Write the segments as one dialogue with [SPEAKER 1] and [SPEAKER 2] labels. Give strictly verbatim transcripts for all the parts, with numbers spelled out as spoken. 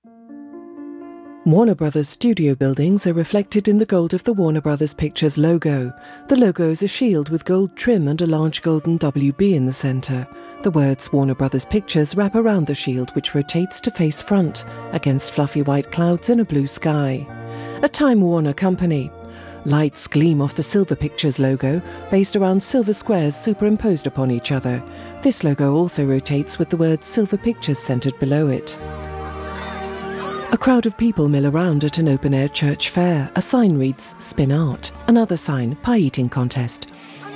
[SPEAKER 1] Warner Brothers studio buildings are reflected in the gold of the Warner Brothers Pictures logo. The logo is a shield with gold trim and a large golden W B in the center. The words Warner Brothers Pictures wrap around the shield, which rotates to face front against fluffy white clouds in a blue sky. A Time Warner company. Lights gleam off the Silver Pictures logo, based around silver squares superimposed upon each other. This logo also rotates with the word Silver Pictures centered below it. A crowd of people mill around at an open-air church fair. A sign reads, Spin Art. Another sign, Pie Eating Contest.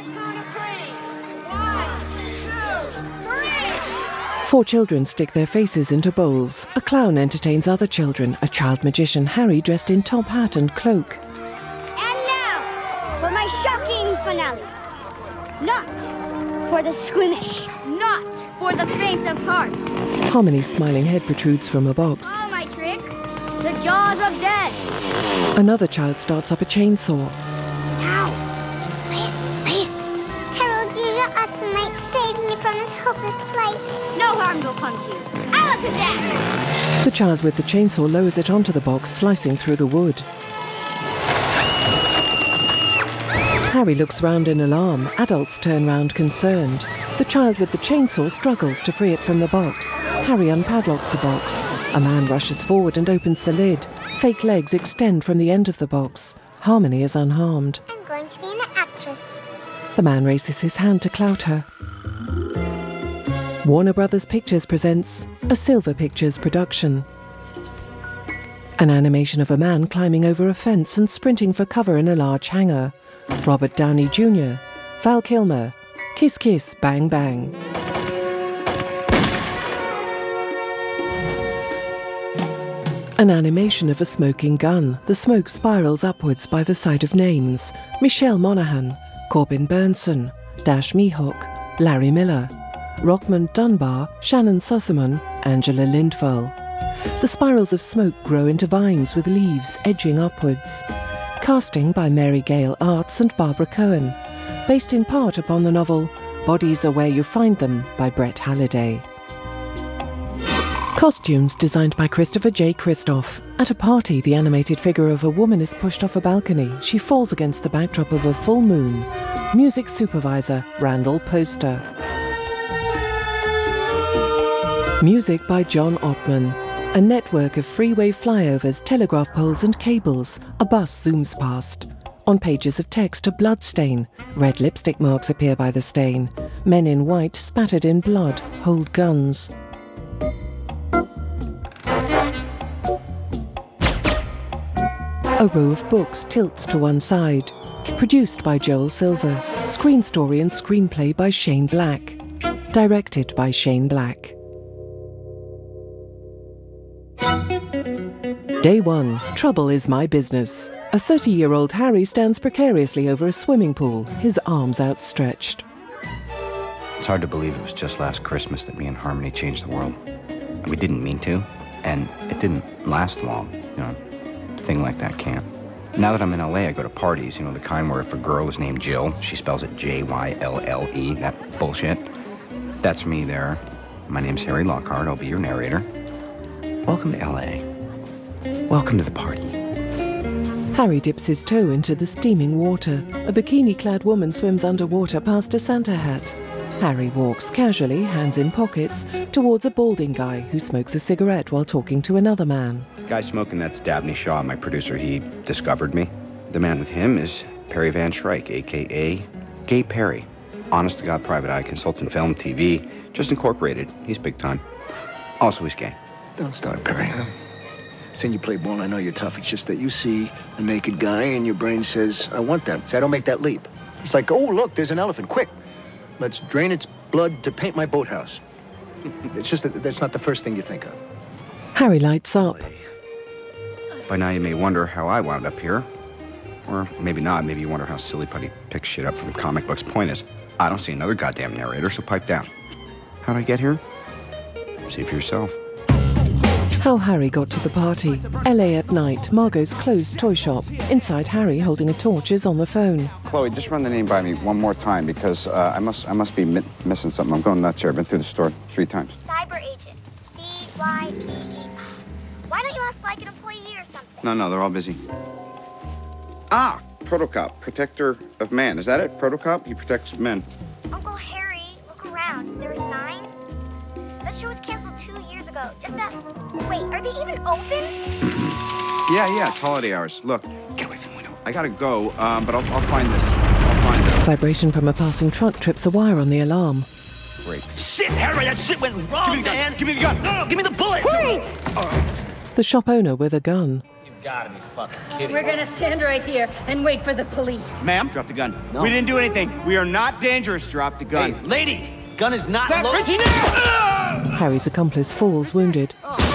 [SPEAKER 1] Four children stick their faces into bowls. A clown entertains other children. A child magician, Harry, dressed in top hat and cloak.
[SPEAKER 2] And now, for my shocking finale. Not for the squeamish. Not for the faint of heart.
[SPEAKER 1] Harmony's smiling head protrudes from a box.
[SPEAKER 2] Oh, my trick. The jaws of death.
[SPEAKER 1] Another child starts up a chainsaw.
[SPEAKER 2] Now, say it, say it.
[SPEAKER 3] Harold, use your awesome might, save me from this hopeless plight.
[SPEAKER 2] No harm will come to you. Alakazam!
[SPEAKER 1] The child with the chainsaw lowers it onto the box, slicing through the wood. Harry looks round in alarm. Adults turn round concerned. The child with the chainsaw struggles to free it from the box. Harry unpadlocks the box. A man rushes forward and opens the lid. Fake legs extend from the end of the box. Harmony is unharmed.
[SPEAKER 3] I'm going to be an actress.
[SPEAKER 1] The man raises his hand to clout her. Warner Brothers Pictures presents a Silver Pictures production. An animation of a man climbing over a fence and sprinting for cover in a large hangar. Robert Downey Junior, Val Kilmer, Kiss Kiss Bang Bang. An animation of a smoking gun. The smoke spirals upwards by the side of names. Michelle Monaghan, Corbin Burnson, Dash Mihok, Larry Miller, Rockmond Dunbar, Shannon Sossamon, Angela Lindvall. The spirals of smoke grow into vines with leaves edging upwards. Casting by Mary Gale Arts and Barbara Cohen. Based in part upon the novel Bodies Are Where You Find Them by Brett Halliday. Costumes designed by Christopher J. Christoph. At a party, the animated figure of a woman is pushed off a balcony. She falls against the backdrop of a full moon. Music supervisor, Randall Poster. Music by John Ottman. A network of freeway flyovers, telegraph poles and cables. A bus zooms past. On pages of text, a blood stain. Red lipstick marks appear by the stain. Men in white, spattered in blood, hold guns. A row of books tilts to one side. Produced by Joel Silver. Screen story and screenplay by Shane Black. Directed by Shane Black. Day one. Trouble is my business. A thirty-year-old Harry stands precariously over a swimming pool, his arms outstretched.
[SPEAKER 4] It's hard to believe it was just last Christmas that me and Harmony changed the world. We didn't mean to, and it didn't last long, you know. A thing like that can't. Now that I'm in L A, I go to parties, you know, the kind where if a girl is named Jill, she spells it J Y L L E, that bullshit. That's me there. My name's Harry Lockhart, I'll be your narrator. Welcome to L A. Welcome to the party.
[SPEAKER 1] Harry dips his toe into the steaming water. A bikini-clad woman swims underwater past a Santa hat. Harry walks casually, hands in pockets, towards a balding guy who smokes a cigarette while talking to another man.
[SPEAKER 4] Guy smoking, that's Dabney Shaw, my producer. He discovered me. The man with him is Perry Van Shrike, a k a. Gay Perry. Honest-to-God private eye consultant, film, T V, just incorporated. He's big time. Also, he's gay.
[SPEAKER 5] Don't start, Perry. I've seen you play ball. I know you're tough. It's just that you see a naked guy and your brain says, I want that. So I don't make that leap. It's like, oh, look, there's an elephant. Quick. Let's drain its blood to paint my boathouse. It's just that that's not the first thing you think of.
[SPEAKER 1] Harry lights up.
[SPEAKER 4] By now you may wonder how I wound up here. Or maybe not. Maybe you wonder how Silly Putty picks shit up from comic books. Point is, I don't see another goddamn narrator, so pipe down. How'd I get here? See for yourself.
[SPEAKER 1] How Harry got to the party. L A at night. Margot's closed toy shop. Inside, Harry, holding a torch, is on the phone.
[SPEAKER 4] Chloe, just run the name by me one more time because uh, I must I must be mi- missing something. I'm going nuts here. I've been through the store three times.
[SPEAKER 3] Cyber Agent. C Y B E. Why don't you ask like an employee or something?
[SPEAKER 4] No, no, they're all busy. Ah, Protocop, protector of man. Is that it? Protocop? He protects men.
[SPEAKER 3] Uncle Harry, look around. Is there a sign? That show was canceled two years ago. Just ask. Wait, are they even open?
[SPEAKER 4] Yeah, yeah, it's holiday hours. Look, get away from the window. I gotta go, um, but I'll, I'll find this. I'll find it.
[SPEAKER 1] Vibration from a passing truck trips a wire on the alarm.
[SPEAKER 4] Great.
[SPEAKER 6] Shit, Harry, that shit went wrong,
[SPEAKER 4] Give me the
[SPEAKER 6] man.
[SPEAKER 4] gun. Give me the gun.
[SPEAKER 6] No, no, give me the bullets.
[SPEAKER 3] Please!
[SPEAKER 1] The shop owner with a gun.
[SPEAKER 6] You gotta be fucking kidding.
[SPEAKER 7] We're gonna stand right here and wait for the police.
[SPEAKER 4] Ma'am, drop the gun. No. We didn't do anything. We are not dangerous. Drop the gun.
[SPEAKER 6] Hey, lady, gun is not
[SPEAKER 4] That
[SPEAKER 6] loaded.
[SPEAKER 4] Reggie, no!
[SPEAKER 1] Harry's accomplice falls wounded.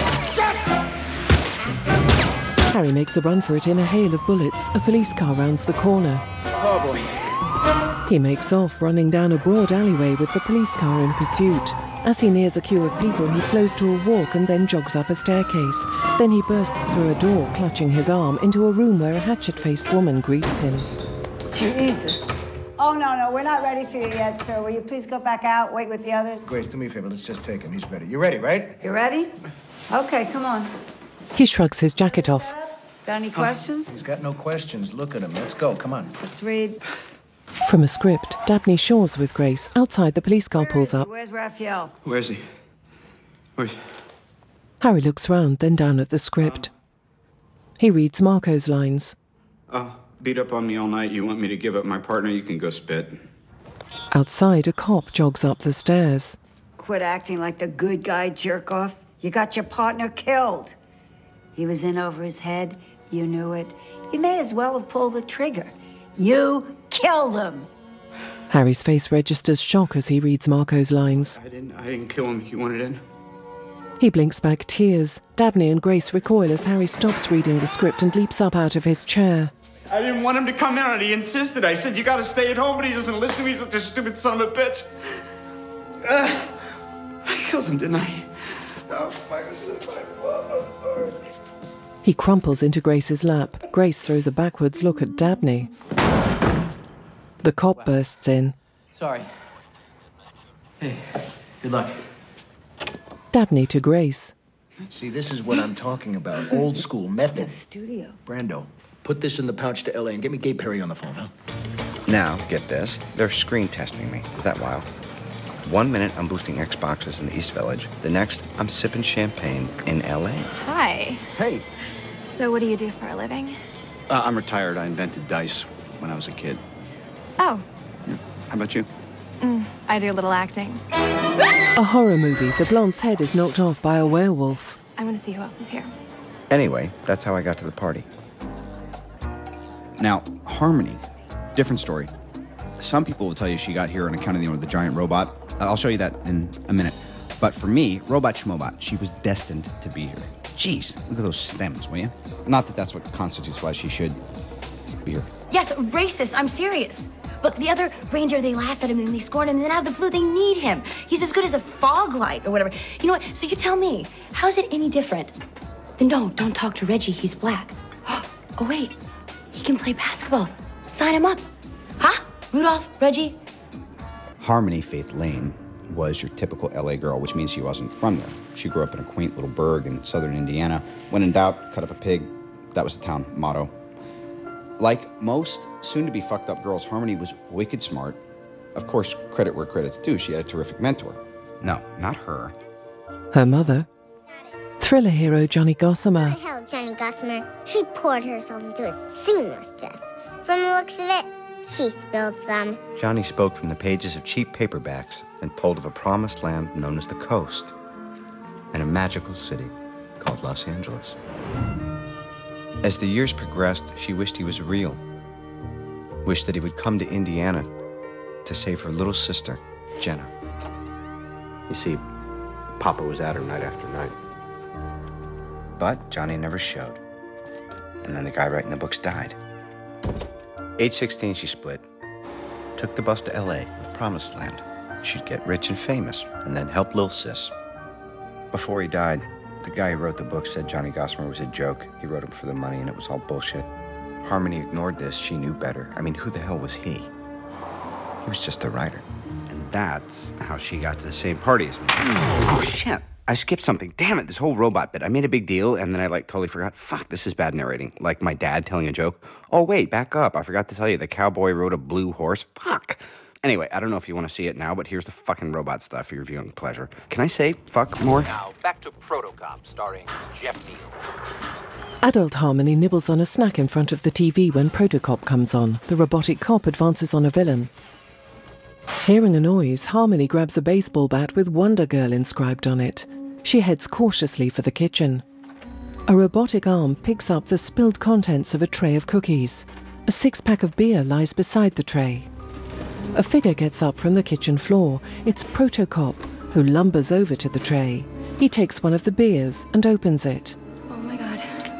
[SPEAKER 1] Harry makes a run for it in a hail of bullets. A police car rounds the corner.
[SPEAKER 4] Oh, boy.
[SPEAKER 1] He makes off, running down a broad alleyway with the police car in pursuit. As he nears a queue of people, he slows to a walk and then jogs up a staircase. Then he bursts through a door, clutching his arm, into a room where a hatchet-faced woman greets him.
[SPEAKER 8] Jesus. Oh, no, no, we're not ready for you yet, sir. Will you please go back out, wait with the others?
[SPEAKER 5] Grace, do me a favor. Let's just take him. He's ready. You ready, right?
[SPEAKER 8] You ready? Okay, come on.
[SPEAKER 1] He shrugs his jacket off.
[SPEAKER 8] Got any questions?
[SPEAKER 5] He's got no questions. Look at him. Let's go. Come on.
[SPEAKER 8] Let's read.
[SPEAKER 1] From a script, Dabney shores with Grace. Outside, the police car pulls up.
[SPEAKER 8] Where's Raphael?
[SPEAKER 4] Where is he? Where's...
[SPEAKER 1] Harry looks round, then down at the script. He reads Marco's lines.
[SPEAKER 4] Oh, beat up on me all night. You want me to give up my partner? You can go spit.
[SPEAKER 1] Outside, a cop jogs up the stairs.
[SPEAKER 8] Quit acting like the good guy, jerk-off. You got your partner killed. He was in over his head. You knew it. You may as well have pulled the trigger. You killed him.
[SPEAKER 1] Harry's face registers shock as he reads Marco's lines.
[SPEAKER 4] I didn't, I didn't kill him. He wanted in.
[SPEAKER 1] He blinks back tears. Dabney and Grace recoil as Harry stops reading the script and leaps up out of his chair.
[SPEAKER 9] I didn't want him to come in on it. He insisted. I said, you gotta stay at home, but he doesn't listen to me. He's such a stupid son of a bitch. Uh, I killed him, didn't I? Oh, fuck, this is my fault. I'm sorry.
[SPEAKER 1] He crumples into Grace's lap. Grace throws a backwards look at Dabney. The cop bursts in.
[SPEAKER 6] Sorry. Hey, good luck.
[SPEAKER 1] Dabney to Grace.
[SPEAKER 5] See, this is what I'm talking about. Old school method.
[SPEAKER 8] Studio.
[SPEAKER 5] Brando, put this in the pouch to L A and get me Gabe Perry on the phone, huh?
[SPEAKER 4] Now, get this. They're screen testing me. Is that wild? One minute, I'm boosting Xboxes in the East Village. The next, I'm sipping champagne in L A.
[SPEAKER 10] Hi.
[SPEAKER 5] Hey.
[SPEAKER 10] So what do you do for a living?
[SPEAKER 4] Uh, I'm retired. I invented dice when I was a kid.
[SPEAKER 10] Oh,
[SPEAKER 4] How about you?
[SPEAKER 10] mm, I do a little acting.
[SPEAKER 1] A horror movie. The blonde's head is knocked off by a werewolf.
[SPEAKER 10] I want to see who else is here.
[SPEAKER 4] Anyway, that's how I got to the party. Now, Harmony, different story. Some people will tell you she got here on account of, you know, the giant robot. I'll show you that in a minute. But for me, Robot Schmobot, she was destined to be here. Jeez, look at those stems, will you? Not that that's what constitutes why she should be here.
[SPEAKER 2] Yes, racist. I'm serious. Look, the other ranger, they laugh at him and they scorn him, and then out of the blue, they need him. He's as good as a fog light or whatever. You know what? So you tell me, how is it any different? Then no, don't talk to Reggie. He's black. Oh, wait. He can play basketball. Sign him up. Huh? Rudolph? Reggie?
[SPEAKER 4] Harmony Faith Lane was your typical L A girl, which means she wasn't from there. She grew up in a quaint little burg in southern Indiana. When in doubt, cut up a pig. That was the town motto. Like most soon-to-be fucked-up girls, Harmony was wicked smart. Of course, credit where credit's due. She had a terrific mentor. No, not her.
[SPEAKER 1] Her mother. Thriller hero Johnny Gossamer.
[SPEAKER 3] What the hell, Johnny Gossamer? She poured herself into a seamless dress. From the looks of it, she spilled some.
[SPEAKER 4] Johnny spoke from the pages of cheap paperbacks and told of a promised land known as the Coast and a magical city called Los Angeles. As the years progressed, she wished he was real. Wished that he would come to Indiana to save her little sister, Jenna. You see, Papa was at her night after night. But Johnny never showed. And then the guy writing the books died. Age sixteen, she split. Took the bus to L A with Promised Land. She'd get rich and famous, and then help Lil Sis. Before he died, the guy who wrote the book said Johnny Gossamer was a joke. He wrote him for the money, and it was all bullshit. Harmony ignored this. She knew better. I mean, who the hell was he? He was just a writer. And that's how she got to the same party as me. Oh, shit. I skipped something. Damn it, this whole robot bit. I made a big deal, and then I, like, totally forgot. Fuck, this is bad narrating. Like my dad telling a joke. Oh, wait, back up. I forgot to tell you. The cowboy rode a blue horse. Fuck. Anyway, I don't know if you want to see it now, but here's the fucking robot stuff for your viewing pleasure. Can I say fuck more?
[SPEAKER 11] Now, back to Protocop, starring Jeff Neal.
[SPEAKER 1] Adult Harmony nibbles on a snack in front of the T V when Protocop comes on. The robotic cop advances on a villain. Hearing a noise, Harmony grabs a baseball bat with Wonder Girl inscribed on it. She heads cautiously for the kitchen. A robotic arm picks up the spilled contents of a tray of cookies. A six-pack of beer lies beside the tray. A figure gets up from the kitchen floor. It's Protocop, who lumbers over to the tray. He takes one of the beers and opens it.
[SPEAKER 10] Oh my god.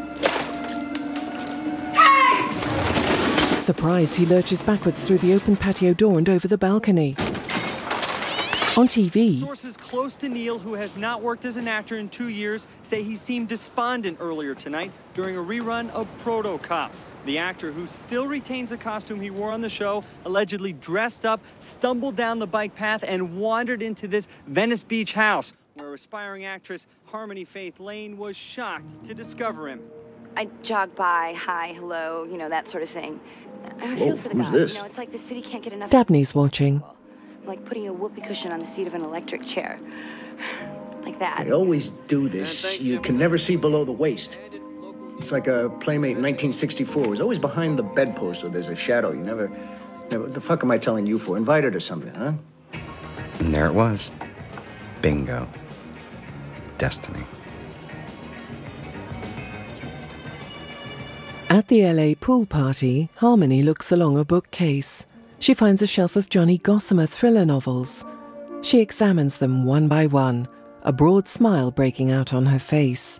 [SPEAKER 1] Surprised, he lurches backwards through the open patio door and over the balcony. On T V...
[SPEAKER 12] Sources close to Neal, who has not worked as an actor in two years, say he seemed despondent earlier tonight during a rerun of Protocop. The actor, who still retains the costume he wore on the show, allegedly dressed up, stumbled down the bike path, and wandered into this Venice Beach house, where aspiring actress Harmony Faith Lane was shocked to discover him.
[SPEAKER 2] I jog by, hi, hello, you know, that sort of thing. I
[SPEAKER 5] Whoa,
[SPEAKER 2] feel for the
[SPEAKER 5] who's
[SPEAKER 2] guy.
[SPEAKER 5] this?
[SPEAKER 2] You know, it's like the city can't get enough.
[SPEAKER 1] Dabney's watching.
[SPEAKER 2] Like putting a whoopee cushion on the seat of an electric chair. Like that.
[SPEAKER 5] They always do this. You can never see below the waist. It's like a Playmate in nineteen sixty-four. It was always behind the bedpost where there's a shadow. You never, never... What the fuck am I telling you for? Invite her to something, huh?
[SPEAKER 4] And there it was. Bingo. Destiny.
[SPEAKER 1] At the L A pool party, Harmony looks along a bookcase. She finds a shelf of Johnny Gossamer thriller novels. She examines them one by one, a broad smile breaking out on her face.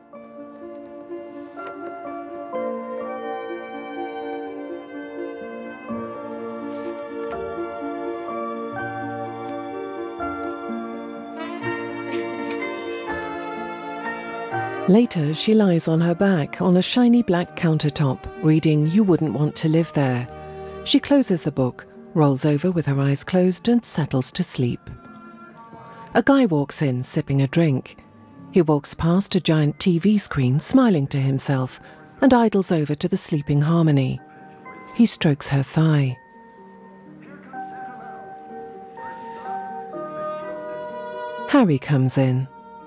[SPEAKER 1] Later, she lies on her back on a shiny black countertop, reading You Wouldn't Want to Live There. She closes the book, rolls over with her eyes closed, and settles to sleep. A guy walks in, sipping a drink. He walks past a giant T V screen, smiling to himself, and idles over to the sleeping Harmony. He strokes her thigh. Harry comes in.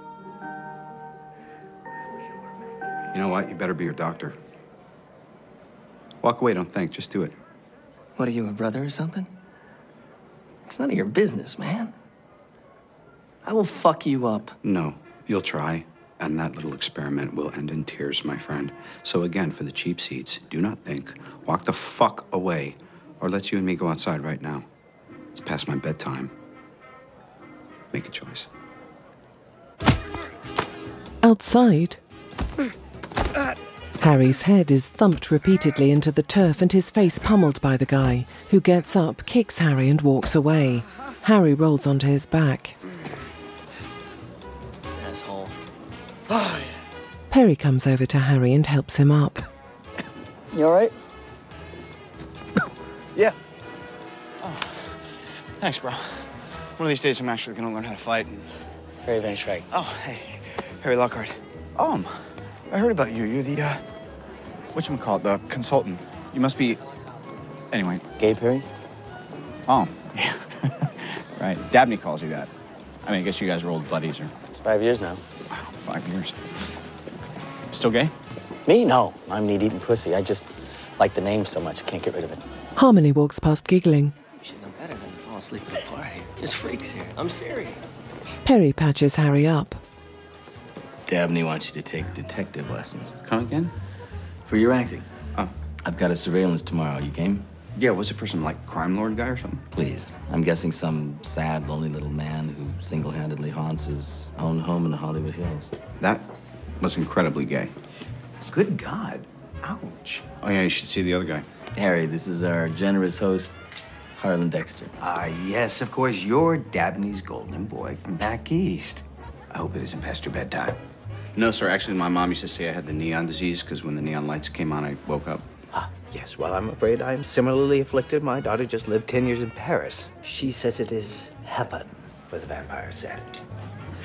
[SPEAKER 4] You know what? You better be your doctor. Walk away, don't think. Just do it.
[SPEAKER 6] What are you, a brother or something? It's none of your business, man. I will fuck you up.
[SPEAKER 4] No, you'll try, and that little experiment will end in tears, my friend. So again, for the cheap seats, do not think. Walk the fuck away, or let's you and me go outside right now. It's past my bedtime. Make a choice.
[SPEAKER 1] Outside, Harry's head is thumped repeatedly into the turf and his face pummeled by the guy, who gets up, kicks Harry and walks away. Harry rolls onto his back.
[SPEAKER 6] Asshole.
[SPEAKER 1] Perry comes over to Harry and helps him up.
[SPEAKER 6] You all right?
[SPEAKER 9] Yeah. Oh, thanks, bro. One of these days, I'm actually gonna learn how to fight. And...
[SPEAKER 6] Harry Van Schreck.
[SPEAKER 9] Oh, hey, Harry Lockhart. Um, I heard about you. You're the, uh, whatchamacallit, the consultant. You must be, anyway.
[SPEAKER 6] Gay Perry?
[SPEAKER 9] Oh, yeah. Right. Dabney calls you that. I mean, I guess you guys are old buddies, or...
[SPEAKER 6] It's five years now.
[SPEAKER 9] Wow, five years. Still gay?
[SPEAKER 6] Me? No. I'm meat-eating pussy. I just like the name so much, I can't get rid of it.
[SPEAKER 1] Harmony walks past giggling.
[SPEAKER 6] You should know better than to fall asleep at a party. There's freaks here. I'm serious.
[SPEAKER 1] Perry patches Harry up.
[SPEAKER 13] Dabney wants you to take detective lessons.
[SPEAKER 4] Come again?
[SPEAKER 13] For your acting.
[SPEAKER 4] Oh.
[SPEAKER 13] I've got a surveillance tomorrow. You game?
[SPEAKER 4] Yeah, was it for some, like, crime lord guy or something?
[SPEAKER 13] Please. I'm guessing some sad, lonely little man who single-handedly haunts his own home in the Hollywood Hills.
[SPEAKER 4] That was incredibly gay.
[SPEAKER 13] Good God. Ouch.
[SPEAKER 4] Oh, yeah, you should see the other guy.
[SPEAKER 13] Harry, this is our generous host, Harlan Dexter.
[SPEAKER 11] Ah, uh, yes, of course, you're Dabney's golden boy from back east. I hope it isn't past your bedtime.
[SPEAKER 4] No, sir. Actually, my mom used to say I had the neon disease because when the neon lights came on, I woke up.
[SPEAKER 11] Ah, yes. Well, I'm afraid I'm similarly afflicted. My daughter just lived ten years in Paris. She says it is heaven for the vampire set.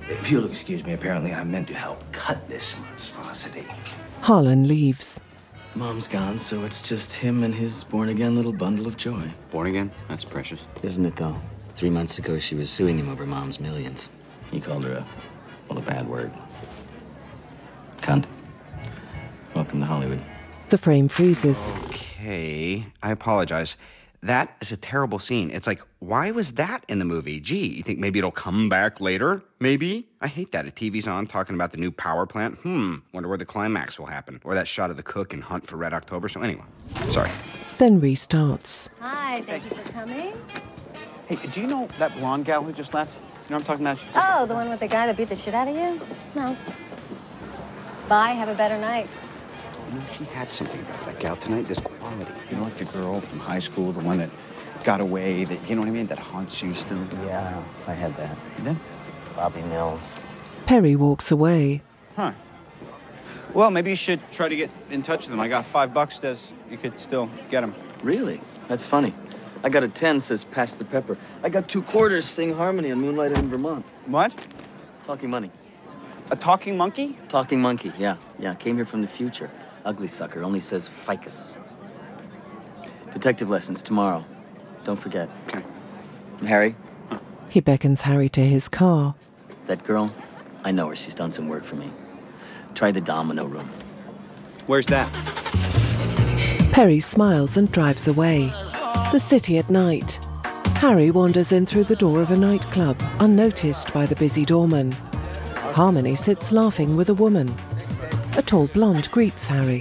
[SPEAKER 11] If you'll excuse me, apparently I meant to help cut this monstrosity.
[SPEAKER 1] Harlan leaves.
[SPEAKER 13] Mom's gone, so it's just him and his born-again little bundle of joy.
[SPEAKER 4] Born again? That's precious.
[SPEAKER 13] Isn't it, though? Three months ago, she was suing him over Mom's millions. He called her a, well, a bad word. Cunt. Welcome to Hollywood.
[SPEAKER 1] The frame freezes.
[SPEAKER 4] Okay, I apologize. That is a terrible scene. It's like, why was that in the movie? Gee, you think maybe it'll come back later? Maybe? I hate that. A T V's on talking about the new power plant. Hmm, wonder where the climax will happen. Or that shot of the cook in Hunt for Red October. So anyway, sorry.
[SPEAKER 1] Then restarts.
[SPEAKER 14] Hi, thank you for coming.
[SPEAKER 9] Hey, do you know that blonde gal who just left? You know what I'm talking about? She-
[SPEAKER 14] Oh, the one with the guy that beat the shit out of you? No. Bye, have a better night.
[SPEAKER 9] You know, she had something about that gal tonight, this quality. You know, like the girl from high school, the one that got away, that, you know what I mean, that haunts you still.
[SPEAKER 13] Yeah, I had that.
[SPEAKER 9] You did?
[SPEAKER 13] Bobby Mills.
[SPEAKER 1] Perry walks away.
[SPEAKER 9] Huh. Well, maybe you should try to get in touch with them. I got five bucks, Des. You could still get them.
[SPEAKER 6] Really? That's funny. I got a ten, says pass the pepper. I got two quarters, sing harmony on Moonlight in Vermont.
[SPEAKER 9] What?
[SPEAKER 6] Talking money.
[SPEAKER 9] A talking monkey?
[SPEAKER 6] Talking monkey, yeah. Yeah, came here from the future. Ugly sucker, only says ficus. Detective lessons tomorrow. Don't forget.
[SPEAKER 9] Okay.
[SPEAKER 6] Harry,
[SPEAKER 1] He beckons Harry to his car.
[SPEAKER 6] that girl, I know her. She's done some work for me. Try the domino room.
[SPEAKER 9] Where's that?
[SPEAKER 1] Perry smiles and drives away. The city at night. Harry wanders in through the door of a nightclub, unnoticed by the busy doorman. Harmony sits laughing with a woman. A tall blonde greets Harry.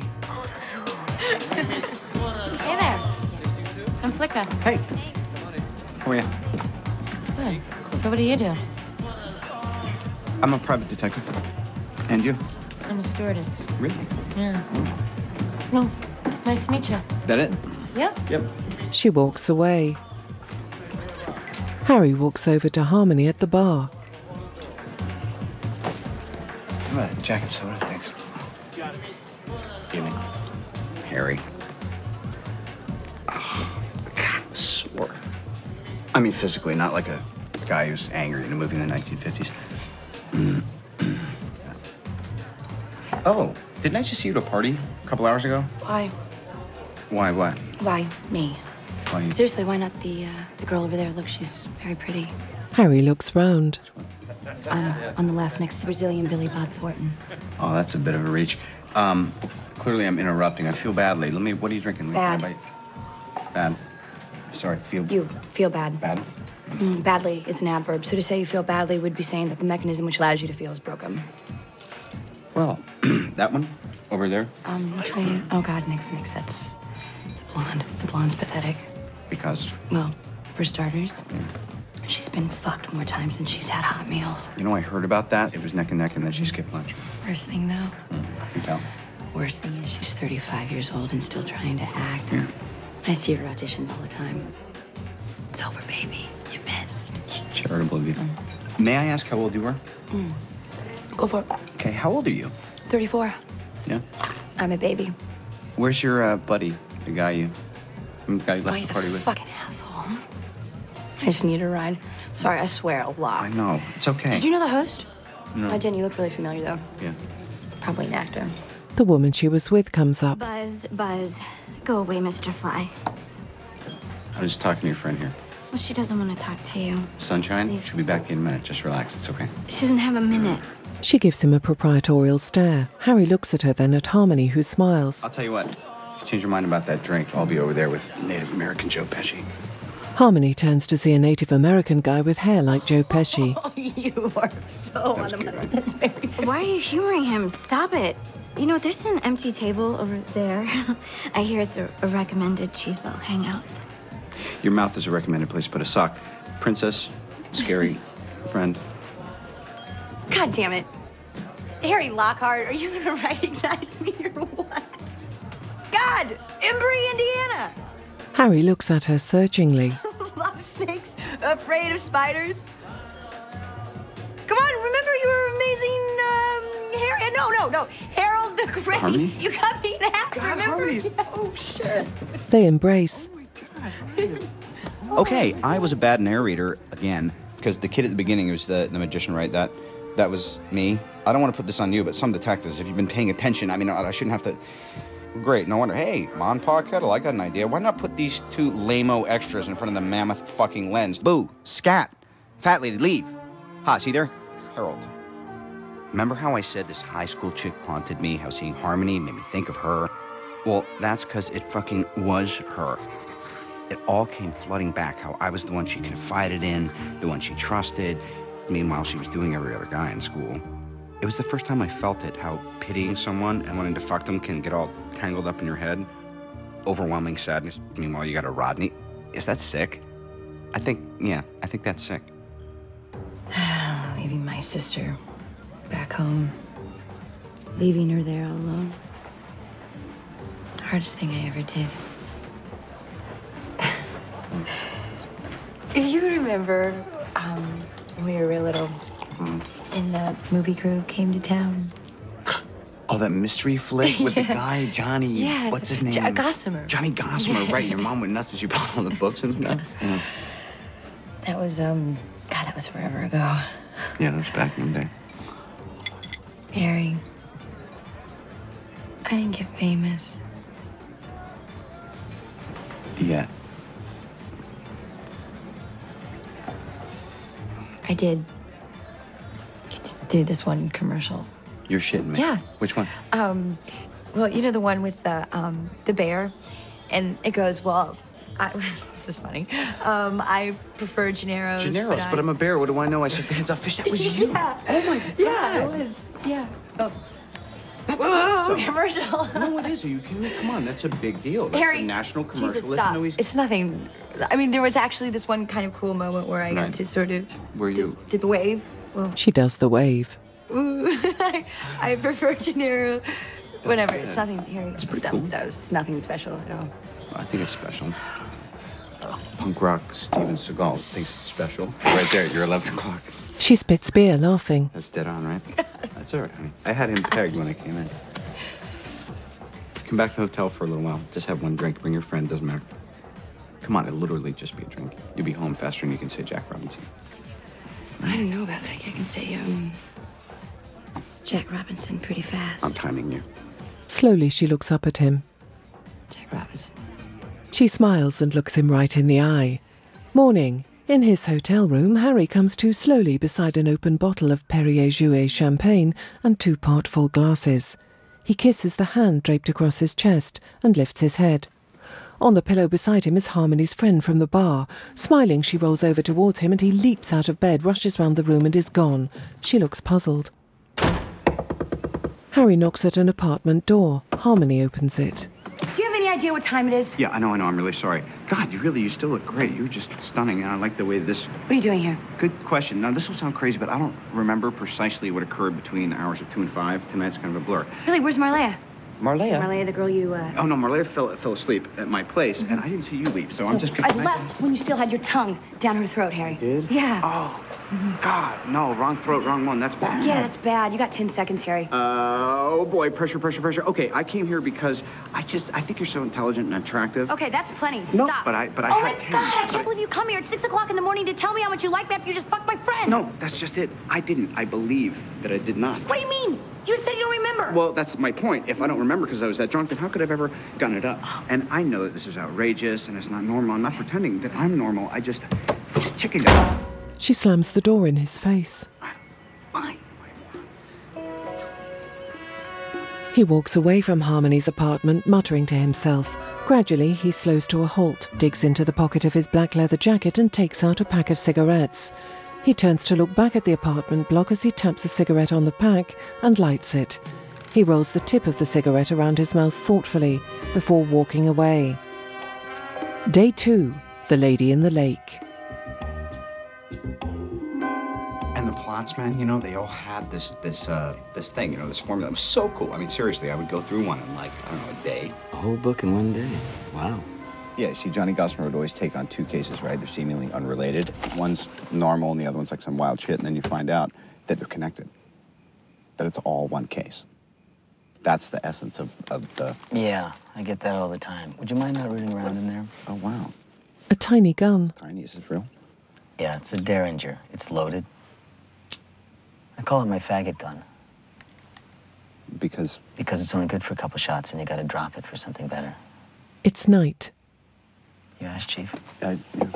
[SPEAKER 10] Hey there. I'm Flicka.
[SPEAKER 9] Hey. How are you?
[SPEAKER 10] Good. So what do you do?
[SPEAKER 9] I'm a private detective. And you?
[SPEAKER 10] I'm a stewardess.
[SPEAKER 9] Really?
[SPEAKER 10] Yeah. Well, nice to meet you.
[SPEAKER 9] That it?
[SPEAKER 10] Yeah.
[SPEAKER 9] Yep.
[SPEAKER 1] She walks away. Harry walks over to Harmony at the bar.
[SPEAKER 9] How about a jacket soda? Thanks.
[SPEAKER 4] Evening. Harry. Oh, God, I'm sore. I mean, physically, not like a guy who's angry in a movie in the nineteen fifties. Oh, didn't I just see you at a party a couple hours ago?
[SPEAKER 2] Why?
[SPEAKER 4] Why, what?
[SPEAKER 2] Why me?
[SPEAKER 4] Why you...
[SPEAKER 2] Seriously, why not the uh, the girl over there? Look, she's very pretty.
[SPEAKER 1] Harry looks round.
[SPEAKER 2] Um, on the left, next to Brazilian Billy Bob Thornton.
[SPEAKER 4] Oh, that's a bit of a reach. Um, clearly I'm interrupting. I feel badly. Let me, what are you drinking?
[SPEAKER 2] Bad.
[SPEAKER 4] Can I bite? Bad. Sorry, feel...
[SPEAKER 2] You feel bad.
[SPEAKER 4] Bad?
[SPEAKER 2] Mm, badly is an adverb, so to say you feel badly would be saying that the mechanism which allows you to feel is broken.
[SPEAKER 4] Well, that one over there.
[SPEAKER 2] Um, which way? Oh God, Nix, Nix, that's the blonde. The blonde's pathetic.
[SPEAKER 4] Because,
[SPEAKER 2] Well, for starters, she's been fucked more times than she's had hot meals.
[SPEAKER 4] you know, I heard about that. It was neck and neck, and then she skipped lunch.
[SPEAKER 2] Worst thing though,
[SPEAKER 4] I can tell.
[SPEAKER 2] worst thing is she's thirty-five years old and still trying to act.
[SPEAKER 4] Yeah.
[SPEAKER 2] I see her auditions all the time. It's over, baby. You missed.
[SPEAKER 4] It's charitable of you. May I ask how old you are?
[SPEAKER 2] Mm. Go for it.
[SPEAKER 4] Okay, how old are you?
[SPEAKER 2] thirty-four.
[SPEAKER 4] Yeah.
[SPEAKER 2] I'm a baby.
[SPEAKER 4] Where's your uh, buddy, the guy you, the guy you
[SPEAKER 2] Oh,
[SPEAKER 4] left
[SPEAKER 2] he's
[SPEAKER 4] the party
[SPEAKER 2] a
[SPEAKER 4] with?
[SPEAKER 2] fucking asshole. I just need a ride. Sorry, I swear a lot.
[SPEAKER 4] I know. It's okay.
[SPEAKER 2] Did you know the host?
[SPEAKER 4] No.
[SPEAKER 2] I didn't. You look really familiar, though.
[SPEAKER 4] Yeah.
[SPEAKER 2] Probably an actor.
[SPEAKER 1] The woman she was with comes up.
[SPEAKER 3] Buzz, Buzz. Go away, Mister Fly.
[SPEAKER 4] I was just talking to your friend here.
[SPEAKER 3] Well, she doesn't want to talk to you.
[SPEAKER 4] Sunshine, she'll be back to you in a minute. Just relax. It's okay.
[SPEAKER 3] She doesn't have a minute.
[SPEAKER 1] She gives him a proprietorial stare. Harry looks at her, then at Harmony, who smiles.
[SPEAKER 4] I'll tell you what. If you change your mind about that drink, I'll be over there with Native American Joe Pesci.
[SPEAKER 1] Harmony turns to see a Native American guy with hair like Joe Pesci.
[SPEAKER 2] Oh, you are so on the money. That's very
[SPEAKER 3] Why are you humoring him? Stop it. You know, there's an empty table over there. I hear it's a, a recommended cheeseball hangout.
[SPEAKER 4] Your mouth is a recommended place to put a sock. Princess, scary, friend.
[SPEAKER 2] God damn it. Harry Lockhart, are you gonna recognize me or what? God! Embry, Indiana!
[SPEAKER 1] Harry looks at her searchingly.
[SPEAKER 2] Love snakes, afraid of spiders. Come on, remember your amazing, um, Harry? No, no, no. Harold the Great.
[SPEAKER 4] Harmony?
[SPEAKER 2] You got me in half,
[SPEAKER 9] God,
[SPEAKER 2] remember?
[SPEAKER 9] Harmony's-
[SPEAKER 2] Oh, shit.
[SPEAKER 1] They embrace.
[SPEAKER 4] Okay, I was a bad narrator again, because the kid at the beginning was the, the magician, right? That That was me. I don't want to put this on you, but some detectives, if you've been paying attention, I mean, I shouldn't have to... Great, no wonder. Hey, Mon Pa Kettle, I got an idea. Why not put these two lame-o extras in front of the mammoth fucking lens? Boo, scat, fat lady, leave. Ha, see there? Harold. Remember how I said this high school chick haunted me, how seeing Harmony made me think of her? Well, that's because it fucking was her. It all came flooding back, how I was the one she confided in, the one she trusted. Meanwhile, she was doing every other guy in school. It was the first time I felt it, how pitying someone and wanting to fuck them can get all tangled up in your head. Overwhelming sadness. Meanwhile, you got a Rodney. Is that sick? I think, yeah, I think that's sick.
[SPEAKER 2] Maybe my sister back home, leaving her there all alone. Hardest thing I ever did. You remember um, when we were real little
[SPEAKER 11] Mm.
[SPEAKER 2] and the movie crew came to town?
[SPEAKER 11] Oh, that mystery flick with
[SPEAKER 2] Yeah.
[SPEAKER 11] the guy, Johnny,
[SPEAKER 2] Yeah,
[SPEAKER 11] what's his name?
[SPEAKER 2] J- Gossamer.
[SPEAKER 11] Johnny Gossamer, right. Your mom went nuts as you bought all the books and stuff. Yeah.
[SPEAKER 2] That was, um, God, that was forever ago.
[SPEAKER 11] Yeah, that was back in the day.
[SPEAKER 2] Harry, I didn't get famous.
[SPEAKER 11] Yeah.
[SPEAKER 2] I did get to do this one commercial.
[SPEAKER 11] You're shitting me.
[SPEAKER 2] Yeah.
[SPEAKER 11] Which one?
[SPEAKER 2] Um, well, you know the one with the um the bear, and it goes, well, I, this is funny. Um, I prefer Gennaro's.
[SPEAKER 11] Gennaro's, but,
[SPEAKER 2] I,
[SPEAKER 11] I'm a bear. What do I know? I shook the hands off fish. That was you.
[SPEAKER 2] Yeah.
[SPEAKER 11] Oh my God.
[SPEAKER 2] Yeah, it was. Yeah. Oh.
[SPEAKER 11] That's
[SPEAKER 2] Whoa,
[SPEAKER 11] awesome.
[SPEAKER 2] commercial.
[SPEAKER 11] No, it is. Are you kidding me? Come on, that's a big deal. That's
[SPEAKER 2] Harry,
[SPEAKER 11] a national commercial.
[SPEAKER 2] Jesus,
[SPEAKER 11] Let's
[SPEAKER 2] stop.
[SPEAKER 11] know he's-
[SPEAKER 2] It's nothing. I mean, there was actually this one kind of cool moment where I got
[SPEAKER 11] Right.
[SPEAKER 2] to sort of
[SPEAKER 11] Were you?
[SPEAKER 2] did the wave. Well,
[SPEAKER 1] She does the wave.
[SPEAKER 2] ooh, I, I prefer Gennaro. Whatever.
[SPEAKER 11] good.
[SPEAKER 2] It's nothing. Harry,
[SPEAKER 11] That's pretty
[SPEAKER 2] stuff.
[SPEAKER 11] cool.
[SPEAKER 2] That was nothing special at all.
[SPEAKER 11] I think it's special. Punk rock Steven Seagal thinks it's special. Right there, you're eleven o'clock.
[SPEAKER 1] She spits beer, laughing.
[SPEAKER 11] That's dead on, right? That's all right, honey. I had him pegged when I came in. Come back to the hotel for a little while. Just have one drink. Bring your friend. Doesn't matter. Come on, it'll literally just be a drink. You'll be home faster than you can say Jack Robinson.
[SPEAKER 2] I don't know about that. I can say um, Jack Robinson pretty fast.
[SPEAKER 11] I'm timing you.
[SPEAKER 1] Slowly, she looks up at him.
[SPEAKER 2] Jack Robinson.
[SPEAKER 1] She smiles and looks him right in the eye. Morning. In his hotel room, Harry comes to slowly beside an open bottle of Perrier-Jouet champagne and two part-full glasses. He kisses the hand draped across his chest and lifts his head. On the pillow beside him is Harmony's friend from the bar. Smiling, she rolls over towards him and he leaps out of bed, rushes round the room and is gone. She looks puzzled. Harry knocks at an apartment door. Harmony opens it.
[SPEAKER 2] Do you have any idea what time it is?
[SPEAKER 11] Yeah, I know, I know. I'm really sorry. God, you really, you still look great. You're just stunning, and I like the way this...
[SPEAKER 2] What are you doing here?
[SPEAKER 11] Good question. Now, this will sound crazy, but I don't remember precisely what occurred between the hours of two and five. Tonight's kind of a blur.
[SPEAKER 2] Really, where's Marlea?
[SPEAKER 11] Marlea?
[SPEAKER 2] Marlea, the girl you, uh...
[SPEAKER 11] Oh, no, Marlea fell, fell asleep at my place, and I didn't see you leave, so I'm just...
[SPEAKER 2] I left when you still had your tongue down her throat, Harry.
[SPEAKER 11] Did?
[SPEAKER 2] Yeah.
[SPEAKER 11] Oh, God, no, wrong throat, wrong one. That's bad.
[SPEAKER 2] Yeah, that's bad. You got ten seconds, Harry.
[SPEAKER 11] Uh, oh, boy, pressure, pressure, pressure. Okay, I came here because I just, I think you're so intelligent and attractive.
[SPEAKER 2] Okay, that's plenty.
[SPEAKER 11] No,
[SPEAKER 2] Stop.
[SPEAKER 11] but I- but I
[SPEAKER 2] oh
[SPEAKER 11] had
[SPEAKER 2] my
[SPEAKER 11] ten,
[SPEAKER 2] God, I
[SPEAKER 11] but
[SPEAKER 2] can't
[SPEAKER 11] I-
[SPEAKER 2] believe you come here at six o'clock in the morning to tell me how much you like me after you just fucked my friend.
[SPEAKER 11] No, that's just it. I didn't. I believe that I did not.
[SPEAKER 2] What do you mean? You said you don't remember.
[SPEAKER 11] Well, that's my point. If I don't remember because I was that drunk, then how could I have ever gotten it up? And I know that this is outrageous and it's not normal. I'm not pretending that I'm normal. I just, I just chickened out.
[SPEAKER 1] She slams the door in his face.
[SPEAKER 11] Fine.
[SPEAKER 1] He walks away from Harmony's apartment, muttering to himself. Gradually, he slows to a halt, digs into the pocket of his black leather jacket and takes out a pack of cigarettes. He turns to look back at the apartment block as he taps a cigarette on the pack and lights it. He rolls the tip of the cigarette around his mouth thoughtfully before walking away. Day two, The Lady in the Lake.
[SPEAKER 4] And the plots, man, you know, they all had this this uh this thing, you know, this formula. It was so cool. I mean, seriously, I would go through one in like, I don't know, a day.
[SPEAKER 13] A whole book in one day. Wow.
[SPEAKER 4] Yeah, see, Johnny Gossamer would always take on two cases, right? They're seemingly unrelated. One's normal and the other one's like some wild shit, and then you find out that they're connected. That it's all one case. That's the essence of, of the...
[SPEAKER 13] Yeah, I get that all the time. Would you mind not rooting around in there?
[SPEAKER 4] Oh, wow.
[SPEAKER 1] A tiny gun.
[SPEAKER 4] Tiny, is this real?
[SPEAKER 13] Yeah, it's a Derringer. It's loaded. I call it my faggot gun.
[SPEAKER 11] Because?
[SPEAKER 13] Because it's only good for a couple shots and you gotta drop it for something better.
[SPEAKER 1] It's night.
[SPEAKER 13] You asked, Chief?
[SPEAKER 11] Uh, yeah.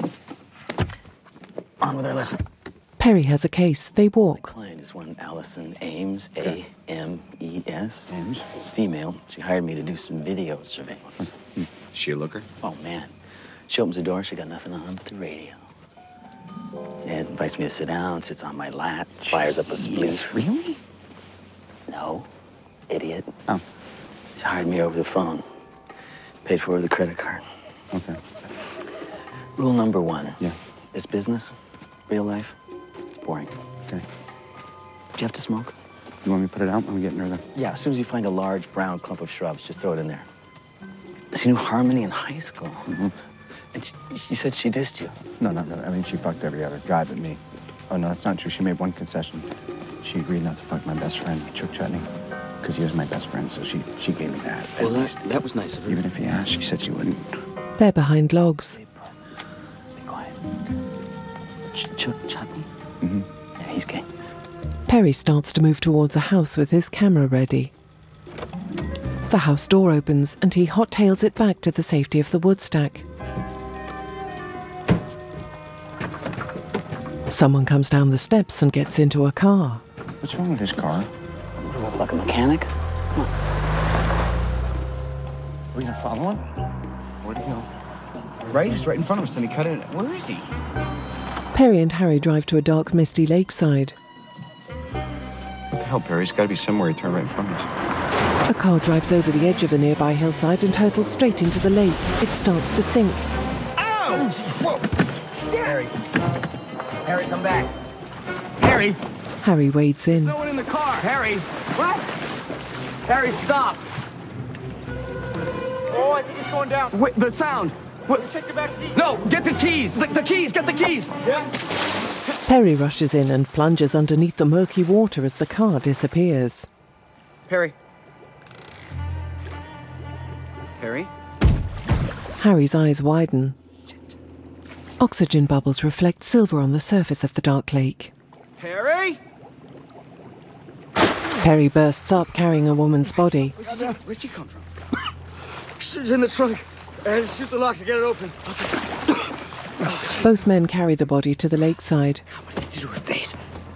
[SPEAKER 13] On with our lesson.
[SPEAKER 1] Perry has a case. They walk.
[SPEAKER 13] Client is one Allison Ames, A M E S. Ames? Female. She hired me to do some video surveillance.
[SPEAKER 11] Is she a looker?
[SPEAKER 13] Oh, man. She opens the door, she got nothing on but the radio. And invites me to sit down, sits on my lap, fires up a spliff. Really? No. Idiot.
[SPEAKER 11] Oh.
[SPEAKER 13] She hired me over the phone. Paid for her with a credit card.
[SPEAKER 11] Okay.
[SPEAKER 13] Rule number one.
[SPEAKER 11] Yeah.
[SPEAKER 13] This business, real life, it's boring.
[SPEAKER 11] Okay.
[SPEAKER 13] Do you have to smoke?
[SPEAKER 11] You want me to put it out when we get near the...
[SPEAKER 13] Yeah, as soon as you find a large brown clump of shrubs, just throw it in there. She knew Harmony in high school.
[SPEAKER 11] Mm-hmm.
[SPEAKER 13] And she, she said she dissed you.
[SPEAKER 11] No, no, no. I mean, she fucked every other guy but me. Oh, no, that's not true. She made one concession. She agreed not to fuck my best friend, Chuck Chutney, because he was my best friend, so she, she gave me that.
[SPEAKER 13] Well, that, that was nice of her.
[SPEAKER 11] Even if he asked, she said she wouldn't.
[SPEAKER 1] They're behind logs.
[SPEAKER 13] Be quiet. Ch- Chuck Chutney?
[SPEAKER 11] Mm-hmm.
[SPEAKER 13] Yeah, he's gay.
[SPEAKER 1] Perry starts to move towards a house with his camera ready. The house door opens and he hot-tails it back to the safety of the wood stack. Someone comes down the steps and gets into a car.
[SPEAKER 11] What's wrong with his car?
[SPEAKER 13] What do I look like, a mechanic? Come on.
[SPEAKER 11] Are we gonna follow him? Where'd he go? Right? He's right in front of us, and he cut it. Where is he?
[SPEAKER 1] Perry and Harry drive to a dark, misty lakeside.
[SPEAKER 11] What the hell, Perry? He's gotta be somewhere. He turned right in front of us.
[SPEAKER 1] A car drives over the edge of a nearby hillside and hurtles straight into the lake. It starts to sink.
[SPEAKER 5] Ow! Whoa! Harry. Harry, come back. Harry!
[SPEAKER 1] Harry wades in.
[SPEAKER 5] No one in the car. Harry! What? Harry, stop!
[SPEAKER 9] Oh, I think it's going down.
[SPEAKER 5] Wait, the sound! What?
[SPEAKER 9] Check the back seat.
[SPEAKER 5] No, get the keys! The, the keys! Get the keys!
[SPEAKER 9] Yeah.
[SPEAKER 1] Perry rushes in and plunges underneath the murky water as the car disappears.
[SPEAKER 5] Harry.
[SPEAKER 11] Perry?
[SPEAKER 1] Harry's eyes widen. Oxygen bubbles reflect silver on the surface of the dark lake.
[SPEAKER 5] Harry?
[SPEAKER 1] Perry bursts up carrying a woman's body.
[SPEAKER 5] Where'd she come from? She's in the trunk. I had to shoot the lock to get it open.
[SPEAKER 1] Both men carry the body to the lakeside.
[SPEAKER 5] What did they do to her face?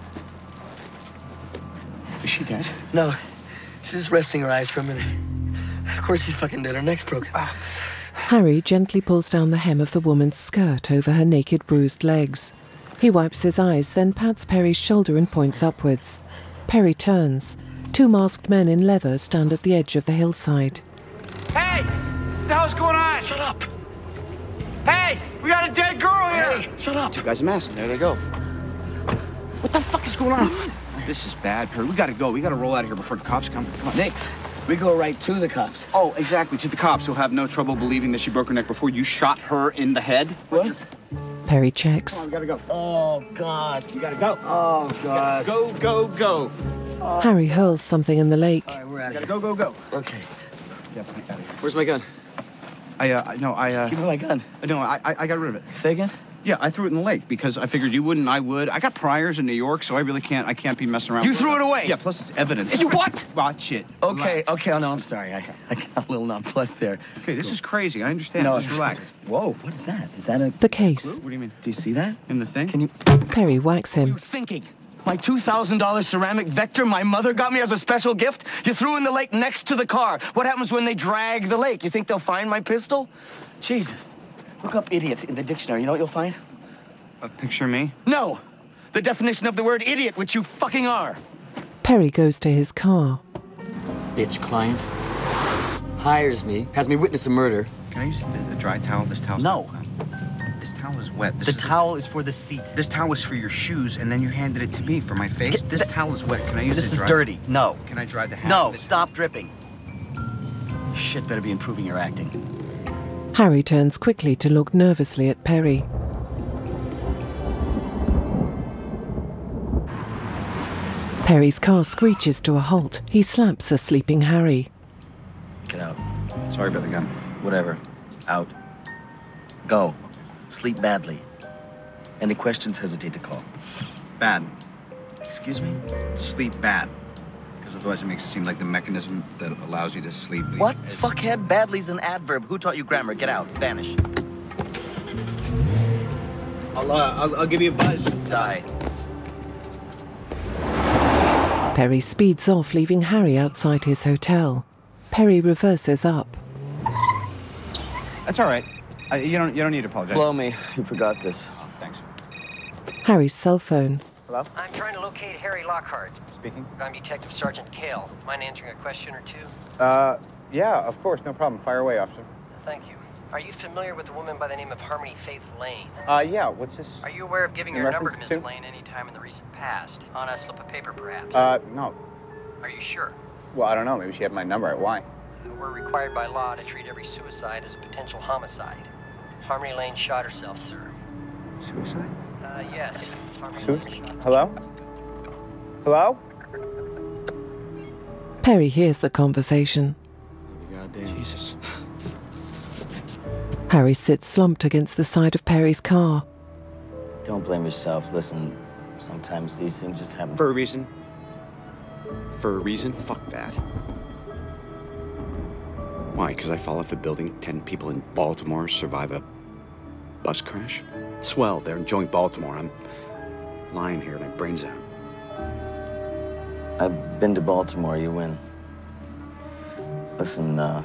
[SPEAKER 11] Is she dead?
[SPEAKER 15] No. She's just resting her eyes for a minute. Of course she's fucking dead. Her neck's broken.
[SPEAKER 1] Harry gently pulls down the hem of the woman's skirt over her naked, bruised legs. He wipes his eyes, then pats Perry's shoulder and points upwards. Perry turns. Two masked men in leather stand at the edge of the hillside.
[SPEAKER 9] Hey! What the hell's going on?
[SPEAKER 15] Shut up.
[SPEAKER 9] Hey! We got a dead girl here!
[SPEAKER 15] Hey, shut up.
[SPEAKER 11] Two guys in masks. There they go.
[SPEAKER 9] What the fuck is going on?
[SPEAKER 11] This is bad, Perry. We gotta go. We gotta roll out of here before the cops come. Come on.
[SPEAKER 15] Nix, we go right to the cops.
[SPEAKER 11] Oh, exactly. To the cops who'll have no trouble believing that she broke her neck before you shot her in the head.
[SPEAKER 15] What?
[SPEAKER 1] Perry checks.
[SPEAKER 11] Come on, we gotta go.
[SPEAKER 15] Oh, God.
[SPEAKER 11] We gotta go.
[SPEAKER 15] Oh, God.
[SPEAKER 11] Go, go, go.
[SPEAKER 15] Oh.
[SPEAKER 1] Harry hurls something in the lake.
[SPEAKER 15] All right, we're out of
[SPEAKER 11] Gotta
[SPEAKER 15] here.
[SPEAKER 11] go, go, go.
[SPEAKER 15] Okay.
[SPEAKER 11] Yeah, out of here.
[SPEAKER 15] Where's my gun?
[SPEAKER 11] I, uh, no, I, uh...
[SPEAKER 15] Give me my gun.
[SPEAKER 11] No, I, I, I got rid of it.
[SPEAKER 15] Say again?
[SPEAKER 11] Yeah, I threw it in the lake because I figured you wouldn't, I would. I got priors in New York, so I really can't, I can't be messing around.
[SPEAKER 15] You
[SPEAKER 11] with
[SPEAKER 15] threw it away?
[SPEAKER 11] Yeah, plus it's evidence.
[SPEAKER 15] You what?
[SPEAKER 11] Watch it.
[SPEAKER 15] Okay,
[SPEAKER 11] Relax.
[SPEAKER 15] okay. Oh, no, I'm sorry. I, I got a little nonplussed there.
[SPEAKER 11] Okay, this is crazy. I understand.
[SPEAKER 15] No,
[SPEAKER 11] Just relax.
[SPEAKER 15] Whoa, what is that? Is that a...
[SPEAKER 1] The case.
[SPEAKER 11] What do you mean?
[SPEAKER 15] Do you see that?
[SPEAKER 11] In the thing?
[SPEAKER 15] Can you...
[SPEAKER 1] Perry whacks
[SPEAKER 15] What are
[SPEAKER 1] him.
[SPEAKER 15] you thinking? My two thousand dollar ceramic Vector my mother got me as a special gift? You threw in the lake next to the car. What happens when they drag the lake? You think they'll find my pistol? Jesus. Look up idiot in the dictionary. You know what you'll find?
[SPEAKER 11] A picture of me?
[SPEAKER 15] No. The definition of the word idiot, which you fucking are.
[SPEAKER 1] Perry goes to his car.
[SPEAKER 15] Bitch client. Hires me, has me witness a murder.
[SPEAKER 11] Can I use the, the dry towel? This towel's
[SPEAKER 15] No.
[SPEAKER 11] This towel is wet. This
[SPEAKER 15] The
[SPEAKER 11] is
[SPEAKER 15] towel is for the seat.
[SPEAKER 11] This towel was for your shoes, and then you handed it to me for my face.
[SPEAKER 15] Get
[SPEAKER 11] this
[SPEAKER 15] the-
[SPEAKER 11] towel is wet. Can I use
[SPEAKER 15] This
[SPEAKER 11] it
[SPEAKER 15] is
[SPEAKER 11] dry?
[SPEAKER 15] dirty. No.
[SPEAKER 11] Can I dry the hat?
[SPEAKER 15] No,
[SPEAKER 11] of it?
[SPEAKER 15] stop dripping. Shit better be improving your acting.
[SPEAKER 1] Harry turns quickly to look nervously at Perry. Perry's car screeches to a halt. He slaps a sleeping Harry.
[SPEAKER 15] Get out.
[SPEAKER 11] Sorry about the gun.
[SPEAKER 15] Whatever. Out. Go. Sleep badly. Any questions, hesitate to call.
[SPEAKER 11] Bad.
[SPEAKER 15] Excuse me?
[SPEAKER 11] Sleep bad. Because otherwise it makes it seem like the mechanism that allows you to sleep.
[SPEAKER 15] What? Fuckhead? Badly's an adverb. Who taught you grammar? Get out. Vanish.
[SPEAKER 11] I'll, uh, I'll, I'll give you a buzz.
[SPEAKER 15] Die.
[SPEAKER 1] Perry speeds off, leaving Harry outside his hotel. Perry reverses up.
[SPEAKER 11] That's all right. Uh, you don't you don't need to apologize.
[SPEAKER 15] Blow me. You forgot this.
[SPEAKER 11] Oh, thanks.
[SPEAKER 1] Harry's cell phone.
[SPEAKER 16] Hello? I'm trying to locate Harry Lockhart.
[SPEAKER 11] Speaking.
[SPEAKER 16] I'm Detective Sergeant Kale. Mind answering a question or two?
[SPEAKER 11] Uh, yeah, of course, no problem. Fire away, officer.
[SPEAKER 16] Thank you. Are you familiar with a woman by the name of Harmony Faith Lane?
[SPEAKER 11] Uh, yeah, what's this?
[SPEAKER 16] Are you aware of giving
[SPEAKER 11] In
[SPEAKER 16] her number to
[SPEAKER 11] reference
[SPEAKER 16] Miss
[SPEAKER 11] to?
[SPEAKER 16] Lane any time in the recent past? On a slip of paper, perhaps?
[SPEAKER 11] Uh, no.
[SPEAKER 16] Are you sure?
[SPEAKER 11] Well, I don't know. Maybe she had my number. Why?
[SPEAKER 16] We're required by law to treat every suicide as a potential homicide. Harmony Lane shot herself, sir.
[SPEAKER 11] Suicide?
[SPEAKER 16] Uh, yes. Harmony
[SPEAKER 11] Suicide?
[SPEAKER 16] Lane shot
[SPEAKER 11] Hello? Hello?
[SPEAKER 1] Perry hears the conversation.
[SPEAKER 11] Goddamn. Jesus.
[SPEAKER 1] Harry sits slumped against the side of Perry's car.
[SPEAKER 6] Don't blame yourself. Listen, sometimes these things just happen.
[SPEAKER 11] For a reason. For a reason? Fuck that. Why? Because I fall off a building, ten people in Baltimore survive a bus crash? Swell, they're enjoying Baltimore. I'm lying here, my brains out.
[SPEAKER 6] I've been to Baltimore, you win. Listen, uh...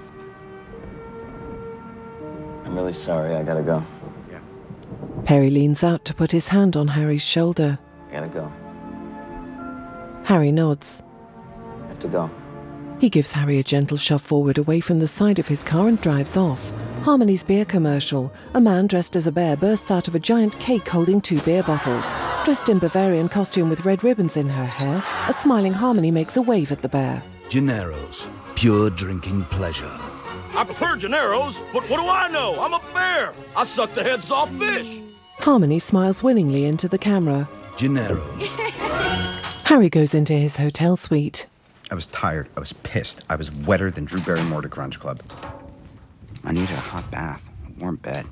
[SPEAKER 6] I'm really sorry, I gotta go.
[SPEAKER 11] Yeah.
[SPEAKER 1] Perry leans out to put his hand on Harry's shoulder.
[SPEAKER 6] I gotta go.
[SPEAKER 1] Harry nods.
[SPEAKER 6] I have to go.
[SPEAKER 1] He gives Harry a gentle shove forward away from the side of his car and drives off. Harmony's beer commercial. A man dressed as a bear bursts out of a giant cake holding two beer bottles. Dressed in Bavarian costume with red ribbons in her hair, a smiling Harmony makes a wave at the bear.
[SPEAKER 17] Gennaro's, pure drinking pleasure.
[SPEAKER 18] I prefer Gennaro's, but what do I know? I'm a bear. I suck the heads off fish.
[SPEAKER 1] Harmony smiles winningly into the camera.
[SPEAKER 17] Gennaro's.
[SPEAKER 1] Harry goes into his hotel suite.
[SPEAKER 4] I was tired. I was pissed. I was wetter than Drew Barrymore to Grunge Club. I needed a hot bath, a warm bed.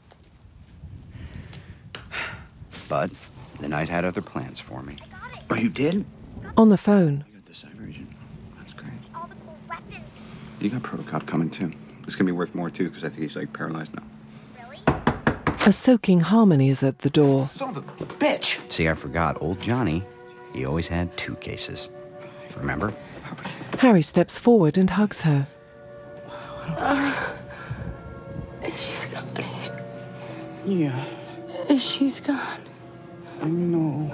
[SPEAKER 4] But the night had other plans for me.
[SPEAKER 11] Oh, you did?
[SPEAKER 1] On the phone.
[SPEAKER 11] You got the cyber agent. That's great. You got Protocop coming, too. It's gonna be worth more, too, because I think he's, like, paralyzed now.
[SPEAKER 1] A soaking Harmony is at the door.
[SPEAKER 11] Son of a bitch!
[SPEAKER 4] See, I forgot. Old Johnny, he always had two cases. Remember?
[SPEAKER 1] Harry steps forward and hugs her.
[SPEAKER 10] Uh, she's gone.
[SPEAKER 11] Yeah.
[SPEAKER 10] She's gone.
[SPEAKER 11] I know.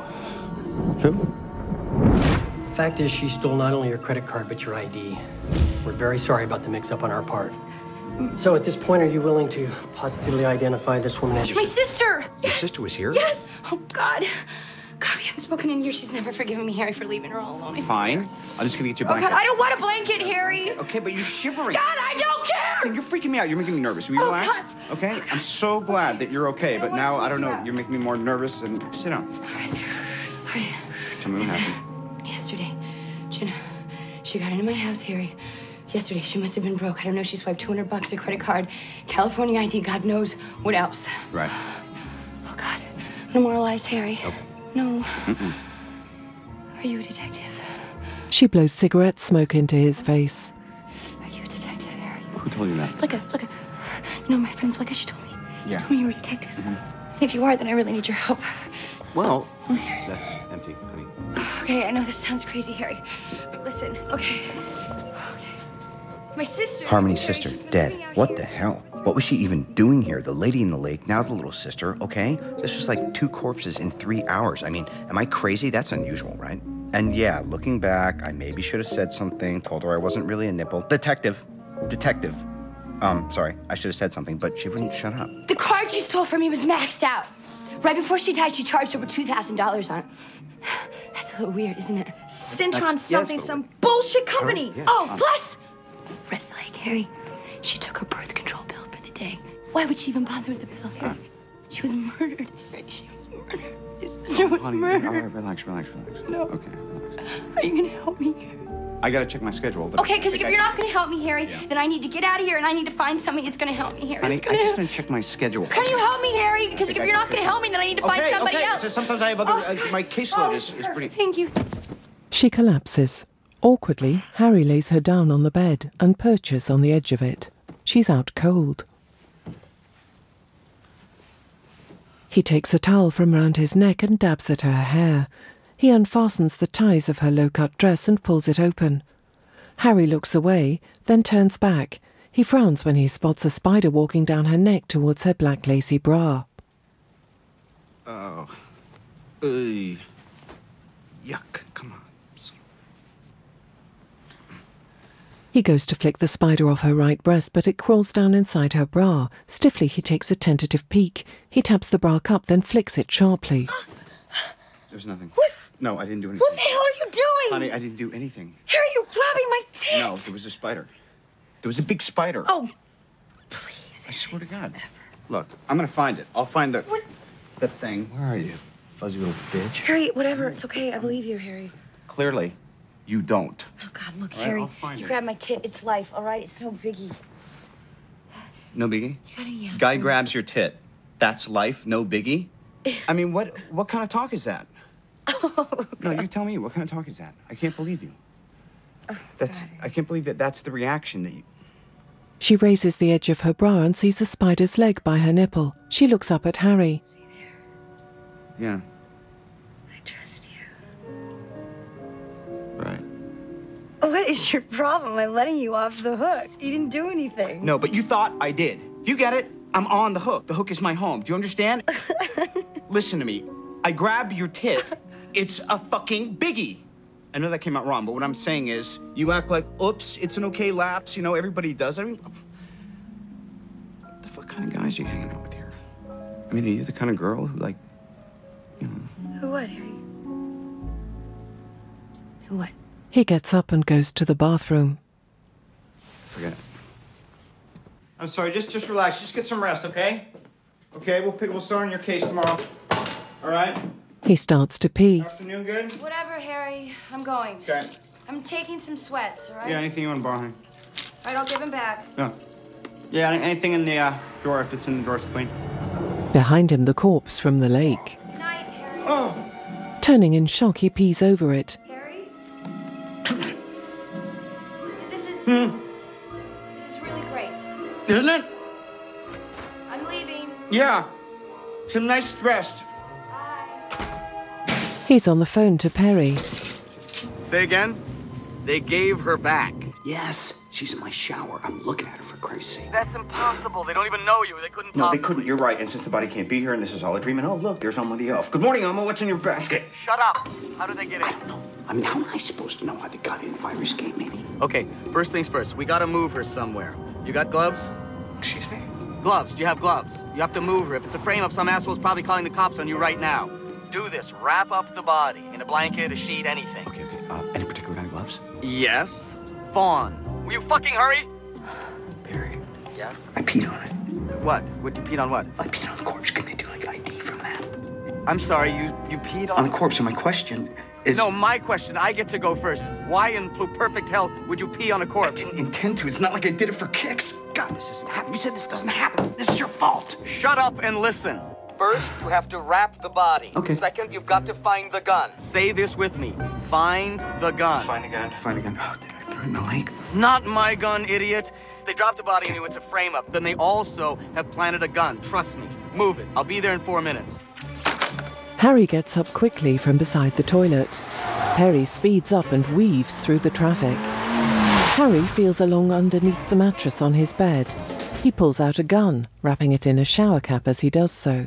[SPEAKER 11] Who?
[SPEAKER 16] The fact is, she stole not only your credit card, but your I D. We're very sorry about the mix-up on our part. So at this point, are you willing to positively identify this woman as your
[SPEAKER 2] My sister!
[SPEAKER 4] Your sister was here?
[SPEAKER 2] Yes! Oh, God. God, we haven't spoken in years. She's never forgiven me, Harry, for leaving her all alone. I
[SPEAKER 11] Fine. I'm just gonna get you a
[SPEAKER 2] Oh,
[SPEAKER 11] blanket.
[SPEAKER 2] God, I don't want a blanket, Harry.
[SPEAKER 11] Okay, but you're shivering.
[SPEAKER 2] God, I don't care!
[SPEAKER 11] You're freaking me out. You're making me nervous. Will you
[SPEAKER 2] Oh,
[SPEAKER 11] relax?
[SPEAKER 2] God.
[SPEAKER 11] Okay? I'm so glad that you're okay, but now, I don't know, you're making me more nervous. And sit down. Tell me what happened.
[SPEAKER 2] Yesterday, Jenna, she got into my house, Harry. Yesterday, she must have been broke. I don't know. She swiped two hundred bucks, a credit card, California I D, God knows what else.
[SPEAKER 11] Right.
[SPEAKER 2] Oh, God. No more lies, Harry.
[SPEAKER 11] Nope.
[SPEAKER 2] No.
[SPEAKER 11] Mm-mm.
[SPEAKER 2] Are you a detective?
[SPEAKER 1] She blows cigarette smoke into his face.
[SPEAKER 2] Are you a detective, Harry?
[SPEAKER 11] Who told you that?
[SPEAKER 2] Flicka, Flicka. You know, my friend Flicka, she told me.
[SPEAKER 11] Yeah.
[SPEAKER 2] She told me you were a detective.
[SPEAKER 11] Mm-hmm.
[SPEAKER 2] If you are, then I really need your help.
[SPEAKER 11] Well, that's empty, honey.
[SPEAKER 2] Okay, I know this sounds crazy, Harry. But listen, okay. Okay. My sister.
[SPEAKER 4] Harmony's
[SPEAKER 2] Harry,
[SPEAKER 4] sister,
[SPEAKER 2] she's been
[SPEAKER 4] dead.
[SPEAKER 2] living out
[SPEAKER 4] What
[SPEAKER 2] here.
[SPEAKER 4] the hell? What was she even doing here? The lady in the lake, now the little sister, okay? This was like two corpses in three hours. I mean, am I crazy? That's unusual, right? And yeah, looking back, I maybe should have said something, told her I wasn't really a nipple. Detective. Detective. Um, sorry, I should have said something, but she wouldn't shut up.
[SPEAKER 2] The card she stole from me was maxed out. Right before she died, she charged over two thousand dollars on it. That's a little weird, isn't it? Cintron
[SPEAKER 11] That's- yeah,
[SPEAKER 2] something,
[SPEAKER 11] that's a
[SPEAKER 2] some bullshit company.
[SPEAKER 11] Alright, yeah,
[SPEAKER 2] oh,
[SPEAKER 11] um,
[SPEAKER 2] plus, red flag, Harry. She took her birth control pill for the day. Why would she even bother with the pill, Harry? She was murdered, Harry. She was murdered. My sister was
[SPEAKER 11] Honey,
[SPEAKER 2] murdered.
[SPEAKER 11] all right, relax, relax, relax.
[SPEAKER 2] No.
[SPEAKER 11] Okay, relax.
[SPEAKER 2] Are you gonna help me here?
[SPEAKER 11] I gotta check my schedule. But
[SPEAKER 2] Okay, because if
[SPEAKER 11] I-
[SPEAKER 2] you're not going to help me, Harry,
[SPEAKER 11] Yeah.
[SPEAKER 2] then I need to get out of here and I need to find somebody that's going to help me, Harry.
[SPEAKER 11] Honey,
[SPEAKER 2] It's
[SPEAKER 11] I
[SPEAKER 2] gonna...
[SPEAKER 11] just want to check my schedule.
[SPEAKER 2] Can you help me, Harry? Because if
[SPEAKER 11] Okay,
[SPEAKER 2] you're not going to help me, then I need to find
[SPEAKER 11] okay,
[SPEAKER 2] somebody
[SPEAKER 11] okay.
[SPEAKER 2] else.
[SPEAKER 11] So sometimes I have other.
[SPEAKER 2] Oh,
[SPEAKER 11] uh, my caseload is, is pretty.
[SPEAKER 2] Thank you.
[SPEAKER 1] She collapses. Awkwardly, Harry lays her down on the bed and perches on the edge of it. She's out cold. He takes a towel from round his neck and dabs at her hair. He unfastens the ties of her low-cut dress and pulls it open. Harry looks away, then turns back. He frowns when he spots a spider walking down her neck towards her black lacy bra.
[SPEAKER 11] Oh. Ugh. Yuck. Come on.
[SPEAKER 1] He goes to flick the spider off her right breast, but it crawls down inside her bra. Stiffly, he takes a tentative peek. He taps the bra cup, then flicks it sharply.
[SPEAKER 11] There's nothing.
[SPEAKER 2] What?
[SPEAKER 11] No, I didn't do anything.
[SPEAKER 2] What the hell are you doing?
[SPEAKER 11] Honey, I didn't do anything.
[SPEAKER 2] Harry, you're grabbing my tit.
[SPEAKER 11] No, there was a spider. There was a big spider.
[SPEAKER 2] Oh,
[SPEAKER 11] I swear to God. Look, I'm gonna find it. I'll find the the thing. Where are you, fuzzy little bitch?
[SPEAKER 2] Harry, whatever. It's okay. I believe you, Harry.
[SPEAKER 11] Clearly, you don't.
[SPEAKER 2] Oh, God, look,
[SPEAKER 11] All right,
[SPEAKER 2] Harry.
[SPEAKER 11] I'll find
[SPEAKER 2] You
[SPEAKER 11] it.
[SPEAKER 2] grabbed my tit. It's life, all right? It's no biggie.
[SPEAKER 11] No biggie.
[SPEAKER 2] You got any
[SPEAKER 11] Guy grabs your tit. That's life. No biggie. I mean, what what kind of talk is that?
[SPEAKER 2] Oh,
[SPEAKER 11] No, you tell me. What kind of talk is that? I can't believe you. That's. I can't believe that. That's the reaction that you.
[SPEAKER 1] She raises the edge of her bra and sees a spider's leg by her nipple. She looks up at Harry.
[SPEAKER 11] Yeah.
[SPEAKER 2] I trust you.
[SPEAKER 11] Right.
[SPEAKER 2] What is your problem? I'm letting you off the hook. You didn't do anything.
[SPEAKER 11] No, but you thought I did. You get it? I'm on the hook. The hook is my home. Do you understand? Listen to me. I grabbed your tit. It's a fucking biggie. I know that came out wrong, but what I'm saying is, you act like, oops, it's an okay lapse. You know, everybody does. I mean, what the fuck kind of guys are you hanging out with here? I mean, are you the kind of girl who, like, you know...
[SPEAKER 2] Who what, Harry? Who what?
[SPEAKER 1] He gets up and goes to the bathroom.
[SPEAKER 11] Forget it.
[SPEAKER 9] I'm sorry, just just relax. Just get some rest, okay? Okay, we'll pick, we'll start on your case tomorrow. All right?
[SPEAKER 1] He starts to pee.
[SPEAKER 9] Afternoon good?
[SPEAKER 2] Whatever, Harry. I'm going.
[SPEAKER 9] Okay.
[SPEAKER 2] I'm taking some sweats, all right?
[SPEAKER 9] Yeah, anything you want to borrow, honey?
[SPEAKER 2] All right, I'll give him back.
[SPEAKER 9] No. Yeah, any- anything in the uh, drawer if it's in the drawer, it's clean.
[SPEAKER 1] Behind him, the corpse from the lake.
[SPEAKER 2] Good night, Harry.
[SPEAKER 9] Oh!
[SPEAKER 1] Turning in shock, he pees over it.
[SPEAKER 2] Harry? This is...
[SPEAKER 9] Hmm.
[SPEAKER 2] This is really great.
[SPEAKER 9] Isn't it?
[SPEAKER 2] I'm leaving.
[SPEAKER 9] Yeah. Some nice rest.
[SPEAKER 1] He's on the phone to Perry.
[SPEAKER 15] Say again? They gave her back.
[SPEAKER 4] Yes, she's in my shower. I'm looking at her for Christ's sake.
[SPEAKER 15] That's impossible. They don't even know you. They couldn't
[SPEAKER 11] No, they
[SPEAKER 15] possibly.
[SPEAKER 11] couldn't. You're right. And since the body can't be here and this is all a dream, and oh, look, there's Elmo the elf. Good morning, Elmo. What's in your basket?
[SPEAKER 15] Shut up. How did they get in?
[SPEAKER 4] I don't know. I mean, how am I supposed to know how they got in? Fire escape, maybe?
[SPEAKER 15] Okay, first things first. We gotta move her somewhere. You got gloves?
[SPEAKER 4] Excuse me?
[SPEAKER 15] Gloves. Do you have gloves? You have to move her. If it's a frame-up, some asshole's probably calling the cops on you right now. Do this. Wrap up the body in a blanket, a sheet, anything.
[SPEAKER 4] Okay, okay. Uh, any particular kind of gloves?
[SPEAKER 15] Yes. Fawn. Will you fucking hurry?
[SPEAKER 4] Perry.
[SPEAKER 15] Yeah?
[SPEAKER 4] I peed on it.
[SPEAKER 15] What? What you peed on what?
[SPEAKER 4] I peed on the corpse. Can they do, like, I D from that?
[SPEAKER 15] I'm sorry, you you peed on...
[SPEAKER 4] On the corpse, and my question is...
[SPEAKER 15] No, my question. I get to go first. Why in perfect hell would you pee on a corpse?
[SPEAKER 4] I didn't intend to. It's not like I did it for kicks. God, this isn't happening. You said this doesn't happen. This is your fault.
[SPEAKER 15] Shut up and listen. First, you have to wrap the body.
[SPEAKER 4] Okay.
[SPEAKER 15] Second, you've got to find the gun. Say this with me. Find the gun.
[SPEAKER 4] Find the gun. Find the gun. Oh, did I throw it in the lake?
[SPEAKER 15] Not my gun, idiot. They dropped a body and knew it's a frame-up. Then they also have planted a gun. Trust me. Move it. I'll be there in four minutes.
[SPEAKER 1] Harry gets up quickly from beside the toilet. Perry speeds up and weaves through the traffic. Harry feels along underneath the mattress on his bed. He pulls out a gun, wrapping it in a shower cap as he does so.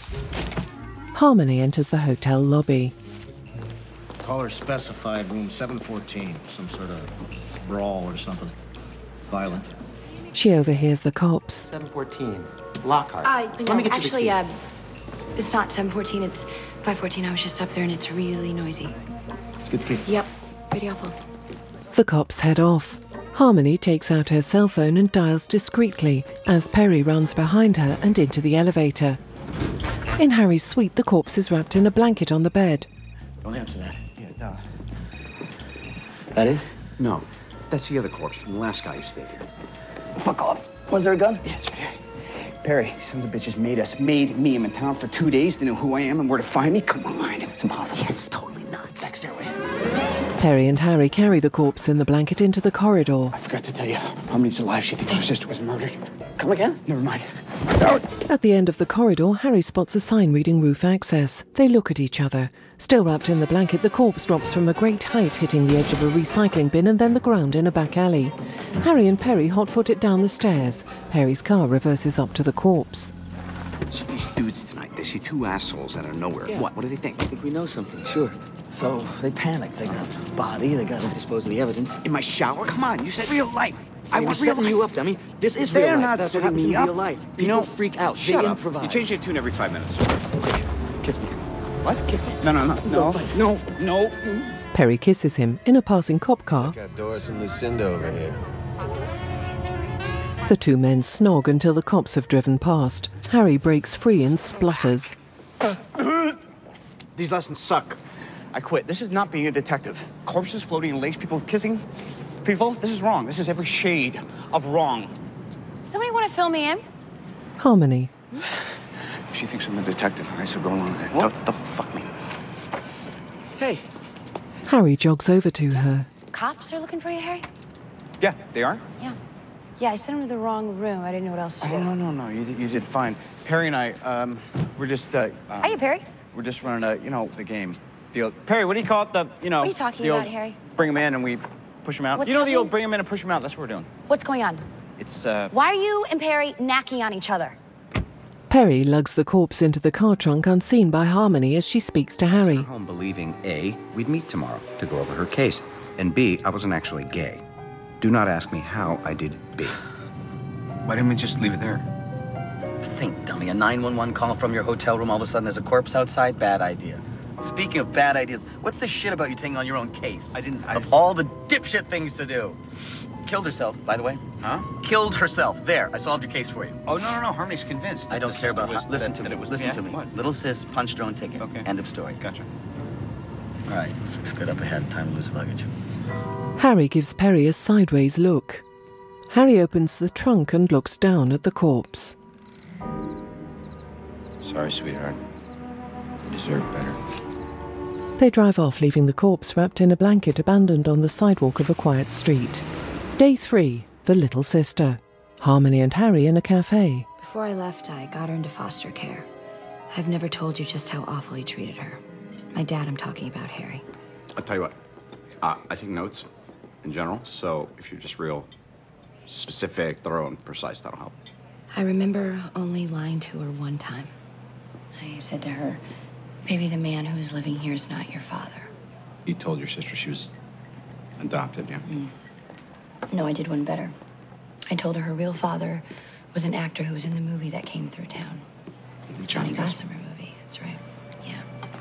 [SPEAKER 1] Harmony enters the hotel lobby.
[SPEAKER 19] Caller specified room seven fourteen. Some sort of brawl or something. Violent.
[SPEAKER 1] She overhears the cops.
[SPEAKER 16] seven fourteen. Lockhart.
[SPEAKER 2] Uh,
[SPEAKER 16] Let
[SPEAKER 2] no,
[SPEAKER 16] me get you the
[SPEAKER 2] actually,
[SPEAKER 16] key.
[SPEAKER 2] uh, it's not seven fourteen, it's five fourteen. I was just up there and it's really noisy.
[SPEAKER 19] Let's get the key.
[SPEAKER 2] Yep, pretty awful.
[SPEAKER 1] The cops head off. Harmony takes out her cell phone and dials discreetly as Perry runs behind her and into the elevator. In Harry's suite, the corpse is wrapped in a blanket on the bed.
[SPEAKER 19] Don't answer that.
[SPEAKER 4] Yeah, duh. That it?
[SPEAKER 11] No, that's the other corpse from the last guy who stayed here.
[SPEAKER 6] Fuck off. Was there a gun?
[SPEAKER 9] Yes, yeah, Perry, these sons of bitches made us, made me. I'm in town for two days to know who I am and where to find me. Come on.
[SPEAKER 6] It's impossible. It's totally nuts.
[SPEAKER 9] Back stairway.
[SPEAKER 1] Perry and Harry carry the corpse in the blanket into the corridor.
[SPEAKER 9] I forgot to tell you, Harmony's alive. She thinks her sister was murdered.
[SPEAKER 6] Come again?
[SPEAKER 9] Never mind.
[SPEAKER 1] At the end of the corridor, Harry spots a sign reading roof access. They look at each other. Still wrapped in the blanket, the corpse drops from a great height, hitting the edge of a recycling bin and then the ground in a back alley. Harry and Perry hot-foot it down the stairs. Perry's car reverses up to the corpse.
[SPEAKER 11] So these dudes tonight, they see two assholes out of nowhere.
[SPEAKER 6] Yeah.
[SPEAKER 11] What? What do they think?
[SPEAKER 6] I think we know something, sure. So they panic. They got the body. They got to dispose of the evidence.
[SPEAKER 11] In my shower? Come on, you said real life.
[SPEAKER 6] I,
[SPEAKER 11] I
[SPEAKER 6] mean,
[SPEAKER 11] want
[SPEAKER 6] we're
[SPEAKER 11] real
[SPEAKER 6] setting
[SPEAKER 11] life.
[SPEAKER 6] you up, dummy. This is
[SPEAKER 11] They're
[SPEAKER 6] real life.
[SPEAKER 11] not
[SPEAKER 6] That's what
[SPEAKER 11] setting
[SPEAKER 6] happens
[SPEAKER 11] me
[SPEAKER 6] in
[SPEAKER 11] up.
[SPEAKER 6] real life.
[SPEAKER 11] You
[SPEAKER 6] People
[SPEAKER 11] know,
[SPEAKER 6] freak out.
[SPEAKER 11] Shut
[SPEAKER 6] they
[SPEAKER 11] up.
[SPEAKER 6] improvise.
[SPEAKER 11] You change your tune every five minutes.
[SPEAKER 6] Kiss me.
[SPEAKER 11] What?
[SPEAKER 6] Kiss me.
[SPEAKER 11] No, no, no, no, no, no.
[SPEAKER 1] Perry kisses him in a passing cop car.
[SPEAKER 20] Got Doris and Lucinda over here.
[SPEAKER 1] The two men snog until the cops have driven past. Harry breaks free and splutters.
[SPEAKER 9] These lessons suck. I quit. This is not being a detective. Corpses floating in lakes, people kissing people. This is wrong. This is every shade of wrong.
[SPEAKER 2] Somebody want to fill me in?
[SPEAKER 1] Harmony.
[SPEAKER 9] She thinks I'm a detective. All right, so go along with it. Don't, don't fuck me. Hey.
[SPEAKER 1] Harry jogs over to her.
[SPEAKER 2] Cops are looking for you, Harry?
[SPEAKER 9] Yeah, they are?
[SPEAKER 2] Yeah. Yeah, I sent them to the wrong room. I didn't know what else to do.
[SPEAKER 9] Oh, no, no, no. You did, you did fine. Perry and I, um, we're just, uh... Um,
[SPEAKER 2] Hiya, Perry.
[SPEAKER 9] We're just running a, you know, the game. The old, Perry, what do you call it? The, you know...
[SPEAKER 2] What are you talking
[SPEAKER 9] the old,
[SPEAKER 2] about, Harry?
[SPEAKER 9] Bring them in and we push them out.
[SPEAKER 2] What's
[SPEAKER 9] you know
[SPEAKER 2] happening?
[SPEAKER 9] the old bring them in and push them out? That's what we're doing.
[SPEAKER 2] What's going on?
[SPEAKER 9] It's, uh...
[SPEAKER 2] Why are you and Perry knacking on each other?
[SPEAKER 1] Perry lugs the corpse into the car trunk unseen by Harmony as she speaks to Harry.
[SPEAKER 4] I was home believing A, we'd meet tomorrow to go over her case, and B, I wasn't actually gay. Do not ask me how I did B.
[SPEAKER 11] Why didn't we just leave it there?
[SPEAKER 6] Think, dummy. A nine one one call from your hotel room, all of a sudden there's a corpse outside? Bad idea. Speaking of bad ideas, what's this shit about you taking on your own case?
[SPEAKER 11] I didn't... I...
[SPEAKER 6] Of all the dipshit things to do. Killed herself, by the way.
[SPEAKER 11] Huh?
[SPEAKER 6] Killed herself. There, I solved your case for you.
[SPEAKER 11] Oh, no, no, no. Harmony's convinced.
[SPEAKER 6] I don't care about
[SPEAKER 11] was,
[SPEAKER 6] her. Listen
[SPEAKER 11] that,
[SPEAKER 6] to me.
[SPEAKER 11] That it was,
[SPEAKER 6] Listen
[SPEAKER 11] yeah,
[SPEAKER 6] to me.
[SPEAKER 11] What?
[SPEAKER 6] Little sis punched her own ticket.
[SPEAKER 11] Okay.
[SPEAKER 6] End of story.
[SPEAKER 11] Gotcha.
[SPEAKER 6] All right, let's get up ahead. Time to lose luggage.
[SPEAKER 1] Harry gives Perry a sideways look. Harry opens the trunk and looks down at the corpse.
[SPEAKER 4] Sorry, sweetheart. You deserve better.
[SPEAKER 1] They drive off, leaving the corpse wrapped in a blanket abandoned on the sidewalk of a quiet street. Day three, the little sister. Harmony and Harry in a cafe.
[SPEAKER 2] Before I left, I got her into foster care. I've never told you just how awful he treated her. My dad I'm talking about, Harry.
[SPEAKER 11] I'll tell you what. Uh, I take notes in general, so if you're just real specific, thorough, and precise, that'll help.
[SPEAKER 2] I remember only lying to her one time. I said to her, maybe the man who is living here is not your father.
[SPEAKER 11] You told your sister she was adopted, yeah?
[SPEAKER 2] Mm. No, I did one better. I told her her real father was an actor who was in the movie that came through town. The Johnny Gossamer movie, that's right. Yeah.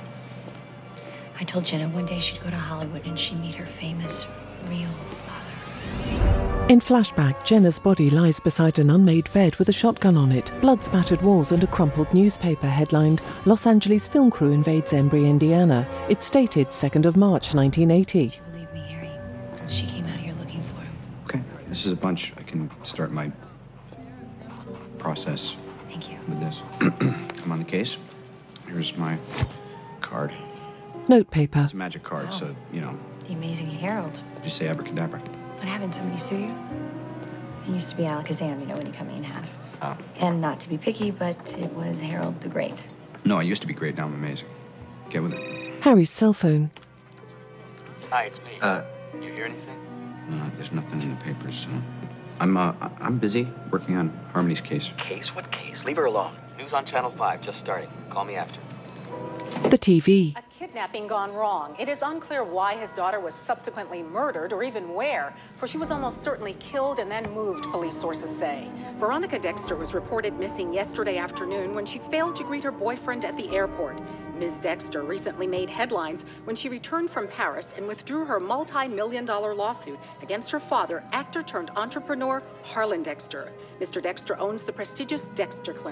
[SPEAKER 2] I told Jenna one day she'd go to Hollywood and she'd meet her famous, real father.
[SPEAKER 1] In flashback, Jenna's body lies beside an unmade bed with a shotgun on it, blood-spattered walls and a crumpled newspaper headlined, Los Angeles film crew invades Embry, Indiana. It's dated second of March, nineteen eighty.
[SPEAKER 2] She believed me, Harry. She came out here looking for him.
[SPEAKER 11] Okay, this is a bunch. I can start my process.
[SPEAKER 2] Thank you.
[SPEAKER 11] With this. I'm on the case. Here's my card.
[SPEAKER 1] Notepaper.
[SPEAKER 11] It's a magic card,
[SPEAKER 2] Wow.
[SPEAKER 11] so, you know,
[SPEAKER 2] The Amazing Harold.
[SPEAKER 11] just say abracadabra.
[SPEAKER 2] What happened? Somebody sue you? It used to be Alakazam, you know, when you cut me in half.
[SPEAKER 11] Oh.
[SPEAKER 2] And not to be picky, but it was Harold the Great.
[SPEAKER 11] No, I used to be great, now I'm amazing. Get with it.
[SPEAKER 1] Harry's cell phone.
[SPEAKER 6] Hi, it's me.
[SPEAKER 11] Uh,
[SPEAKER 6] You hear anything?
[SPEAKER 11] No, there's nothing in the papers, so... I'm, uh, I- I'm busy working on Harmony's case.
[SPEAKER 6] Case? What case? Leave her alone. News on Channel five, just starting. Call me after.
[SPEAKER 1] The T V.
[SPEAKER 21] A kidnapping gone wrong. It is unclear why his daughter was subsequently murdered or even where, for she was almost certainly killed and then moved, police sources say. Veronica Dexter was reported missing yesterday afternoon when she failed to greet her boyfriend at the airport. Miz Dexter recently made headlines when she returned from Paris and withdrew her multi-million dollar lawsuit against her father, actor turned entrepreneur Harlan Dexter. Mister Dexter owns the prestigious Dexter Clinic.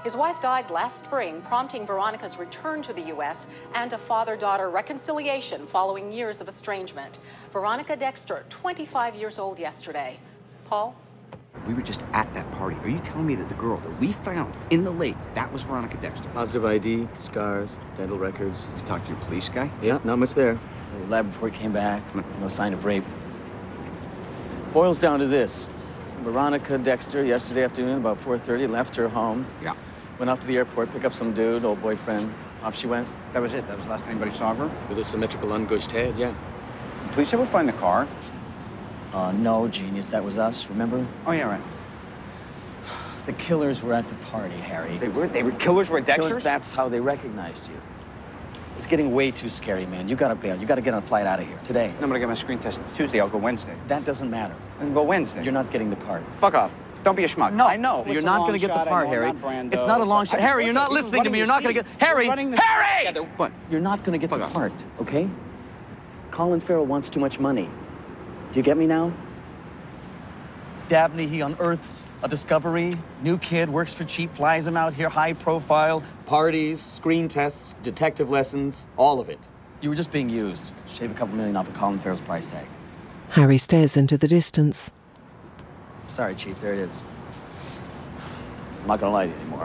[SPEAKER 21] His wife died last spring, prompting Veronica's return to the U S and a father-daughter reconciliation following years of estrangement. Veronica Dexter, twenty-five years old yesterday. Paul?
[SPEAKER 4] We were just at that party. Are you telling me that the girl that we found in the lake, that was Veronica Dexter?
[SPEAKER 6] Positive I D, scars, dental records.
[SPEAKER 4] You talked to your police guy?
[SPEAKER 6] Yeah, not much there. The lab report came back, no sign of rape. Boils down to this. Veronica Dexter, yesterday afternoon, about four thirty, left her home.
[SPEAKER 4] Yeah.
[SPEAKER 6] Went off to the airport, picked up some dude, old boyfriend. Off she went.
[SPEAKER 4] That was it? That was the last time anybody saw her?
[SPEAKER 6] With a symmetrical, ungushed head, yeah.
[SPEAKER 4] Did police ever find the car?
[SPEAKER 6] Uh, no, genius. That was us, remember?
[SPEAKER 4] Oh, yeah, right.
[SPEAKER 6] The killers were at the party, Harry.
[SPEAKER 4] They were? They were killers were Dexters?
[SPEAKER 6] Killers, that's how they recognized you. It's getting way too scary, man. You gotta bail. You gotta get on a flight out of here. Today.
[SPEAKER 4] No, I'm gonna get my screen test Tuesday. I'll go Wednesday.
[SPEAKER 6] That doesn't matter.
[SPEAKER 4] I can go Wednesday.
[SPEAKER 6] You're not getting the part.
[SPEAKER 4] Fuck off. Don't be a schmuck.
[SPEAKER 6] No,
[SPEAKER 4] I know.
[SPEAKER 6] You're
[SPEAKER 4] It's
[SPEAKER 6] not
[SPEAKER 4] a
[SPEAKER 6] going to
[SPEAKER 4] long
[SPEAKER 6] get the
[SPEAKER 4] shot,
[SPEAKER 6] part,
[SPEAKER 4] I know,
[SPEAKER 6] Harry.
[SPEAKER 4] not Brando.
[SPEAKER 6] It's not a long shot.
[SPEAKER 4] I-
[SPEAKER 6] Harry, you're not
[SPEAKER 4] He was
[SPEAKER 6] listening to
[SPEAKER 4] running
[SPEAKER 6] me. You're
[SPEAKER 4] the
[SPEAKER 6] not going to
[SPEAKER 4] scene.
[SPEAKER 6] get... Harry!
[SPEAKER 4] He was running the-
[SPEAKER 6] Harry!
[SPEAKER 4] Yeah, the- what?
[SPEAKER 6] You're not going to get
[SPEAKER 4] Fuck
[SPEAKER 6] the
[SPEAKER 4] off.
[SPEAKER 6] part, okay? Colin Farrell wants too much money. Do you get me now? Dabney, he unearths a discovery. New kid, works for cheap, flies him out here, high profile, parties, screen tests, detective lessons, all of it. You were just being used. Shave a couple million off of Colin Farrell's price tag.
[SPEAKER 1] Harry stares into the distance.
[SPEAKER 6] Sorry, Chief, there it is. I'm not gonna lie to you anymore.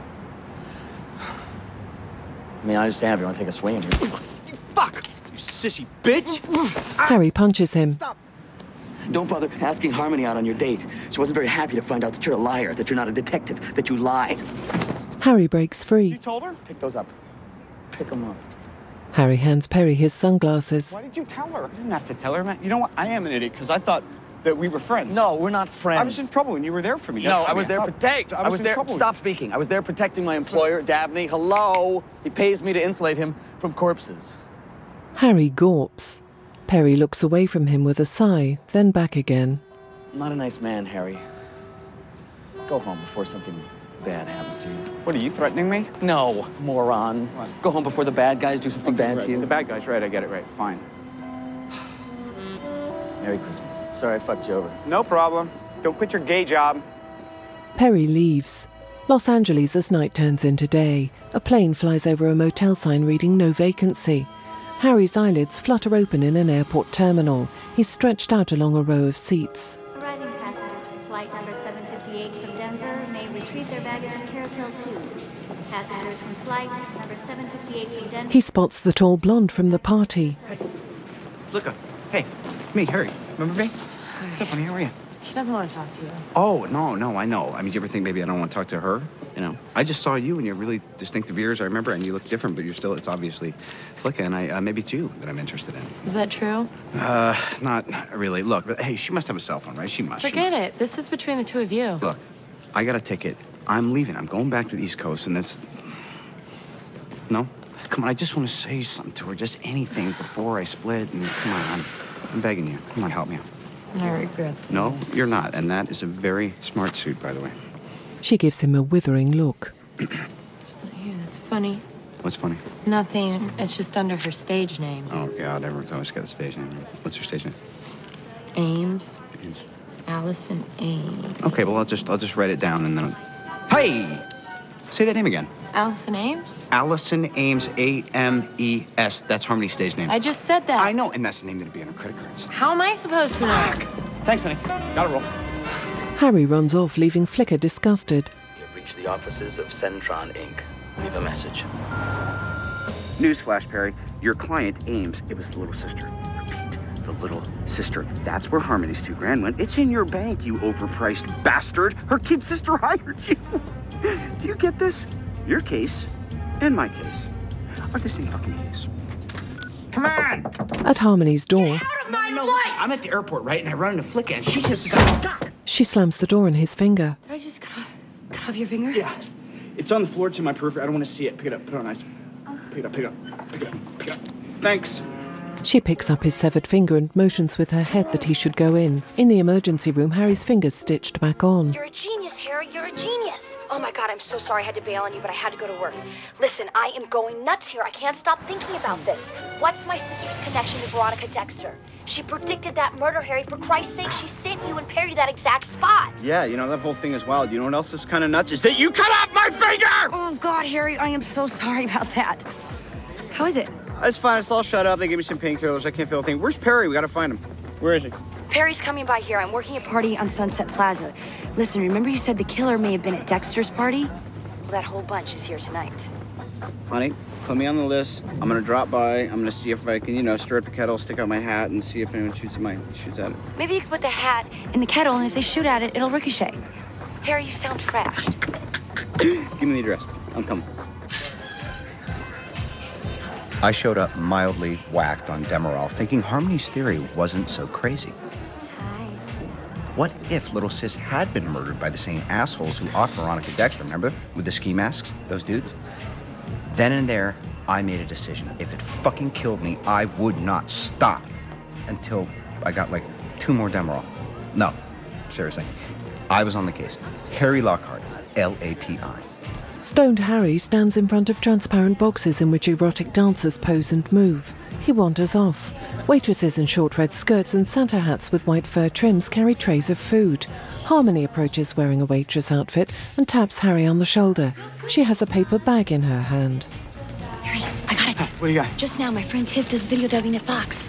[SPEAKER 6] I mean, I understand if you want to take a swing.
[SPEAKER 4] Fuck! You sissy bitch!
[SPEAKER 1] Harry punches him.
[SPEAKER 6] Don't bother asking Harmony out on your date. She wasn't very happy to find out that you're a liar, that you're not a detective, that you lied.
[SPEAKER 1] Harry breaks free.
[SPEAKER 4] told her?
[SPEAKER 6] Pick those up. Pick them up.
[SPEAKER 1] Harry hands Perry his sunglasses.
[SPEAKER 4] Why did you tell her? I didn't have to tell her, man. You know what? I am an idiot because I thought that we were friends.
[SPEAKER 6] No, we're not friends.
[SPEAKER 4] I was in trouble and you were there for me.
[SPEAKER 6] No,
[SPEAKER 4] I
[SPEAKER 6] I was
[SPEAKER 4] mean,
[SPEAKER 6] there
[SPEAKER 4] I
[SPEAKER 6] protect.
[SPEAKER 4] thought-
[SPEAKER 6] I was
[SPEAKER 4] in
[SPEAKER 6] there.
[SPEAKER 4] trouble.
[SPEAKER 6] Stop speaking. I was there protecting my employer, Dabney. Hello. He pays me to insulate him from corpses.
[SPEAKER 1] Harry gawps. Perry looks away from him with a sigh, then back again.
[SPEAKER 6] I'm not a nice man, Harry. Go home before something bad happens to you.
[SPEAKER 4] What, are you threatening me?
[SPEAKER 6] No, moron.
[SPEAKER 4] What?
[SPEAKER 6] Go home before the bad guys do something bad
[SPEAKER 4] right.
[SPEAKER 6] to you.
[SPEAKER 4] The bad guy's right. I get it right. Fine.
[SPEAKER 6] Merry Christmas. Sorry I fucked you over.
[SPEAKER 4] No problem. Don't quit your gay job.
[SPEAKER 1] Perry leaves. Los Angeles as night turns into day. A plane flies over a motel sign reading no vacancy. Harry's eyelids flutter open in an airport terminal. He's stretched out along a row of seats.
[SPEAKER 7] Arriving passengers from flight number seven fifty-eight from Denver may retrieve their baggage at Carousel two. Passengers from flight number seven fifty-eight from Denver...
[SPEAKER 1] He spots the tall blonde from the party.
[SPEAKER 4] Look up. Hey, me, Harry. Remember me? What's up, honey? How are you?
[SPEAKER 10] She doesn't want to talk to you.
[SPEAKER 4] Oh, no, no, I know. I mean, do you ever think maybe I don't want to talk to her? You know, I just saw you and you have really distinctive ears, I remember, and you look different, but you're still, it's obviously Flicka, and I, uh, maybe it's you that I'm interested in.
[SPEAKER 10] Is that true?
[SPEAKER 4] Uh, not really. Look, but, hey, she must have a cell phone, right? She must. she
[SPEAKER 10] Forget
[SPEAKER 4] must.
[SPEAKER 10] it. This is between the two of you.
[SPEAKER 4] Look, I got a ticket. I'm leaving. I'm going back to the East Coast, and this... No? Come on, I just want to say something to her, just anything before I split, and come on, I'm, I'm begging you. Come on, help me out.
[SPEAKER 10] And I regret this.
[SPEAKER 4] No, you're not, and that is a very smart suit, by the way.
[SPEAKER 1] She gives him a withering look.
[SPEAKER 10] It's not here. That's funny.
[SPEAKER 4] What's funny?
[SPEAKER 10] Nothing. It's just under her stage name.
[SPEAKER 4] Oh, God, everyone's always got a stage name. What's her stage name?
[SPEAKER 10] Ames. Allison Ames.
[SPEAKER 4] Okay, well, I'll just, I'll just write it down, and then... Hey! Say that name again.
[SPEAKER 10] Allison Ames?
[SPEAKER 4] Allison Ames, A M E S. That's Harmony's stage name.
[SPEAKER 10] I just said that.
[SPEAKER 4] I know, and that's the name that'll be on her credit cards.
[SPEAKER 10] How am I supposed to know?
[SPEAKER 4] Thanks, honey. Gotta roll.
[SPEAKER 1] Harry runs off, leaving Flicker disgusted.
[SPEAKER 6] You've reached the offices of Centron, Incorporated. Leave a message.
[SPEAKER 4] Newsflash, Perry. Your client, Ames, it was the little sister. Repeat, the little sister. That's where Harmony's two grand went. It's in your bank, you overpriced bastard. Her kid sister hired you. Do you get this? Your case and my case are the same fucking case. Come on!
[SPEAKER 1] At Harmony's door,
[SPEAKER 4] Out of my no, no, life! I'm at the airport, right? And I run into Flicka, and she just got...
[SPEAKER 1] she slams the door on his finger.
[SPEAKER 2] Did I just cut off, cut off your finger?
[SPEAKER 4] Yeah. It's on the floor to my periphery. I don't want to see it. Pick it up. Put it on ice. Pick it up. Pick it up. Pick it up. Pick it up. Thanks.
[SPEAKER 1] She picks up his severed finger and motions with her head that he should go in. In the emergency room, Harry's finger's stitched back on.
[SPEAKER 2] You're a genius, Harry. You're a genius. Oh my God, I'm so sorry I had to bail on you, but I had to go to work. Listen, I am going nuts here. I can't stop thinking about this. What's my sister's connection to Veronica Dexter? She predicted that murder, Harry. For Christ's sake, she sent you and Perry to that exact spot.
[SPEAKER 4] Yeah, you know, that whole thing is wild. You know what else is kind of nuts? Is that you cut off my finger!
[SPEAKER 2] Oh, God, Harry, I am so sorry about that. How is it?
[SPEAKER 4] It's fine. It's all shut up. They gave me some painkillers. I can't feel a thing. Where's Perry? We gotta find him. Where is he?
[SPEAKER 2] Perry's coming by here. I'm working a party on Sunset Plaza. Listen, remember you said the killer may have been at Dexter's party? Well, that whole bunch is here tonight.
[SPEAKER 4] Honey, put me on the list. I'm gonna drop by. I'm gonna see if I can, you know, stir up the kettle, stick out my hat, and see if anyone shoots at my shoots at it.
[SPEAKER 2] Maybe you could put the hat in the kettle, and if they shoot at it, it'll ricochet. Harry, you sound trashed.
[SPEAKER 4] Give me the address. I'm coming. I showed up mildly whacked on Demerol, thinking Harmony's theory wasn't so crazy. What if little sis had been murdered by the same assholes who off Veronica Dexter, remember? With the ski masks, those dudes? Then and there, I made a decision. If it fucking killed me, I would not stop until I got like two more Demerol. No, seriously. I was on the case. Harry Lockhart, L A P I.
[SPEAKER 1] Stoned Harry stands in front of transparent boxes in which erotic dancers pose and move. He wanders off. Waitresses in short red skirts and Santa hats with white fur trims carry trays of food. Harmony approaches wearing a waitress outfit and taps Harry on the shoulder. She has a paper bag in her hand.
[SPEAKER 2] Harry, I got it.
[SPEAKER 4] What do you got?
[SPEAKER 2] Just now, my friend Tiff does video dubbing at Fox.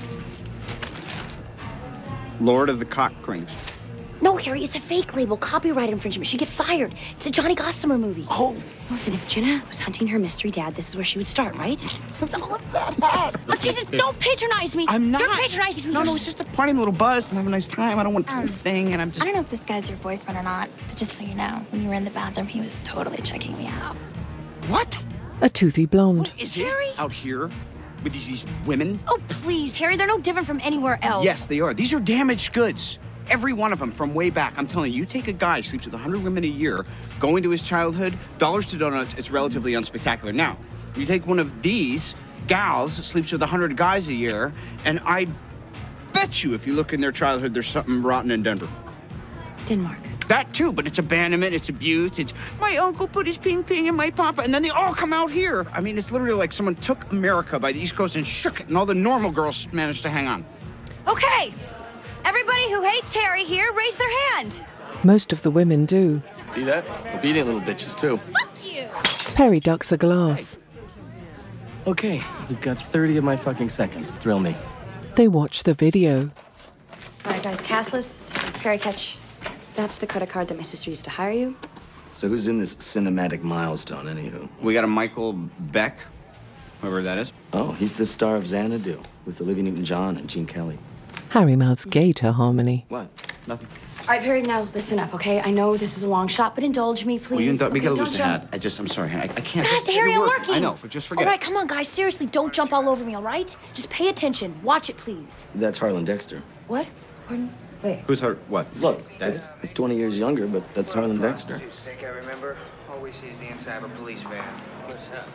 [SPEAKER 4] Lord of the Cock Rings.
[SPEAKER 2] No, Harry, it's a fake label. Copyright infringement. She'd get fired. It's a Johnny Gossamer movie.
[SPEAKER 4] Oh.
[SPEAKER 2] Listen, if Jenna was hunting her mystery dad, this is where she would start, right? It's all of that. Oh, Jesus, don't patronize me.
[SPEAKER 9] I'm not.
[SPEAKER 2] You're patronizing me.
[SPEAKER 9] No, no, it's just a party, little buzz. I'm having a nice time. I don't want to do
[SPEAKER 10] Um,
[SPEAKER 9] anything, and I'm just...
[SPEAKER 10] I don't know if this guy's your boyfriend or not, but just so you know, when you were in the bathroom, he was totally checking me out.
[SPEAKER 9] What?
[SPEAKER 1] A toothy blonde.
[SPEAKER 9] Is Harry? Out here with these, these women?
[SPEAKER 2] Oh, please, Harry, they're no different from anywhere else.
[SPEAKER 9] Yes, they are. These are damaged goods. Every one of them from way back. I'm telling you, you take a guy who sleeps with one hundred women a year, go into his childhood, dollars to donuts, it's relatively unspectacular. Now, you take one of these gals, sleeps with one hundred guys a year, and I bet you if you look in their childhood, there's something rotten in Denver.
[SPEAKER 2] Denmark.
[SPEAKER 9] That too, but it's abandonment, it's abuse, it's my uncle put his ping ping in my papa, and then they all come out here. I mean, it's literally like someone took America by the East Coast and shook it, and all the normal girls managed to hang on.
[SPEAKER 2] Okay. Everybody who hates Harry here, raise their hand.
[SPEAKER 1] Most of the women do.
[SPEAKER 15] See that? Obedient little bitches, too.
[SPEAKER 2] Fuck you.
[SPEAKER 1] Perry ducks a glass.
[SPEAKER 15] Okay, you've got thirty of my fucking seconds. Thrill me.
[SPEAKER 1] They watch the video.
[SPEAKER 2] All right, guys, cast list, Perry Catch. That's the credit card that my sister used to hire you.
[SPEAKER 13] So who's in this cinematic milestone, anywho?
[SPEAKER 4] We got a Michael Beck, whoever that is.
[SPEAKER 13] Oh, he's the star of Xanadu with Olivia Newton-John and Gene Kelly.
[SPEAKER 1] Harry mouths gay to Harmony.
[SPEAKER 4] What? Nothing.
[SPEAKER 2] All right, Perry, now listen up, okay? I know this is a long shot, but indulge me, please.
[SPEAKER 4] Well, you don't, we
[SPEAKER 2] okay,
[SPEAKER 4] gotta
[SPEAKER 2] don't
[SPEAKER 4] lose the
[SPEAKER 2] jump.
[SPEAKER 4] hat. I just, I'm sorry, I, I can't.
[SPEAKER 2] God,
[SPEAKER 4] just,
[SPEAKER 2] Harry, I'm
[SPEAKER 4] it'll work.
[SPEAKER 2] working.
[SPEAKER 4] I know, but just forget
[SPEAKER 2] All right,
[SPEAKER 4] it.
[SPEAKER 2] come on, guys. Seriously, don't jump all over me, all right? Just pay attention. Watch it, please.
[SPEAKER 13] That's Harlan Dexter.
[SPEAKER 2] What? Pardon? Wait.
[SPEAKER 4] Who's her? What?
[SPEAKER 13] Look, he's twenty years younger, but that's Harlan Dexter.
[SPEAKER 8] Think I remember? All we see is the inside of a police van. What's up?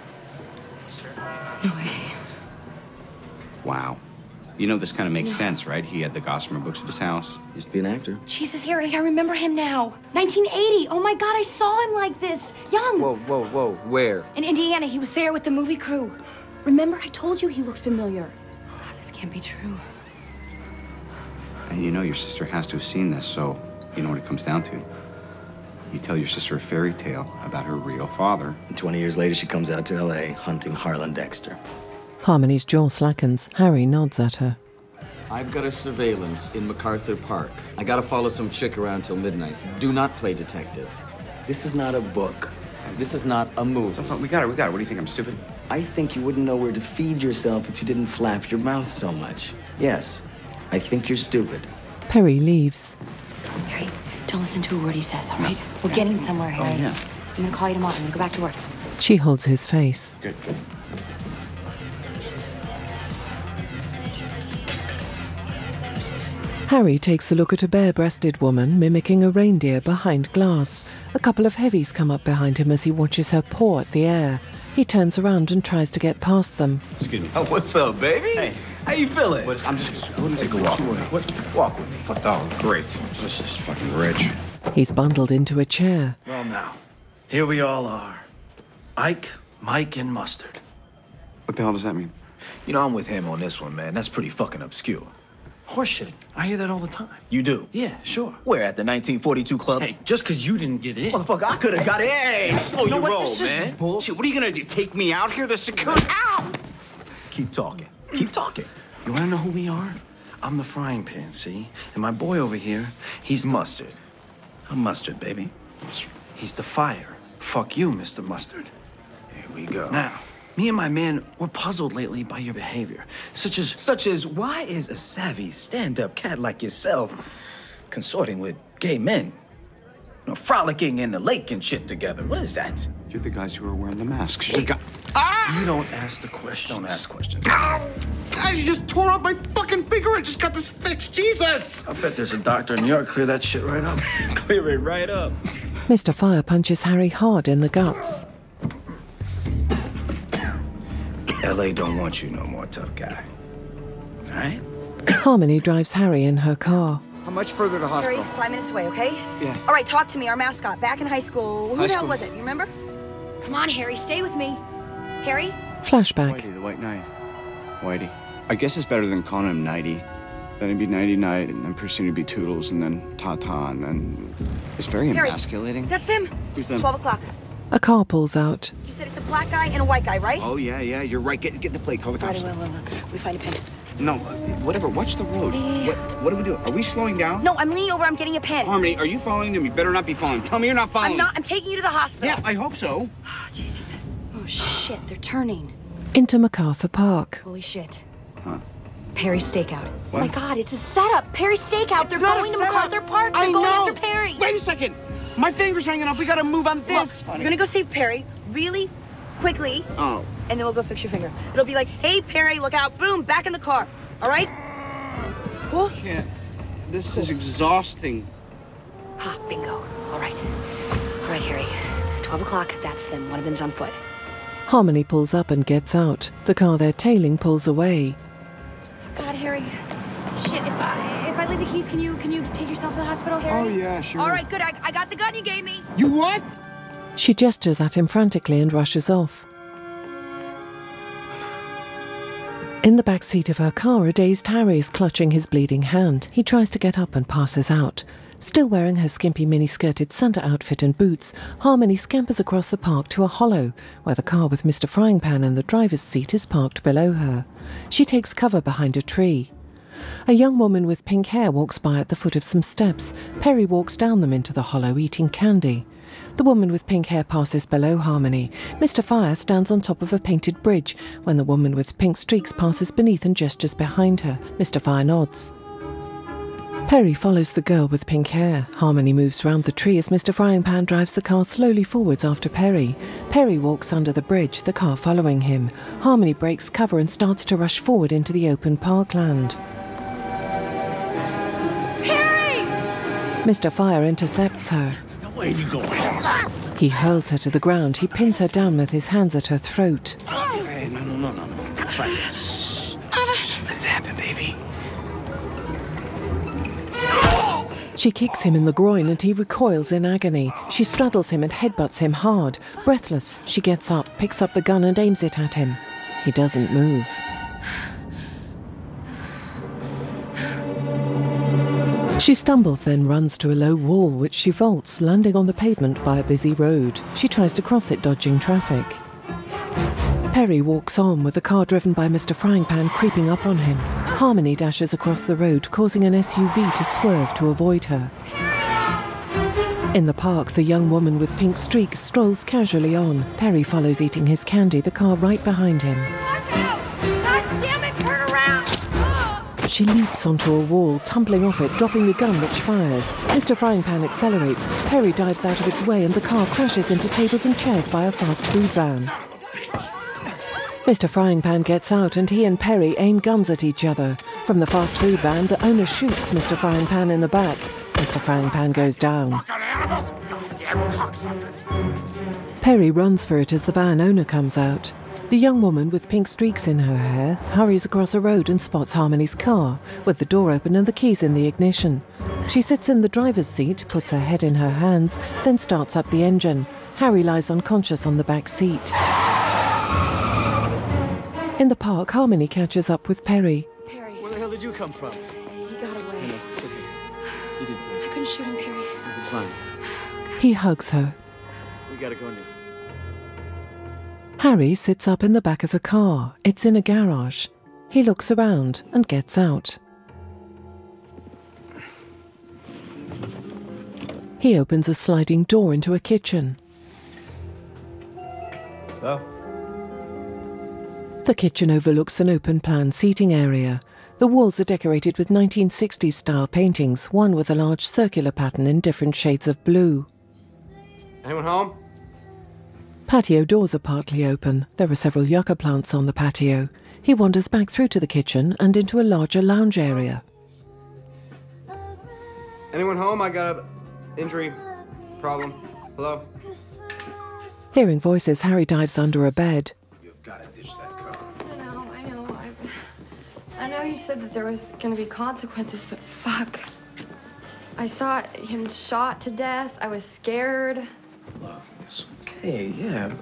[SPEAKER 2] No way.
[SPEAKER 4] Wow. You know, this kind of makes
[SPEAKER 2] Yeah.
[SPEAKER 4] sense, right? He had the Gossamer books at his house.
[SPEAKER 13] Used to be an actor.
[SPEAKER 2] Jesus, Harry, I remember him now. nineteen eighty. Oh my God, I saw him like this, young.
[SPEAKER 8] Whoa, whoa, whoa. Where?
[SPEAKER 2] In Indiana, he was there with the movie crew. Remember, I told you he looked familiar. God, this can't be true.
[SPEAKER 4] And you know your sister has to have seen this, so you know what it comes down to. You tell your sister a fairy tale about her real father.
[SPEAKER 13] And twenty years later, she comes out to L A hunting Harlan Dexter.
[SPEAKER 1] Harmony's jaw slackens. Harry nods at her.
[SPEAKER 6] I've got a surveillance in MacArthur Park. I gotta follow some chick around till midnight. Do not play detective. This is not a book. This is not a movie.
[SPEAKER 4] We got it, we got it. What do you think, I'm stupid?
[SPEAKER 13] I think you wouldn't know where to feed yourself if you didn't flap your mouth so much. Yes, I think you're stupid.
[SPEAKER 1] Perry leaves.
[SPEAKER 2] Harry, don't listen to a word he says, all right? We're getting somewhere, Harry.
[SPEAKER 4] Oh, yeah.
[SPEAKER 2] I'm gonna call you tomorrow. I'm gonna go back to work.
[SPEAKER 1] She holds his face.
[SPEAKER 4] Good, good.
[SPEAKER 1] Harry takes a look at a bare-breasted woman mimicking a reindeer behind glass. A couple of heavies come up behind him as he watches her paw at the air. He turns around and tries to get past them.
[SPEAKER 4] Excuse me.
[SPEAKER 20] Oh, what's up, baby?
[SPEAKER 4] Hey.
[SPEAKER 20] How you feeling?
[SPEAKER 4] What, I'm just going to take a walk. What? Walk with fuck. Oh, great. This is fucking rich.
[SPEAKER 1] He's bundled into a chair.
[SPEAKER 19] Well, now, here we all are. Ike, Mike, and Mustard.
[SPEAKER 4] What the hell does that mean?
[SPEAKER 20] You know, I'm with him on this one, man. That's pretty fucking obscure.
[SPEAKER 19] Horseshit. I hear that all the time.
[SPEAKER 20] You do?
[SPEAKER 19] Yeah, sure.
[SPEAKER 20] Where, at the nineteen forty-two club?
[SPEAKER 19] Hey, just because you didn't get in.
[SPEAKER 20] Motherfucker, I could have got it. Hey, slow
[SPEAKER 9] You know
[SPEAKER 20] your
[SPEAKER 9] what?
[SPEAKER 20] roll,
[SPEAKER 9] This is
[SPEAKER 20] man.
[SPEAKER 9] bullshit. What are you gonna do? Take me out here? The security. Ow!
[SPEAKER 20] Keep talking. Keep talking.
[SPEAKER 19] You want to know who we are? I'm the frying pan, see? And my boy over here, he's
[SPEAKER 20] Mustard. I'm Mustard, baby.
[SPEAKER 19] he's the fire. Fuck you, Mister Mustard.
[SPEAKER 20] Here we go.
[SPEAKER 19] Now, me and my man, we're puzzled lately by your behavior. Such as...
[SPEAKER 20] Such as, why is a savvy stand-up cat like yourself consorting with gay men? You know, frolicking in the lake and shit together. What is that?
[SPEAKER 9] You're the guys who are wearing the masks. You're the guy.
[SPEAKER 19] Ah! You don't ask the questions.
[SPEAKER 20] Don't ask questions.
[SPEAKER 9] Ow! Guys, you just tore off my fucking finger. I just got this fixed. Jesus!
[SPEAKER 19] I bet there's a doctor in New York. Clear that shit right up.
[SPEAKER 20] Clear it right up.
[SPEAKER 1] Mister Fire punches Harry hard in the guts.
[SPEAKER 20] L A don't want you no more, tough guy. All right?
[SPEAKER 1] Harmony drives Harry in her car.
[SPEAKER 5] How much further to hospital?
[SPEAKER 12] Harry, five minutes away, okay?
[SPEAKER 5] Yeah.
[SPEAKER 12] All right, talk to me. Our mascot, back in high school. Who
[SPEAKER 5] High
[SPEAKER 12] the hell
[SPEAKER 5] school.
[SPEAKER 12] was it? You remember?
[SPEAKER 2] Come on, Harry, stay with me. Harry?
[SPEAKER 1] Flashback.
[SPEAKER 9] Whitey, the White Knight. Whitey. I guess it's better than calling him Nighty. Then it'd be Nighty Night, and then pretty soon it'd be Toodles, and then Ta-Ta, and then... It's very
[SPEAKER 12] Harry,
[SPEAKER 9] emasculating.
[SPEAKER 12] That's him.
[SPEAKER 9] Who's them?
[SPEAKER 12] twelve o'clock.
[SPEAKER 1] A car pulls out.
[SPEAKER 12] You said it's a black guy and a white guy, right?
[SPEAKER 9] Oh, yeah, yeah, you're right. Get, get the plate. Call the
[SPEAKER 12] All right,
[SPEAKER 9] cops.
[SPEAKER 12] well, well, well. We find a pin.
[SPEAKER 9] No, uh, whatever. Watch the road.
[SPEAKER 12] Yeah, yeah, yeah.
[SPEAKER 9] What, what are we doing? Are we slowing down?
[SPEAKER 12] No, I'm leaning over. I'm getting a pin.
[SPEAKER 9] Harmony, are you following them? You better not be following. Tell me you're not following.
[SPEAKER 12] I'm not. I'm taking you to the hospital.
[SPEAKER 9] Yeah, I hope so.
[SPEAKER 12] Oh, Jesus. Oh, shit. They're turning.
[SPEAKER 1] Into MacArthur Park.
[SPEAKER 12] Holy shit.
[SPEAKER 9] Huh?
[SPEAKER 12] Perry's Stakeout.
[SPEAKER 2] Oh my God, it's a setup. Perry's Stakeout. They're
[SPEAKER 9] not a
[SPEAKER 2] going to
[SPEAKER 9] setup.
[SPEAKER 2] MacArthur Park. They're
[SPEAKER 9] I
[SPEAKER 2] going
[SPEAKER 9] know.
[SPEAKER 2] after Perry.
[SPEAKER 9] Wait a second. My finger's hanging up. We gotta move on this.
[SPEAKER 12] Look, you're gonna go save Perry really quickly,
[SPEAKER 9] Oh.
[SPEAKER 12] and then we'll go fix your finger. It'll be like, hey, Perry, look out. Boom, back in the car. All right? Cool?
[SPEAKER 9] Can't. This is exhausting.
[SPEAKER 12] Ha, bingo. All right. All right, Harry. twelve o'clock, that's them. One of them's on foot.
[SPEAKER 1] Harmony pulls up and gets out. The car they're tailing pulls away.
[SPEAKER 2] God, Harry. Shit, if I if I leave the keys, can you can you take yourself to the hospital, Harry?
[SPEAKER 9] Oh, yeah, sure.
[SPEAKER 12] All right, good. I, I got the gun you gave me.
[SPEAKER 9] You what?
[SPEAKER 1] She gestures at him frantically and rushes off. In the back seat of her car, a dazed Harry is clutching his bleeding hand. He tries to get up and passes out. Still wearing her skimpy mini-skirted Santa outfit and boots, Harmony scampers across the park to a hollow, where the car with Mister Frying Pan in the driver's seat is parked below her. She takes cover behind a tree. A young woman with pink hair walks by at the foot of some steps. Perry walks down them into the hollow, eating candy. The woman with pink hair passes below Harmony. Mister Fire stands on top of a painted bridge when the woman with pink streaks passes beneath and gestures behind her. Mister Fire nods. Perry follows the girl with pink hair. Harmony moves round the tree as Mister Frying Pan drives the car slowly forwards after Perry. Perry walks under the bridge, the car following him. Harmony breaks cover and starts to rush forward into the open parkland.
[SPEAKER 12] Harry!
[SPEAKER 1] Mister Fire intercepts her.
[SPEAKER 20] Where you going?
[SPEAKER 1] He hurls her to the ground. He pins her down with his hands at her throat.
[SPEAKER 20] Hey, no, no, no, no, no. Fight. Shh. Shh. Let it happen, baby.
[SPEAKER 1] She kicks him in the groin and he recoils in agony. She straddles him and headbutts him hard. Breathless, she gets up, picks up the gun and aims it at him. He doesn't move. She stumbles, then runs to a low wall, which she vaults, landing on the pavement by a busy road. She tries to cross it, dodging traffic. Perry walks on, with the car driven by Mister Frying Pan creeping up on him. Harmony dashes across the road, causing an S U V to swerve to avoid her. In the park, the young woman with pink streaks strolls casually on. Perry follows, eating his candy, the car right behind him.
[SPEAKER 12] God damn it, turn around!
[SPEAKER 1] She leaps onto a wall, tumbling off it, dropping the gun which fires. Mister Frying Pan accelerates. Perry dives out of its way and the car crashes into tables and chairs by a fast food van. Mister Frying Pan gets out and he and Perry aim guns at each other. From the fast food van, the owner shoots Mister Frying Pan in the back. Mister Frying Pan goes down. Perry runs for it as the van owner comes out. The young woman with pink streaks in her hair hurries across a road and spots Harmony's car, with the door open and the keys in the ignition. She sits in the driver's seat, puts her head in her hands, then starts up the engine. Harry lies unconscious on the back seat. In the park, Harmony catches up with Perry.
[SPEAKER 15] Where the hell did you come from?
[SPEAKER 2] couldn't shoot him, Perry.
[SPEAKER 6] You'll be fine.
[SPEAKER 1] He hugs her.
[SPEAKER 6] We gotta go now.
[SPEAKER 1] Harry sits up in the back of the car. It's in a garage. He looks around and gets out. He opens a sliding door into a kitchen.
[SPEAKER 20] Hello?
[SPEAKER 1] The kitchen overlooks an open-plan seating area. The walls are decorated with nineteen sixties-style paintings, one with a large circular pattern in different shades of blue.
[SPEAKER 9] Anyone home?
[SPEAKER 1] Patio doors are partly open. There are several yucca plants on the patio. He wanders back through to the kitchen and into a larger lounge area.
[SPEAKER 9] Anyone home? I got a injury problem. Hello?
[SPEAKER 1] Hearing voices, Harry dives under a bed.
[SPEAKER 20] You've got to ditch that car.
[SPEAKER 10] I know, I know. I, I know you said that there was going to be consequences, but fuck. I saw him shot to death. I was scared.
[SPEAKER 20] Look, it's okay, yeah.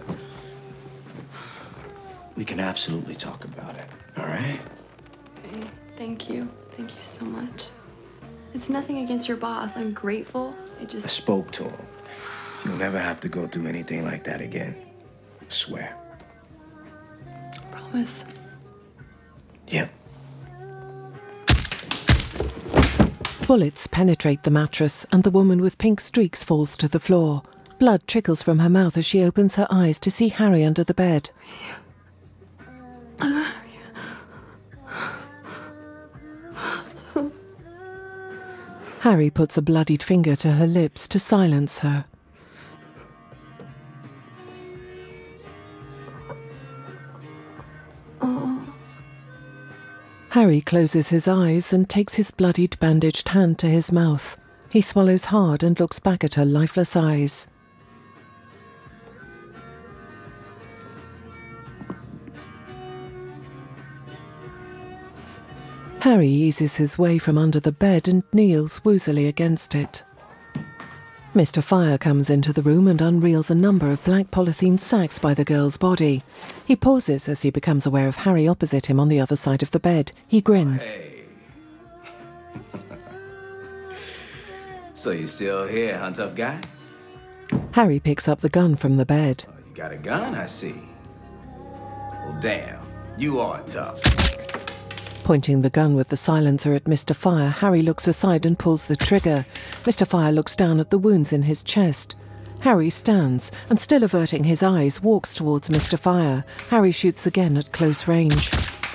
[SPEAKER 20] We can absolutely talk about it, all right?
[SPEAKER 10] Okay, thank you. Thank you so much. It's nothing against your boss. I'm grateful. It just...
[SPEAKER 20] I spoke to him. You'll never have to go through anything like that again. I swear.
[SPEAKER 10] Promise.
[SPEAKER 20] Yeah.
[SPEAKER 1] Bullets penetrate the mattress and the woman with pink streaks falls to the floor. Blood trickles from her mouth as she opens her eyes to see Harry under the bed. Harry puts a bloodied finger to her lips to silence her. Harry closes his eyes and takes his bloodied, bandaged hand to his mouth. He swallows hard and looks back at her lifeless eyes. Harry eases his way from under the bed and kneels woozily against it. Mister Fire comes into the room and unreels a number of black polythene sacks by the girl's body. He pauses as he becomes aware of Harry opposite him on the other side of the bed. He grins.
[SPEAKER 20] Hey. So you still here, huh, tough guy?
[SPEAKER 1] Harry picks up the gun from the bed.
[SPEAKER 20] Oh, you got a gun, I see. Well, damn, you are tough.
[SPEAKER 1] Pointing the gun with the silencer at Mister Fire, Harry looks aside and pulls the trigger. Mister Fire looks down at the wounds in his chest. Harry stands and, still averting his eyes, walks towards Mister Fire. Harry shoots again at close range.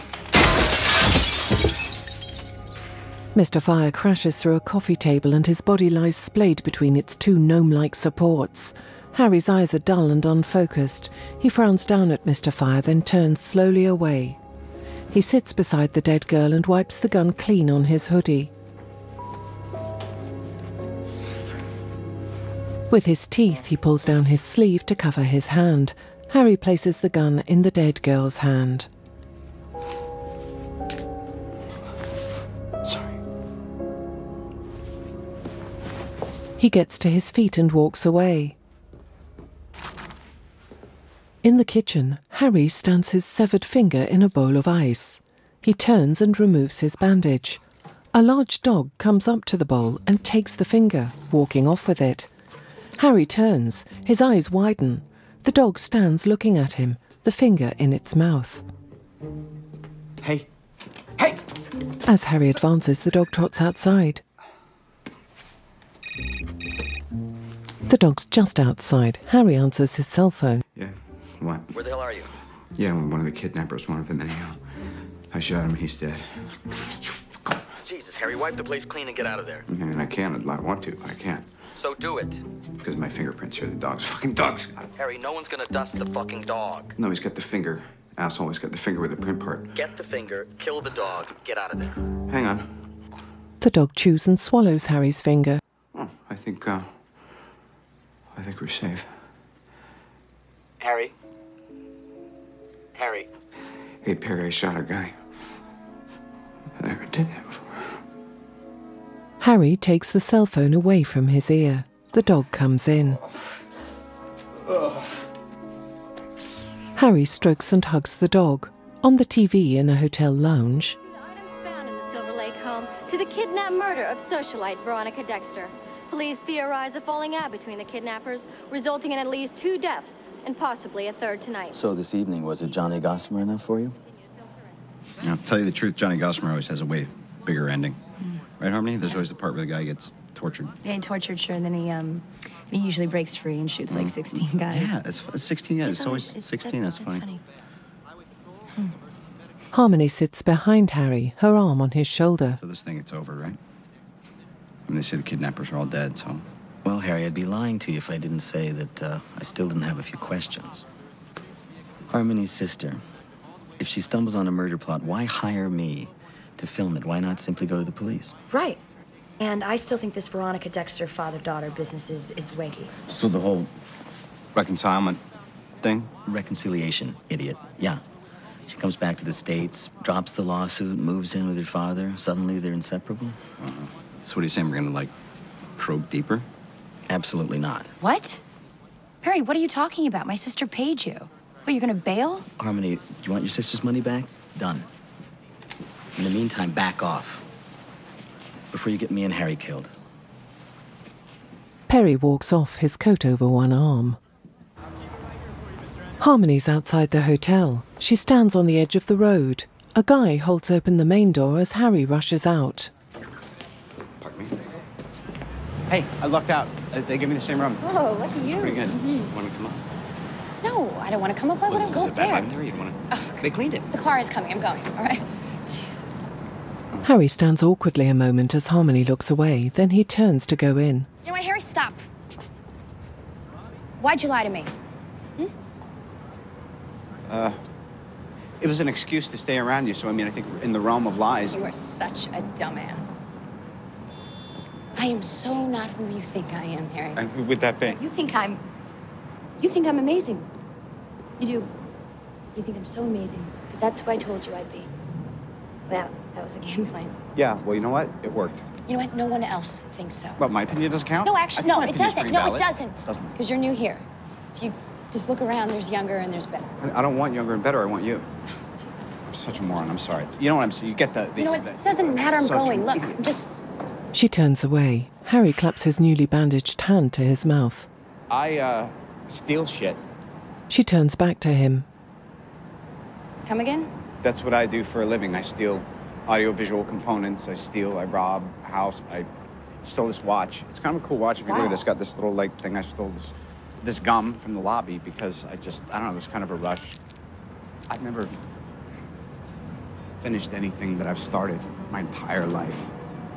[SPEAKER 1] Mister Fire crashes through a coffee table and his body lies splayed between its two gnome-like supports. Harry's eyes are dull and unfocused. He frowns down at Mister Fire, then turns slowly away. He sits beside the dead girl and wipes the gun clean on his hoodie. With his teeth, he pulls down his sleeve to cover his hand. Harry places the gun in the dead girl's hand.
[SPEAKER 20] Sorry.
[SPEAKER 1] He gets to his feet and walks away. In the kitchen, Harry stands his severed finger in a bowl of ice. He turns and removes his bandage. A large dog comes up to the bowl and takes the finger, walking off with it. Harry turns, his eyes widen. The dog stands looking at him, the finger in its mouth.
[SPEAKER 9] Hey. Hey!
[SPEAKER 1] As Harry advances, the dog trots outside. The dog's just outside. Harry answers his cell phone.
[SPEAKER 11] Yeah. What?
[SPEAKER 6] Where the hell are you?
[SPEAKER 11] Yeah, one of the kidnappers wanted him anyhow. I shot him, he's dead.
[SPEAKER 6] Jesus, Harry, wipe the place clean and get out of there.
[SPEAKER 11] I mean, I can't, I want to, I can't.
[SPEAKER 6] So do it.
[SPEAKER 11] Because my fingerprints here, the dog's fucking dog's.
[SPEAKER 6] Harry, no one's gonna dust the fucking dog.
[SPEAKER 11] No, he's got the finger. Asshole, he's got the finger with the print part.
[SPEAKER 6] Get the finger, kill the dog, get out of there.
[SPEAKER 11] Hang on.
[SPEAKER 1] The dog chews and swallows Harry's finger.
[SPEAKER 11] Oh, I think, uh, I think we're safe.
[SPEAKER 6] Harry? Harry?
[SPEAKER 11] Hey, Perry, I shot a guy. I never did that before.
[SPEAKER 1] Harry takes the cell phone away from his ear. The dog comes in.
[SPEAKER 9] Ugh.
[SPEAKER 1] Harry strokes and hugs the dog. On the T V in a hotel lounge.
[SPEAKER 7] Items found in the Silver Lake home to the kidnap murder of socialite Veronica Dexter. Police theorize a falling out between the kidnappers, resulting in at least two deaths and possibly a third tonight.
[SPEAKER 13] So this evening, was it Johnny Gossamer enough for you?
[SPEAKER 11] Yeah, to tell you the truth, Johnny Gossamer always has a way bigger ending.
[SPEAKER 2] Mm.
[SPEAKER 11] Right, Harmony? There's always the part where the guy gets tortured.
[SPEAKER 2] Yeah, tortured, sure, and then he um, he usually breaks free and shoots like sixteen guys.
[SPEAKER 11] Yeah, it's, it's sixteen. Yeah, it's,
[SPEAKER 2] It's
[SPEAKER 11] always
[SPEAKER 2] always- it's-
[SPEAKER 11] sixteen.
[SPEAKER 2] that-
[SPEAKER 11] That's,
[SPEAKER 2] that's
[SPEAKER 11] funny.
[SPEAKER 2] funny.
[SPEAKER 1] Harmony sits behind Harry, her arm on his shoulder.
[SPEAKER 11] So this thing, it's over, right? I mean, they say the kidnappers are all dead, so...
[SPEAKER 13] Well, Harry, I'd be lying to you if I didn't say that uh, I still didn't have a few questions. Harmony's sister, if she stumbles on a murder plot, why hire me to film it? Why not simply go to the police?
[SPEAKER 12] Right. And I still think this Veronica Dexter father-daughter business is, is wanky.
[SPEAKER 11] So the whole reconcilement thing?
[SPEAKER 13] Reconciliation, idiot. Yeah. She comes back to the States, drops the lawsuit, moves in with her father. Suddenly they're inseparable.
[SPEAKER 11] Uh-huh. So what are you saying? We're gonna, like, probe deeper?
[SPEAKER 13] Absolutely not.
[SPEAKER 2] What? Harry, what are you talking about? My sister paid you. What, you're gonna bail?
[SPEAKER 13] Harmony, do you want your sister's money back? Done. In the meantime, back off. Before you get me and Harry killed.
[SPEAKER 1] Perry walks off, his coat over one arm. Harmony's outside the hotel. She stands on the edge of the road. A guy holds open the main door as Harry rushes out.
[SPEAKER 11] Hey, I lucked out. Uh, They give me the same room.
[SPEAKER 2] Oh, lucky you.
[SPEAKER 11] It's pretty good.
[SPEAKER 2] Mhm.
[SPEAKER 11] Want to come up?
[SPEAKER 2] No, I don't want to come up. Why would I go up there?
[SPEAKER 11] There. You don't want to... They cleaned it.
[SPEAKER 2] The car is coming. I'm going. All right.
[SPEAKER 1] Harry stands awkwardly a moment as Harmony looks away, then he turns to go in.
[SPEAKER 2] You know what, Harry? Stop. Why'd you lie to me?
[SPEAKER 11] Uh, it was an excuse to stay around you, so I mean, I think in the realm of lies...
[SPEAKER 2] You are such a dumbass. I am so not who you think I am, Harry.
[SPEAKER 11] And who would that be?
[SPEAKER 2] You think I'm... You think I'm amazing. You do. You think I'm so amazing. Because that's who I told you I'd be. That, that was a game plan.
[SPEAKER 11] Yeah, well, you know what? It worked.
[SPEAKER 2] You know what? No one else thinks so.
[SPEAKER 11] But my opinion doesn't count?
[SPEAKER 2] No,
[SPEAKER 11] I
[SPEAKER 2] actually,
[SPEAKER 11] think
[SPEAKER 2] no,
[SPEAKER 11] my
[SPEAKER 2] it
[SPEAKER 11] opinion's
[SPEAKER 2] doesn't.
[SPEAKER 11] pretty
[SPEAKER 2] No,
[SPEAKER 11] valid.
[SPEAKER 2] it doesn't.
[SPEAKER 11] Doesn't.
[SPEAKER 2] Because you're new here. If you just look around, there's younger and there's better.
[SPEAKER 11] I don't want younger and better. I want you. I'm such a moron. I'm sorry. You know what I'm saying? You get the... the
[SPEAKER 2] You know what?
[SPEAKER 11] the-
[SPEAKER 2] It doesn't matter. I'm
[SPEAKER 11] such a-
[SPEAKER 2] going. Look, I'm just...
[SPEAKER 1] She turns away. Harry claps his newly bandaged hand to his mouth.
[SPEAKER 11] I, uh, steal shit.
[SPEAKER 1] She turns back to him.
[SPEAKER 2] Come again?
[SPEAKER 11] That's what I do for a living. I steal audiovisual components. I steal, I rob a house. I stole this watch. It's kind of a cool watch. If you look at it, it's got this little, like, thing. I stole this, this gum from the lobby because I just, I don't know, it was kind of a rush. I've never finished anything that I've started my entire life.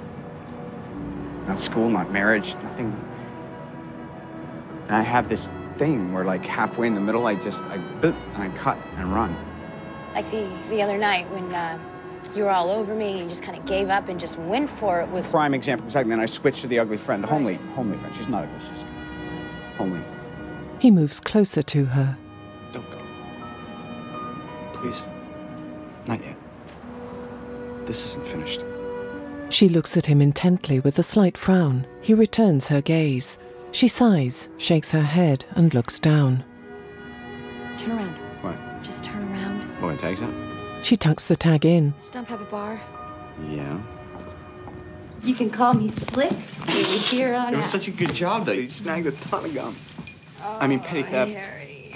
[SPEAKER 11] Not school, not marriage, nothing. And I have this thing where, like, halfway in the middle, I just, I boop, and I cut and run.
[SPEAKER 2] Like the, the other night when uh, you were all over me and just kind of gave up and just went for it was...
[SPEAKER 11] Prime example, exactly. Then I switched to the ugly friend, the homely, homely friend. She's not ugly, she's homely.
[SPEAKER 1] He moves closer to her.
[SPEAKER 11] Don't go. Please. Not yet. This isn't finished.
[SPEAKER 1] She looks at him intently with a slight frown. He returns her gaze. She sighs, shakes her head, and looks down.
[SPEAKER 2] Turn around.
[SPEAKER 11] What?
[SPEAKER 2] Just turn around.
[SPEAKER 11] Oh, it tags out?
[SPEAKER 1] She tucks the tag in.
[SPEAKER 10] Stump have a bar.
[SPEAKER 11] Yeah.
[SPEAKER 2] You can call me Slick. Baby, here on
[SPEAKER 11] It was
[SPEAKER 2] out.
[SPEAKER 11] such a good job, though. You snagged a ton of gum. I mean, petty theft.
[SPEAKER 2] Harry.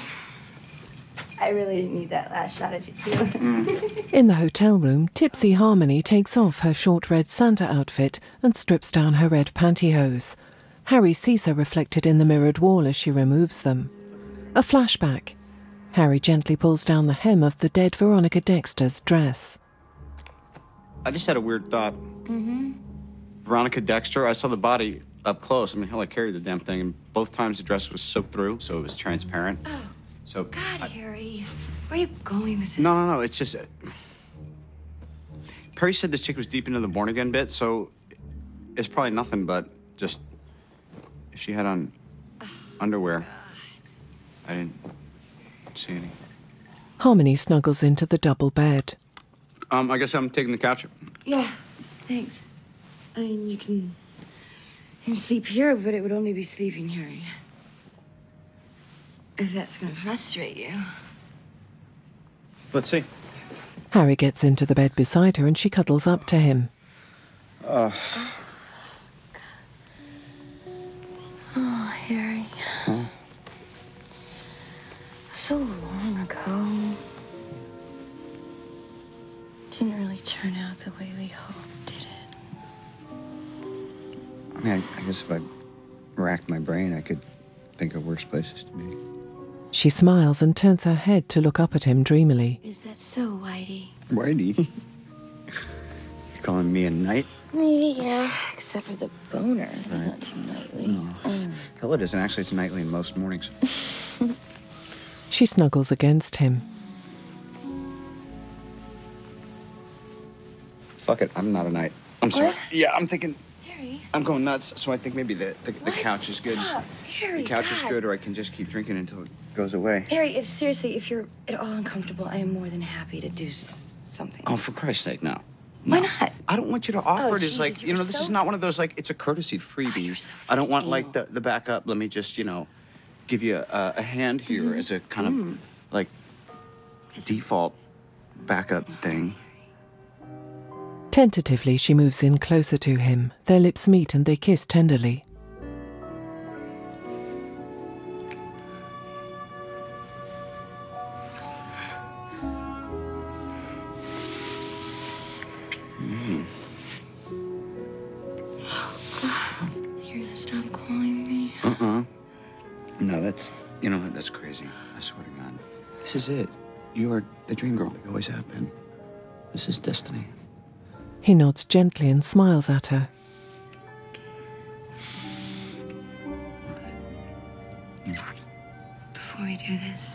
[SPEAKER 2] I really didn't need that last shot of tequila.
[SPEAKER 1] In the hotel room, tipsy Harmony takes off her short red Santa outfit and strips down her red pantyhose. Harry sees her reflected in the mirrored wall as she removes them. A flashback. Harry gently pulls down the hem of the dead Veronica Dexter's dress.
[SPEAKER 11] I just had a weird thought.
[SPEAKER 2] Mm-hmm.
[SPEAKER 11] Veronica Dexter, I saw the body up close. I mean, hell, I carried the damn thing, and both times the dress was soaked through, so it was transparent.
[SPEAKER 2] Oh,
[SPEAKER 11] so
[SPEAKER 2] God,
[SPEAKER 11] I-
[SPEAKER 2] Harry. Where are you going with this?
[SPEAKER 11] No, no, no. It's just. Uh, Perry said this chick was deep into the born again bit, so it's probably nothing but just if she had on underwear. I didn't see any.
[SPEAKER 1] Harmony snuggles into the double bed.
[SPEAKER 11] Um, I guess I'm taking the couch.
[SPEAKER 10] Yeah, thanks. I mean, you can, you can sleep here, but it would only be sleeping, Harry. If that's gonna frustrate you.
[SPEAKER 11] Let's see.
[SPEAKER 1] Harry gets into the bed beside her and she cuddles up to him.
[SPEAKER 11] Uh,
[SPEAKER 2] Harry.
[SPEAKER 4] Huh?
[SPEAKER 2] So long ago. Didn't really turn out the way we hoped, did it?
[SPEAKER 4] I mean, I, I guess if I racked my brain, I could think of worse places to be.
[SPEAKER 1] She smiles and turns her head to look up at him dreamily.
[SPEAKER 2] Is that so, Whitey?
[SPEAKER 4] Whitey? You calling me a knight?
[SPEAKER 2] Me, yeah. Except for the boner. It's
[SPEAKER 4] Right.
[SPEAKER 2] not too nightly.
[SPEAKER 4] No.
[SPEAKER 2] Mm.
[SPEAKER 4] Hell, it isn't. Actually, it's nightly in most mornings.
[SPEAKER 1] She snuggles against him.
[SPEAKER 4] Fuck it, I'm not a knight. I'm sorry.
[SPEAKER 2] What?
[SPEAKER 4] Yeah, I'm thinking
[SPEAKER 2] Harry.
[SPEAKER 4] I'm going nuts, so I think maybe the, the, the
[SPEAKER 2] What?
[SPEAKER 4] couch is good.
[SPEAKER 2] Stop. Harry,
[SPEAKER 4] The couch is
[SPEAKER 2] God.
[SPEAKER 4] good, or I can just keep drinking until it goes away.
[SPEAKER 2] Harry, if seriously, if you're at all uncomfortable, I am more than happy to do s- something.
[SPEAKER 4] Oh, for Christ's sake, no.
[SPEAKER 2] Why
[SPEAKER 4] No.
[SPEAKER 2] not?
[SPEAKER 4] I don't want you to offer
[SPEAKER 2] Oh,
[SPEAKER 4] it as
[SPEAKER 2] Jesus,
[SPEAKER 4] like, you
[SPEAKER 2] you're
[SPEAKER 4] know, this
[SPEAKER 2] so-
[SPEAKER 4] is not one of those, like, it's a courtesy freebie. I don't want, like, the, the backup. Let me just, you know, give you a, a hand here
[SPEAKER 2] Mhm.
[SPEAKER 4] as a kind of,
[SPEAKER 2] Mm.
[SPEAKER 4] like, default backup thing.
[SPEAKER 1] Tentatively, she moves in closer to him. Their lips meet and they kiss tenderly.
[SPEAKER 4] Mm.
[SPEAKER 2] You're gonna stop calling me?
[SPEAKER 4] Uh-uh. No, that's, you know, that's crazy. I swear to God. This is it. You are the dream girl. You always have been. This is destiny.
[SPEAKER 1] He nods gently and smiles at her.
[SPEAKER 2] Before we do this,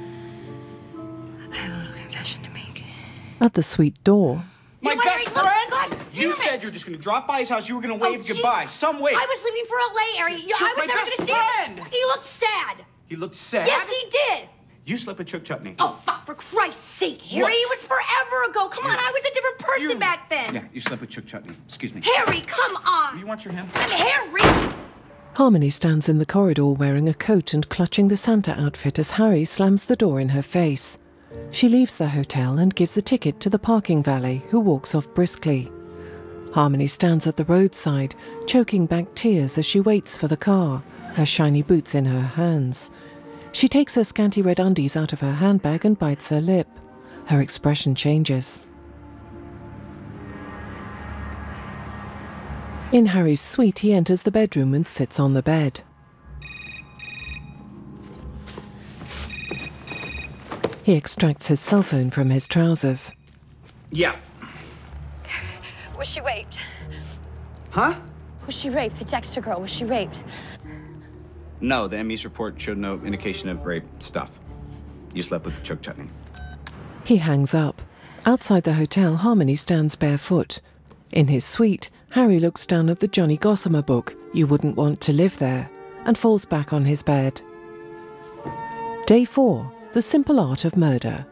[SPEAKER 2] I have a little confession to make.
[SPEAKER 1] At the suite door,
[SPEAKER 9] My
[SPEAKER 2] know what,
[SPEAKER 9] best
[SPEAKER 2] Harry? Look,
[SPEAKER 9] friend?
[SPEAKER 2] God
[SPEAKER 9] You
[SPEAKER 2] damn
[SPEAKER 9] said
[SPEAKER 2] it.
[SPEAKER 9] you were just gonna drop by his house. You were gonna wave
[SPEAKER 2] Oh,
[SPEAKER 9] goodbye.
[SPEAKER 2] jeez.
[SPEAKER 9] Some way.
[SPEAKER 2] I was leaving for L A, Harry. You,
[SPEAKER 9] Chuck,
[SPEAKER 2] I was
[SPEAKER 9] my
[SPEAKER 2] never
[SPEAKER 9] best
[SPEAKER 2] gonna see him.
[SPEAKER 9] friend.
[SPEAKER 2] He looked sad.
[SPEAKER 9] He looked sad.
[SPEAKER 2] Yes, he did.
[SPEAKER 9] You slept with Chuck Chutney.
[SPEAKER 2] Oh, fuck, for Christ's sake, Harry.
[SPEAKER 9] What?
[SPEAKER 2] It was forever ago. Come on, I was a different person back then.
[SPEAKER 9] Yeah, you slept with Chuck Chutney. Excuse me.
[SPEAKER 2] Harry, come on.
[SPEAKER 9] You want your hand?
[SPEAKER 2] I'm Harry.
[SPEAKER 1] Harmony stands in the corridor wearing a coat and clutching the Santa outfit as Harry slams the door in her face. She leaves the hotel and gives a ticket to the parking valet, who walks off briskly. Harmony stands at the roadside, choking back tears as she waits for the car, her shiny boots in her hands. She takes her scanty red undies out of her handbag and bites her lip. Her expression changes. In Harry's suite, he enters the bedroom and sits on the bed. He extracts his cell phone from his trousers.
[SPEAKER 9] Yeah.
[SPEAKER 2] Was she raped?
[SPEAKER 4] Huh?
[SPEAKER 2] Was she raped? The Dexter girl, was she raped?
[SPEAKER 4] No, the M E's report showed no indication of rape stuff. You slept with Chuck Chutney.
[SPEAKER 1] He hangs up. Outside the hotel, Harmony stands barefoot. In his suite, Harry looks down at the Johnny Gossamer book, You Wouldn't Want to Live There, and falls back on his bed. Day four, The Simple Art of Murder.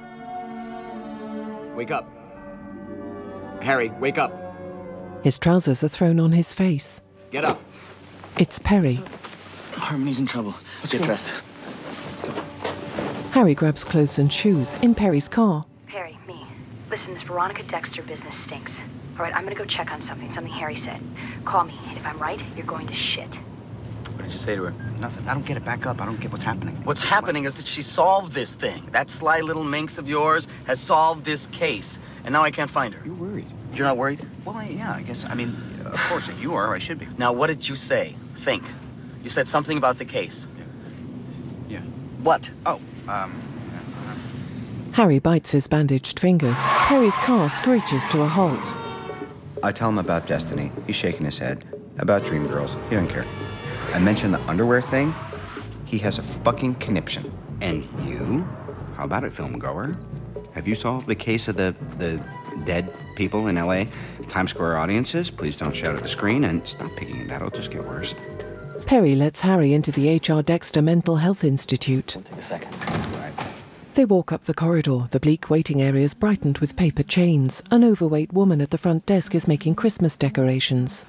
[SPEAKER 6] Wake up. Harry, wake up.
[SPEAKER 1] His trousers are thrown on his face.
[SPEAKER 6] Get up.
[SPEAKER 1] It's Perry.
[SPEAKER 13] Harmony's in trouble. Let's get dressed.
[SPEAKER 1] Harry grabs clothes and shoes in Perry's car.
[SPEAKER 12] Perry, me. Listen, this Veronica Dexter business stinks. All right, I'm gonna go check on something, something Harry said. Call me. If I'm right, you're going to shit.
[SPEAKER 6] What did you say to her?
[SPEAKER 4] Nothing. I don't get it. Back up. I don't get what's happening.
[SPEAKER 6] What's happening is that she solved this thing. That sly little minx of yours has solved this case. And now I can't find her.
[SPEAKER 4] You're worried.
[SPEAKER 6] You're not worried?
[SPEAKER 4] Well, I, yeah, I guess. I mean, of course, if you are, I should be.
[SPEAKER 6] Now, what did you say? Think. You said something about the case.
[SPEAKER 4] Yeah.
[SPEAKER 6] What?
[SPEAKER 4] Oh, um...
[SPEAKER 1] Harry bites his bandaged fingers. Perry's car screeches to a halt.
[SPEAKER 4] I tell him about Destiny. He's shaking his head. About Dream Girls. He doesn't care. I mentioned the underwear thing. He has a fucking conniption. And you? How about it, film goer? Have you solved the case of the the dead people in L A? Times Square audiences? Please don't shout at the screen and stop picking at that. It'll just get worse.
[SPEAKER 1] Perry lets Harry into the H R Dexter Mental Health Institute.
[SPEAKER 6] Take a second.
[SPEAKER 1] They walk up the corridor. The bleak waiting area is brightened with paper chains. An overweight woman at the front desk is making Christmas decorations.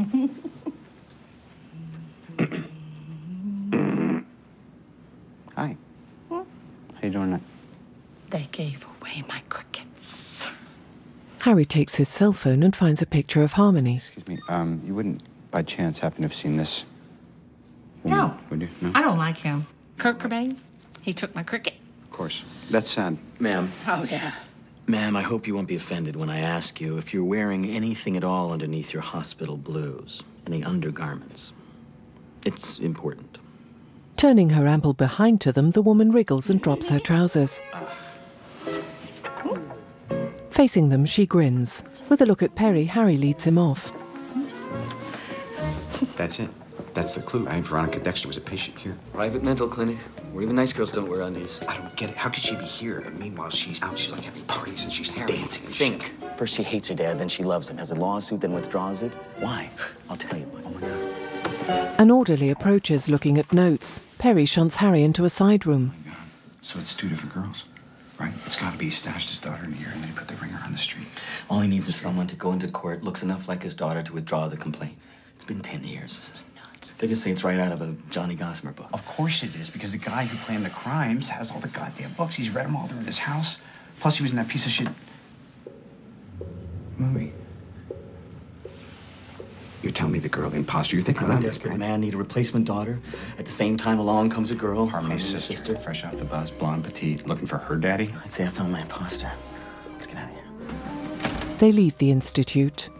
[SPEAKER 4] Hi. How you doing?
[SPEAKER 14] They gave away my crickets.
[SPEAKER 1] Harry takes his cell phone and finds a picture of Harmony.
[SPEAKER 4] Excuse me. Um, you wouldn't, by chance, happen to have seen this?
[SPEAKER 14] No.
[SPEAKER 11] Would you? No?
[SPEAKER 14] I don't like him. Kurt Cobain, he took my cricket.
[SPEAKER 11] Of course. That's sad.
[SPEAKER 13] Ma'am.
[SPEAKER 14] Oh, yeah.
[SPEAKER 13] Ma'am, I hope you won't be offended when I ask you if you're wearing anything at all underneath your hospital blues. Any undergarments. It's important.
[SPEAKER 1] Turning her ample behind to them, the woman wriggles and drops her trousers. Facing them, she grins. With a look at Perry, Harry leads him off.
[SPEAKER 4] That's it. That's the clue. I, Veronica Dexter was a patient here.
[SPEAKER 13] Private mental clinic, where even nice girls don't wear undies.
[SPEAKER 4] I don't get it. How could she be here? And meanwhile, she's out. She's like having parties and she's hair dancing and
[SPEAKER 13] Think.
[SPEAKER 4] shit.
[SPEAKER 13] First she hates her dad, then she loves him. Has a lawsuit, then withdraws it. Why? I'll tell you why. Oh my God.
[SPEAKER 1] An orderly approaches, looking at notes. Perry shunts Harry into a side room.
[SPEAKER 4] Oh my God. So it's two different girls, right? It's got to be he stashed his daughter in here and then he put the ringer on the street.
[SPEAKER 13] All he needs is someone to go into court, looks enough like his daughter to withdraw the complaint. It's been ten years. This is nuts. They just say it's right out of a Johnny Gossamer book.
[SPEAKER 4] Of course it is, because the guy who planned the crimes has all the goddamn books. He's read them all. They're in his house. Plus, he was in that piece of shit movie. You're telling me the girl, the imposter, you're thinking
[SPEAKER 13] I'm a
[SPEAKER 4] about
[SPEAKER 13] desperate
[SPEAKER 4] right?
[SPEAKER 13] man, need a replacement daughter. At the same time, along comes a girl.
[SPEAKER 4] Harmony's sister, sister, fresh off the bus, blonde, petite, looking for her daddy.
[SPEAKER 13] I'd say I found my imposter. Let's get out of here.
[SPEAKER 1] They leave the institute.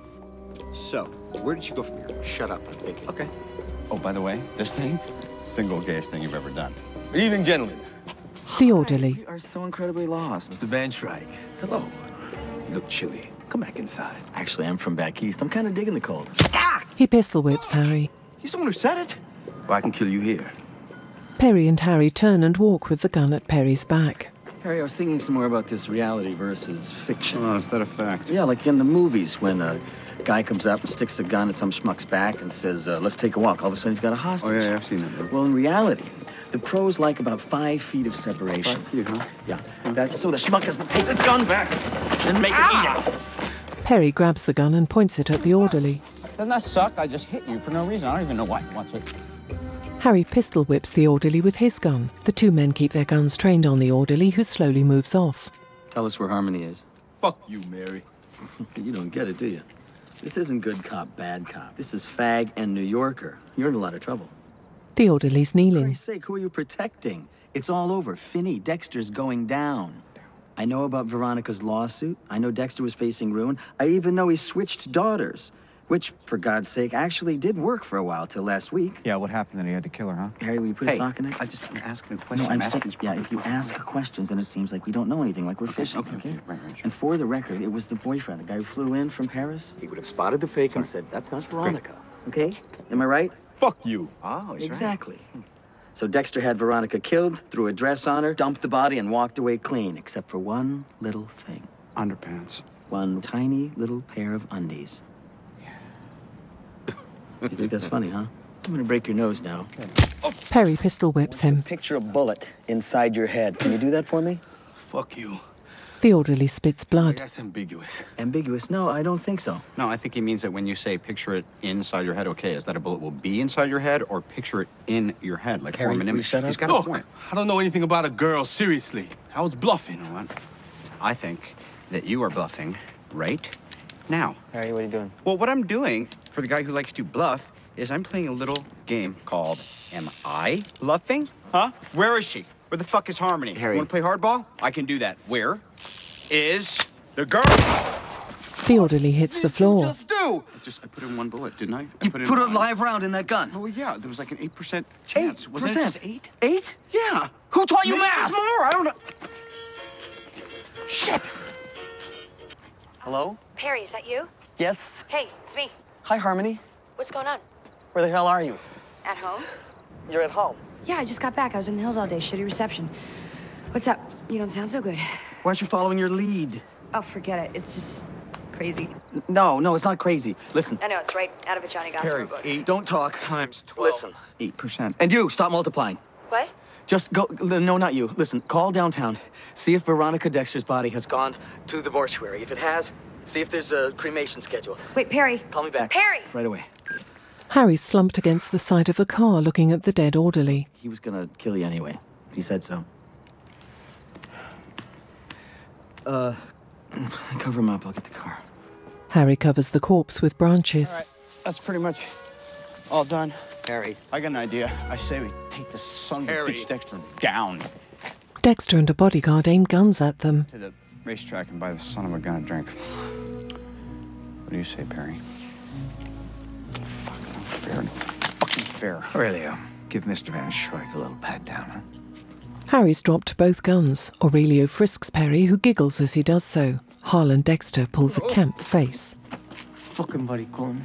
[SPEAKER 11] So, where did you go from here?
[SPEAKER 13] Shut up, I'm thinking.
[SPEAKER 11] Okay. Oh, by the way, this thing, single gayest thing you've ever done.
[SPEAKER 15] Good evening, gentlemen.
[SPEAKER 1] The orderly.
[SPEAKER 13] We are so incredibly lost.
[SPEAKER 15] Mister Van Shrike. Hello. You look chilly. Come back inside.
[SPEAKER 13] Actually, I'm from back east. I'm kind of digging the cold.
[SPEAKER 1] He pistol whips Harry.
[SPEAKER 15] He's the one who said it. Or I can kill you here.
[SPEAKER 1] Perry and Harry turn and walk with the gun at Perry's back.
[SPEAKER 13] Harry, I was thinking some more about this reality versus fiction.
[SPEAKER 11] Oh, is that a fact?
[SPEAKER 13] Yeah, like in the movies when a guy comes up and sticks a gun at some schmuck's back and says, uh, let's take a walk. All of a sudden he's got a hostage.
[SPEAKER 11] Oh, yeah, yeah, I've seen that movie.
[SPEAKER 13] Well, in reality, the pros like about five feet of separation.
[SPEAKER 11] Five feet, huh?
[SPEAKER 13] Yeah, that's so the schmuck doesn't take the gun back and make
[SPEAKER 15] Ah!
[SPEAKER 13] it eat it.
[SPEAKER 1] Perry grabs the gun and points it at the orderly.
[SPEAKER 11] Doesn't that suck? I just hit you for no reason. I don't even know why. Watch it.
[SPEAKER 1] Harry pistol whips the orderly with his gun. The two men keep their guns trained on the orderly, who slowly moves off.
[SPEAKER 13] Tell us where Harmony is.
[SPEAKER 15] Fuck you, Mary.
[SPEAKER 13] You don't get it, do you? This isn't good cop, bad cop. This is fag and New Yorker. You're in a lot of trouble.
[SPEAKER 1] The orderly's
[SPEAKER 13] For
[SPEAKER 1] kneeling.
[SPEAKER 13] Christ's sake, who are you protecting? It's all over. Finney, Dexter's going down. I know about Veronica's lawsuit. I know Dexter was facing ruin. I even know he switched daughters, which, for God's sake, actually did work for a while till last week.
[SPEAKER 11] Yeah, what happened that he had to kill her, huh?
[SPEAKER 13] Harry, will you put
[SPEAKER 11] Hey,
[SPEAKER 13] a sock in it?
[SPEAKER 11] I just, I'm asking a question.
[SPEAKER 13] No, I'm
[SPEAKER 11] asking
[SPEAKER 13] saying, yeah, if you ask questions, then it seems like we don't know anything, like we're fishing, okay?
[SPEAKER 11] okay, right, right, sure.
[SPEAKER 13] And for the record, it was the boyfriend, the guy who flew in from Paris. He would have spotted the fake and said, that's not Veronica. Okay? Am I right?
[SPEAKER 15] Fuck you.
[SPEAKER 11] Oh, he's
[SPEAKER 13] Exactly. So Dexter had Veronica killed, threw a dress on her, dumped the body, and walked away clean, except for one little thing.
[SPEAKER 11] right. Underpants.
[SPEAKER 13] One tiny little pair of undies. You think that's funny, huh? I'm gonna break your nose now.
[SPEAKER 1] Perry pistol whips him.
[SPEAKER 13] Picture a bullet inside your head. Can you do that for me?
[SPEAKER 15] Fuck you.
[SPEAKER 1] The orderly spits blood.
[SPEAKER 15] That's ambiguous.
[SPEAKER 13] Ambiguous? No, I don't think so.
[SPEAKER 11] No, I think he means that when you say picture it inside your head, okay, is that a bullet will be inside your head or picture it in your head, like
[SPEAKER 13] Harry,
[SPEAKER 11] form an
[SPEAKER 13] will you
[SPEAKER 11] image?
[SPEAKER 13] shut
[SPEAKER 11] He's
[SPEAKER 13] up?
[SPEAKER 11] got a
[SPEAKER 15] Look,
[SPEAKER 11] point.
[SPEAKER 15] I don't know anything about a girl, seriously. I was bluffing.
[SPEAKER 11] You know what? I think that you are bluffing right now.
[SPEAKER 13] Harry, what are you doing?
[SPEAKER 11] Well, what I'm doing for the guy who likes to bluff is I'm playing a little game called Am I Bluffing? Huh? Where is she? Where the fuck is Harmony?
[SPEAKER 13] Harry.
[SPEAKER 11] You want to play hardball? I can do that. Where is the girl?
[SPEAKER 1] The orderly hits the floor.
[SPEAKER 13] Just do!
[SPEAKER 11] I just I put in one bullet, didn't I? I
[SPEAKER 13] You
[SPEAKER 11] put, in
[SPEAKER 13] put a
[SPEAKER 11] one.
[SPEAKER 13] live round in that gun.
[SPEAKER 11] Oh yeah, there was like an eight percent chance. Wasn't it
[SPEAKER 13] percent?
[SPEAKER 11] just eight?
[SPEAKER 13] Eight?
[SPEAKER 11] Yeah.
[SPEAKER 13] Who taught you
[SPEAKER 11] Maybe it
[SPEAKER 13] math?
[SPEAKER 11] was more. I don't know.
[SPEAKER 13] Shit! Hello?
[SPEAKER 12] Perry, is that you?
[SPEAKER 13] Yes?
[SPEAKER 12] Hey, it's me.
[SPEAKER 13] Hi, Harmony.
[SPEAKER 12] What's going on?
[SPEAKER 13] Where the hell are you?
[SPEAKER 12] At home?
[SPEAKER 13] You're at home.
[SPEAKER 12] Yeah, I just got back. I was in the hills all day. Shitty reception. What's up? You don't sound so good.
[SPEAKER 13] Why aren't you following your lead?
[SPEAKER 12] Oh, forget it. It's just crazy.
[SPEAKER 13] No, no, it's not crazy. Listen.
[SPEAKER 12] I know, it's right out of a Johnny Gossamer book.
[SPEAKER 13] Eight. Don't talk.
[SPEAKER 11] Times twelve.
[SPEAKER 13] Listen.
[SPEAKER 11] Eight percent.
[SPEAKER 13] And you, stop multiplying.
[SPEAKER 12] What?
[SPEAKER 13] Just go, no, not you. Listen, call downtown. See if Veronica Dexter's body has gone to the mortuary. If it has, see if there's a cremation scheduled.
[SPEAKER 12] Wait, Perry.
[SPEAKER 13] Call me back.
[SPEAKER 12] Perry!
[SPEAKER 13] Right away.
[SPEAKER 1] Harry slumped against the side of the car, looking at the dead orderly.
[SPEAKER 13] He was gonna kill you anyway. He said so. Uh, cover him up. I'll get the car.
[SPEAKER 1] Harry covers the corpse with branches.
[SPEAKER 11] All right, that's pretty much all done.
[SPEAKER 6] Harry.
[SPEAKER 11] I got an idea. I say we take the son of a
[SPEAKER 6] Harry.
[SPEAKER 11] bitch Dexter down
[SPEAKER 1] Dexter and a bodyguard aim guns at them.
[SPEAKER 11] to the racetrack and buy the son of a gun a drink. What do you say, Perry? Fuck, no fair, no fucking fair.
[SPEAKER 5] Aurelio, give Mister Van Schreik a little pat down, huh?
[SPEAKER 1] Harry's dropped both guns. Aurelio frisks Perry, who giggles as he does so. Harlan Dexter pulls a camp face.
[SPEAKER 15] Fucking maricon.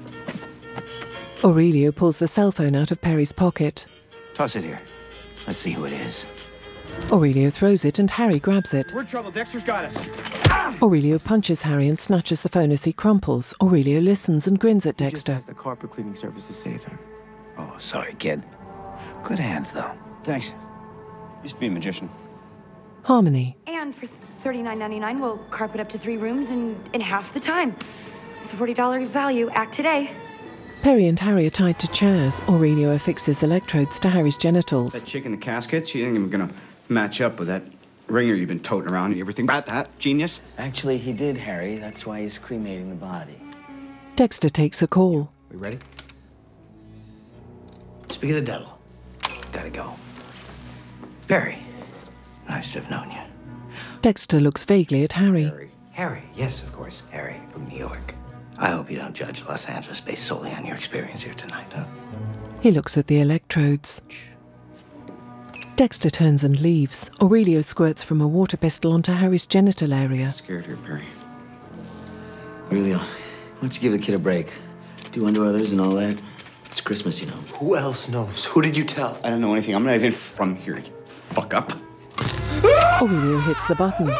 [SPEAKER 1] Aurelio pulls the cell phone out of Perry's pocket.
[SPEAKER 5] Toss it here. Let's see who it is.
[SPEAKER 1] Aurelio throws it and Harry grabs it.
[SPEAKER 11] We're in trouble. Dexter's got us.
[SPEAKER 1] Aurelio punches Harry and snatches the phone as he crumples. Aurelio listens and grins at Dexter.
[SPEAKER 15] The carpet cleaning service to save him.
[SPEAKER 5] Oh, sorry, kid. Good hands, though.
[SPEAKER 11] Thanks. Used to be a magician.
[SPEAKER 1] Harmony.
[SPEAKER 2] And for thirty-nine ninety-nine, we'll carpet up to three rooms in, in half the time. It's a forty dollar value. Act today.
[SPEAKER 1] Perry and Harry are tied to chairs. Aurelio affixes electrodes to Harry's genitals.
[SPEAKER 11] That chick in the casket, she ain't even gonna match up with that ringer you've been toting around. You ever think about that, genius?
[SPEAKER 13] Actually, he did, Harry. That's why he's cremating the body.
[SPEAKER 1] Dexter takes a call.
[SPEAKER 5] We ready? Speak of the devil. Gotta go. Perry, nice to have known you.
[SPEAKER 1] Dexter looks vaguely at Harry.
[SPEAKER 5] Harry. Harry, yes, of course, Harry from New York. I hope you don't judge Los Angeles based solely on your experience here tonight, huh?
[SPEAKER 1] He looks at the electrodes. Dexter turns and leaves. Aurelio squirts from a water pistol onto Harry's genital area.
[SPEAKER 11] Scared here, Perry.
[SPEAKER 13] Aurelio, why don't you give the kid a break? Do unto others and all that. It's Christmas, you know.
[SPEAKER 15] Who else knows? Who did you tell?
[SPEAKER 11] I don't know anything. I'm not even from here. You fuck up.
[SPEAKER 1] Aurelio hits the button.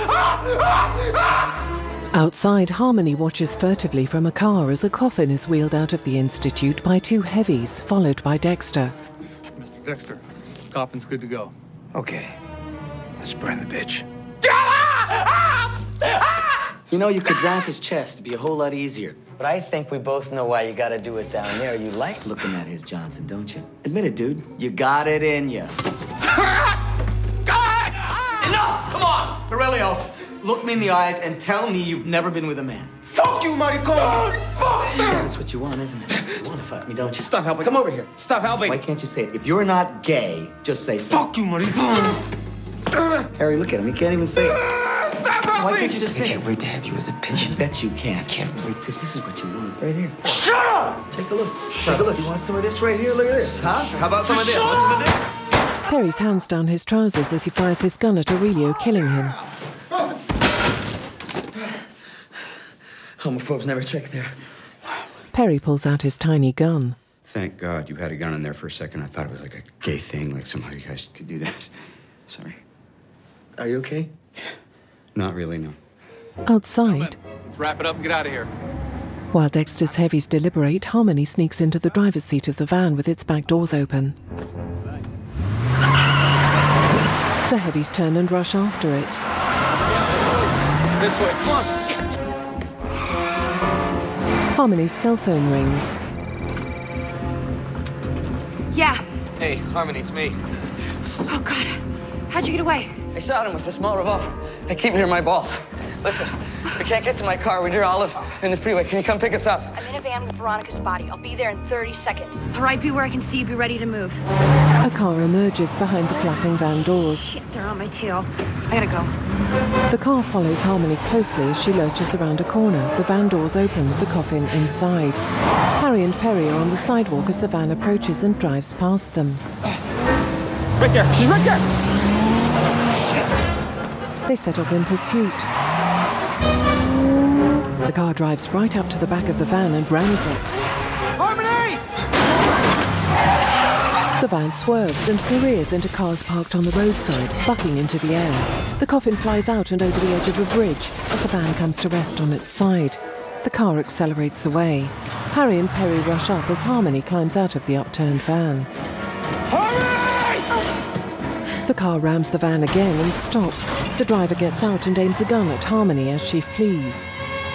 [SPEAKER 1] Outside, Harmony watches furtively from a car as a coffin is wheeled out of the Institute by two heavies, followed by Dexter.
[SPEAKER 3] Mister Dexter, coffin's good to go.
[SPEAKER 5] Okay. Let's burn the bitch.
[SPEAKER 13] You know, you could zap his chest. It'd be a whole lot easier. But I think we both know why you gotta do it down there. You like looking at his Johnson, don't you? Admit it, dude. You got it in you.
[SPEAKER 15] Enough! Come on! Aurelio, look me in the eyes and tell me you've never been with a man.
[SPEAKER 5] Fuck you, maricon!
[SPEAKER 13] Yeah, that's what you want, isn't it? You wanna fuck me, don't you?
[SPEAKER 15] Stop helping.
[SPEAKER 13] Come over here.
[SPEAKER 15] Stop helping.
[SPEAKER 13] Why can't you say it? If you're not gay, just say so.
[SPEAKER 5] Fuck you, maricon!
[SPEAKER 13] Harry, look at him. He can't even say it.
[SPEAKER 15] Stop helping!
[SPEAKER 13] Why can't you just
[SPEAKER 5] I
[SPEAKER 13] say
[SPEAKER 5] can't
[SPEAKER 13] it?
[SPEAKER 5] wait to have you as a patient.
[SPEAKER 13] Bet you can't. I can't wait, because this is what you want. Right here.
[SPEAKER 15] Shut up!
[SPEAKER 13] Take a look. Take a look. You want some of this right here? Look at this, huh?
[SPEAKER 15] How about some of this? Want some of this?
[SPEAKER 1] Perry's hands down his trousers as he fires his gun at Aurelio, killing him.
[SPEAKER 13] Homophobes never check there.
[SPEAKER 1] Perry pulls out his tiny gun.
[SPEAKER 11] Thank God you had a gun in there for a second. I thought it was like a gay thing, like somehow you guys could do that. Sorry.
[SPEAKER 13] Are you okay?
[SPEAKER 11] Not really, no.
[SPEAKER 1] Outside,
[SPEAKER 3] Let's wrap it up and get out of here.
[SPEAKER 1] while Dexter's heavies deliberate, Harmony sneaks into the driver's seat of the van with its back doors open. The heavies turn and rush after it.
[SPEAKER 3] This way. Come on. Shit.
[SPEAKER 1] Harmony's cell phone rings.
[SPEAKER 2] Yeah.
[SPEAKER 15] Hey, Harmony, it's me.
[SPEAKER 2] Oh, God. How'd you get away?
[SPEAKER 15] I shot him with a small revolver. I keep near my balls. Listen, we can't get to my car. We're near Olive in the freeway. Can you come pick us up?
[SPEAKER 2] I'm in a van with Veronica's body. I'll be there in thirty seconds. All right, be where I can see you. Be ready to move.
[SPEAKER 1] A car emerges behind the flapping van doors.
[SPEAKER 2] Shit, they're on my tail. I gotta go.
[SPEAKER 1] The car follows Harmony closely as she lurches around a corner. The van doors open, the coffin inside. Harry and Perry are on the sidewalk as the van approaches and drives past them.
[SPEAKER 15] Right there. She's right there.
[SPEAKER 1] They set off in pursuit. The car drives right up to the back of the van and rams it.
[SPEAKER 15] Harmony!
[SPEAKER 1] The van swerves and careers into cars parked on the roadside, bucking into the air. The coffin flies out and over the edge of a bridge as the van comes to rest on its side. The car accelerates away. Harry and Perry rush up as Harmony climbs out of the upturned van. The car rams the van again and stops. The driver gets out and aims a gun at Harmony as she flees.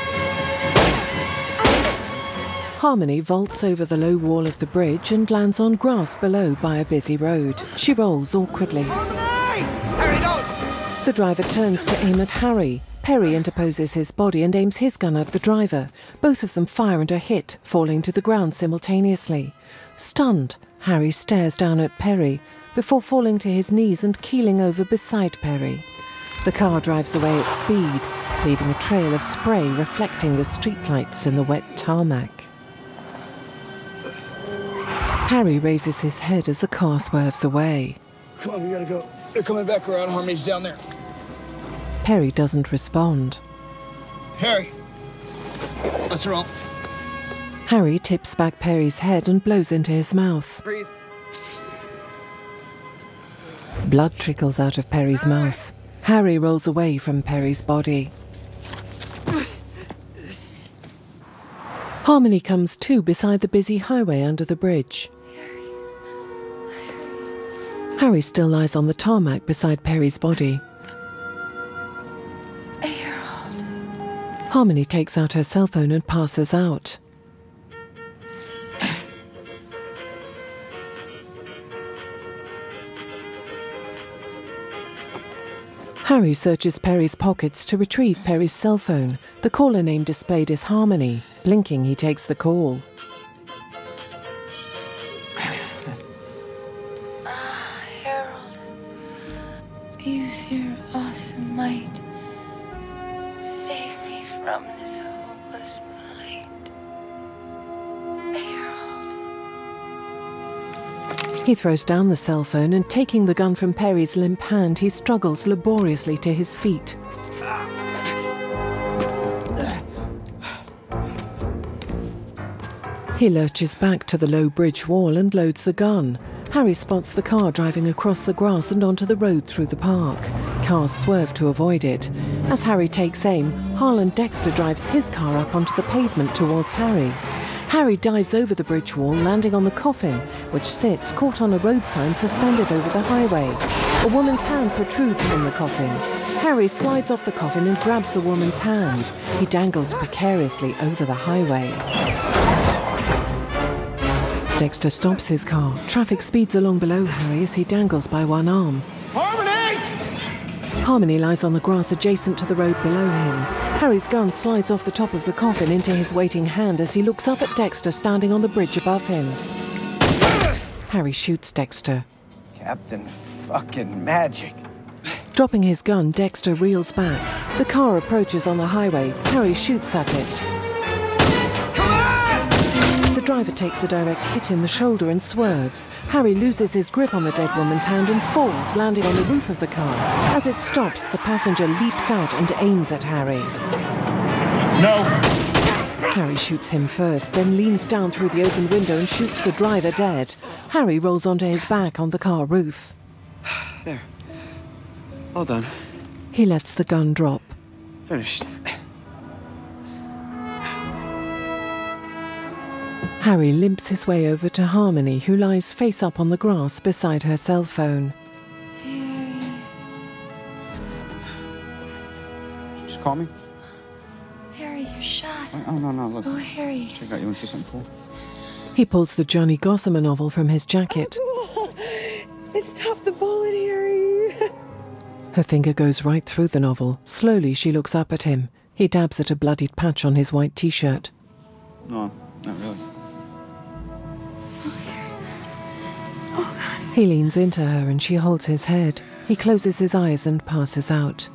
[SPEAKER 1] Harmony vaults over the low wall of the bridge and lands on grass below by a busy road. She rolls awkwardly.
[SPEAKER 15] Harry, don't!
[SPEAKER 1] The driver turns to aim at Harry. Perry interposes his body and aims his gun at the driver. Both of them fire and are hit, falling to the ground simultaneously. Stunned, Harry stares down at Perry before falling to his knees and keeling over beside Perry. The car drives away at speed, leaving a trail of spray reflecting the streetlights in the wet tarmac. Harry raises his head as the car swerves away.
[SPEAKER 18] Come on, we gotta go. They're coming back around. Harmony's down there.
[SPEAKER 1] Perry doesn't respond.
[SPEAKER 18] Harry, let's roll.
[SPEAKER 1] Harry tips back Perry's head and blows into his mouth.
[SPEAKER 18] Breathe.
[SPEAKER 1] Blood trickles out of Perry's mouth. Harry rolls away from Perry's body. Harmony comes to beside the busy highway under the bridge. Harry still lies on the tarmac beside Perry's body. Harmony takes out her cell phone and passes out. Harry searches Perry's pockets to retrieve Perry's cell phone. The caller name displayed is Harmony. Blinking, he takes the call.
[SPEAKER 22] Ah, Harold. Use your awesome might. Save me from this hopeless plight. Harold.
[SPEAKER 1] He throws down the cell phone and, taking the gun from Perry's limp hand, he struggles laboriously to his feet. He lurches back to the low bridge wall and loads the gun. Harry spots the car driving across the grass and onto the road through the park. Cars swerve to avoid it. As Harry takes aim, Harlan Dexter drives his car up onto the pavement towards Harry. Harry dives over the bridge wall, landing on the coffin, which sits caught on a road sign suspended over the highway. A woman's hand protrudes from the coffin. Harry slides off the coffin and grabs the woman's hand. He dangles precariously over the highway. Dexter stops his car. Traffic speeds along below Harry as he dangles by one arm.
[SPEAKER 18] Harmony!
[SPEAKER 1] Harmony lies on the grass adjacent to the road below him. Harry's gun slides off the top of the coffin into his waiting hand as he looks up at Dexter standing on the bridge above him. Harry shoots Dexter.
[SPEAKER 18] Captain fucking Magic.
[SPEAKER 1] Dropping his gun, Dexter reels back. The car approaches on the highway. Harry shoots at it. The driver takes a direct hit in the shoulder and swerves. Harry loses his grip on the dead woman's hand and falls, landing on the roof of the car. As it stops, the passenger leaps out and aims at Harry.
[SPEAKER 18] No.
[SPEAKER 1] Harry shoots him first, then leans down through the open window and shoots the driver dead. Harry rolls onto his back on the car roof.
[SPEAKER 18] There. All done.
[SPEAKER 1] He lets the gun drop.
[SPEAKER 18] Finished.
[SPEAKER 1] Harry limps his way over to Harmony, who lies face up on the grass beside her cell phone.
[SPEAKER 11] Just call me.
[SPEAKER 22] Harry, you're shot.
[SPEAKER 11] Oh, no, no, look.
[SPEAKER 22] Oh, Harry.
[SPEAKER 11] Check out. You want to see something cool?
[SPEAKER 1] He pulls the Johnny Gossamer novel from his jacket.
[SPEAKER 22] Oh, it stopped the bullet, Harry.
[SPEAKER 1] Her finger goes right through the novel. Slowly, she looks up at him. He dabs at a bloodied patch on his white t-shirt.
[SPEAKER 11] No, not really.
[SPEAKER 1] He leans into her and she holds his head. He closes his eyes and passes out.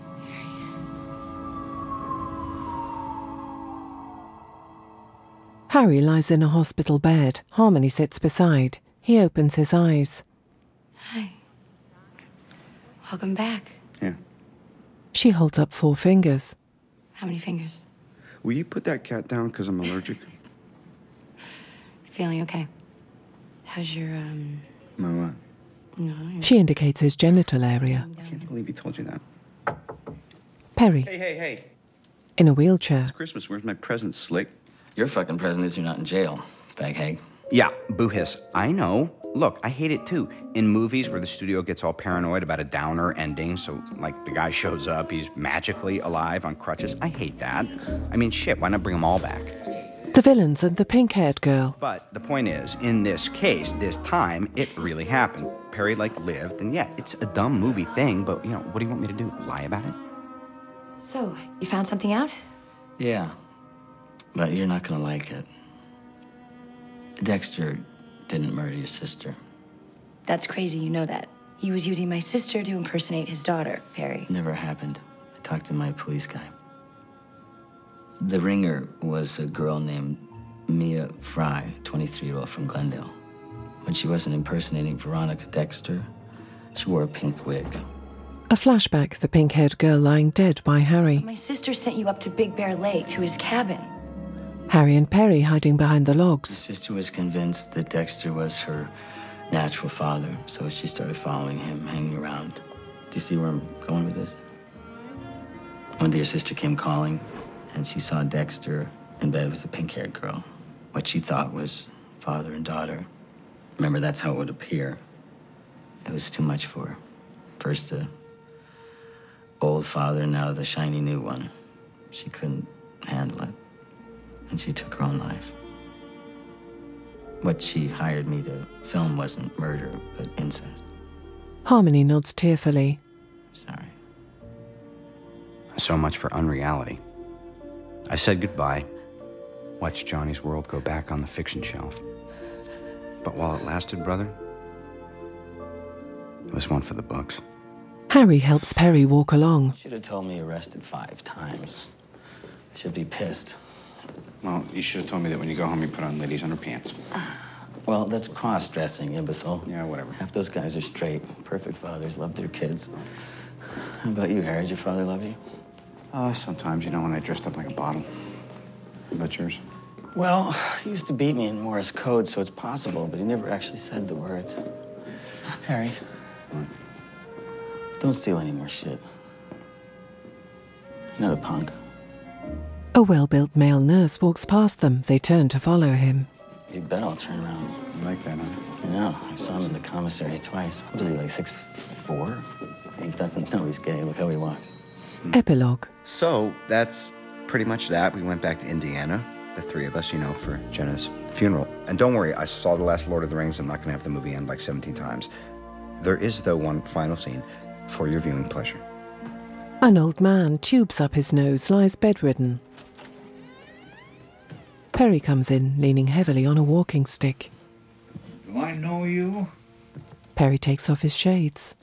[SPEAKER 1] Harry lies in a hospital bed. Harmony sits beside. He opens his eyes.
[SPEAKER 2] Hi. Welcome back.
[SPEAKER 11] Yeah.
[SPEAKER 1] She holds up four fingers.
[SPEAKER 2] How many fingers?
[SPEAKER 11] Will you put that cat down because I'm allergic?
[SPEAKER 2] Feeling okay? How's your, um...
[SPEAKER 11] My what?
[SPEAKER 2] No, your...
[SPEAKER 1] She indicates his genital area.
[SPEAKER 11] I can't believe he told you that.
[SPEAKER 1] Perry.
[SPEAKER 11] Hey, hey, hey.
[SPEAKER 1] In a wheelchair.
[SPEAKER 11] It's Christmas. Where's my present, Slick?
[SPEAKER 13] Your fucking present is you're not in jail, Baghag.
[SPEAKER 4] Yeah, boo hiss. I know. Look, I hate it too. In movies where the studio gets all paranoid about a downer ending, so like the guy shows up, he's magically alive on crutches. I hate that. I mean, shit, why not bring them all back?
[SPEAKER 1] The villains and the pink-haired girl.
[SPEAKER 4] But the point is, in this case, this time, it really happened. Perry, like, lived, and yeah, it's a dumb movie thing, but, you know, what do you want me to do? Lie about it?
[SPEAKER 2] So, you found something out?
[SPEAKER 13] Yeah, but you're not gonna like it. Dexter didn't murder your sister.
[SPEAKER 2] That's crazy, you know that. He was using my sister to impersonate his daughter, Perry.
[SPEAKER 13] Never happened. I talked to my police guy. The ringer was a girl named Mia Fry, twenty-three-year-old from Glendale. When she wasn't impersonating Veronica Dexter, she wore a pink wig.
[SPEAKER 1] A flashback, the pink-haired girl lying dead by Harry.
[SPEAKER 2] My sister sent you up to Big Bear Lake, to his cabin.
[SPEAKER 1] Harry and Perry hiding behind the logs.
[SPEAKER 13] My sister was convinced that Dexter was her natural father, so she started following him, hanging around. Do you see where I'm going with this? One day your sister came calling, and she saw Dexter in bed with a pink-haired girl. What she thought was father and daughter. Remember, that's how it would appear. It was too much for her. First the old father, now the shiny new one. She couldn't handle it, and she took her own life. What she hired me to film wasn't murder, but incest.
[SPEAKER 1] Harmony nods tearfully.
[SPEAKER 13] Sorry.
[SPEAKER 4] So much for unreality. I said goodbye, watched Johnny's world go back on the fiction shelf. But while it lasted, brother, it was one for the books.
[SPEAKER 1] Harry helps Perry walk along.
[SPEAKER 13] Should have told me arrested five times. Should be pissed.
[SPEAKER 11] Well, you should have told me that when you go home, you put on ladies' underpants.
[SPEAKER 13] Well, that's cross-dressing, imbecile.
[SPEAKER 11] Yeah, whatever.
[SPEAKER 13] Half those guys are straight. Perfect fathers, love their kids. How about you, Harry? Did your father love you?
[SPEAKER 11] Uh, sometimes, you know, when I dressed up like a bottle. How about yours?
[SPEAKER 13] Well, he used to beat me in Morse code, so it's possible, but he never actually said the words. Harry,
[SPEAKER 11] what?
[SPEAKER 13] Don't steal any more shit. You're not a punk.
[SPEAKER 1] A well-built male nurse walks past them. They turn to follow him.
[SPEAKER 13] You bet I'll turn around.
[SPEAKER 11] You like that, huh?
[SPEAKER 13] I know. I saw him in the commissary twice. What is he, like six four? He doesn't know he's gay. Look how he walks.
[SPEAKER 1] Epilogue.
[SPEAKER 4] So that's pretty much that. We went back to Indiana, the three of us, you know, for Jenna's funeral. And don't worry, I saw the last Lord of the Rings. I'm not going to have the movie end like seventeen times. There is, though, one final scene for your viewing pleasure.
[SPEAKER 1] An old man, tubes up his nose, lies bedridden. Perry comes in, leaning heavily on a walking stick.
[SPEAKER 16] Do I know you?
[SPEAKER 1] Perry takes off his shades.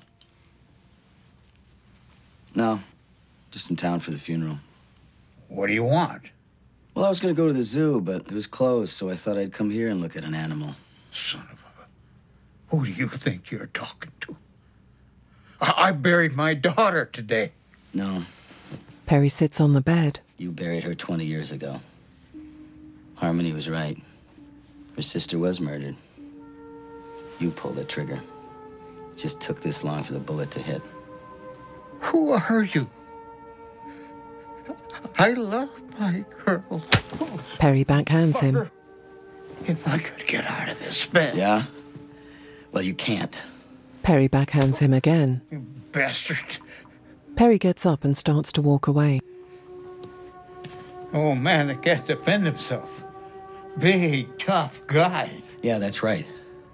[SPEAKER 13] No, just in town for the funeral.
[SPEAKER 16] What do you want?
[SPEAKER 13] Well, I was going to go to the zoo, but it was closed, so I thought I'd come here and look at an animal.
[SPEAKER 16] Son of a... Who do you think you're talking to? I, I buried my daughter today.
[SPEAKER 13] No.
[SPEAKER 1] Perry sits on the bed.
[SPEAKER 13] You buried her twenty years ago. Harmony was right. Her sister was murdered. You pulled the trigger. It just took this long for the bullet to hit.
[SPEAKER 16] Who are you? I love my girl.
[SPEAKER 1] Perry backhands him.
[SPEAKER 16] If I could get out of this bed.
[SPEAKER 13] Yeah? Well, you can't.
[SPEAKER 1] Perry backhands him again.
[SPEAKER 16] You bastard.
[SPEAKER 1] Perry gets up and starts to walk away.
[SPEAKER 16] Oh, man that can't defend himself. Big, tough guy.
[SPEAKER 13] Yeah, that's right.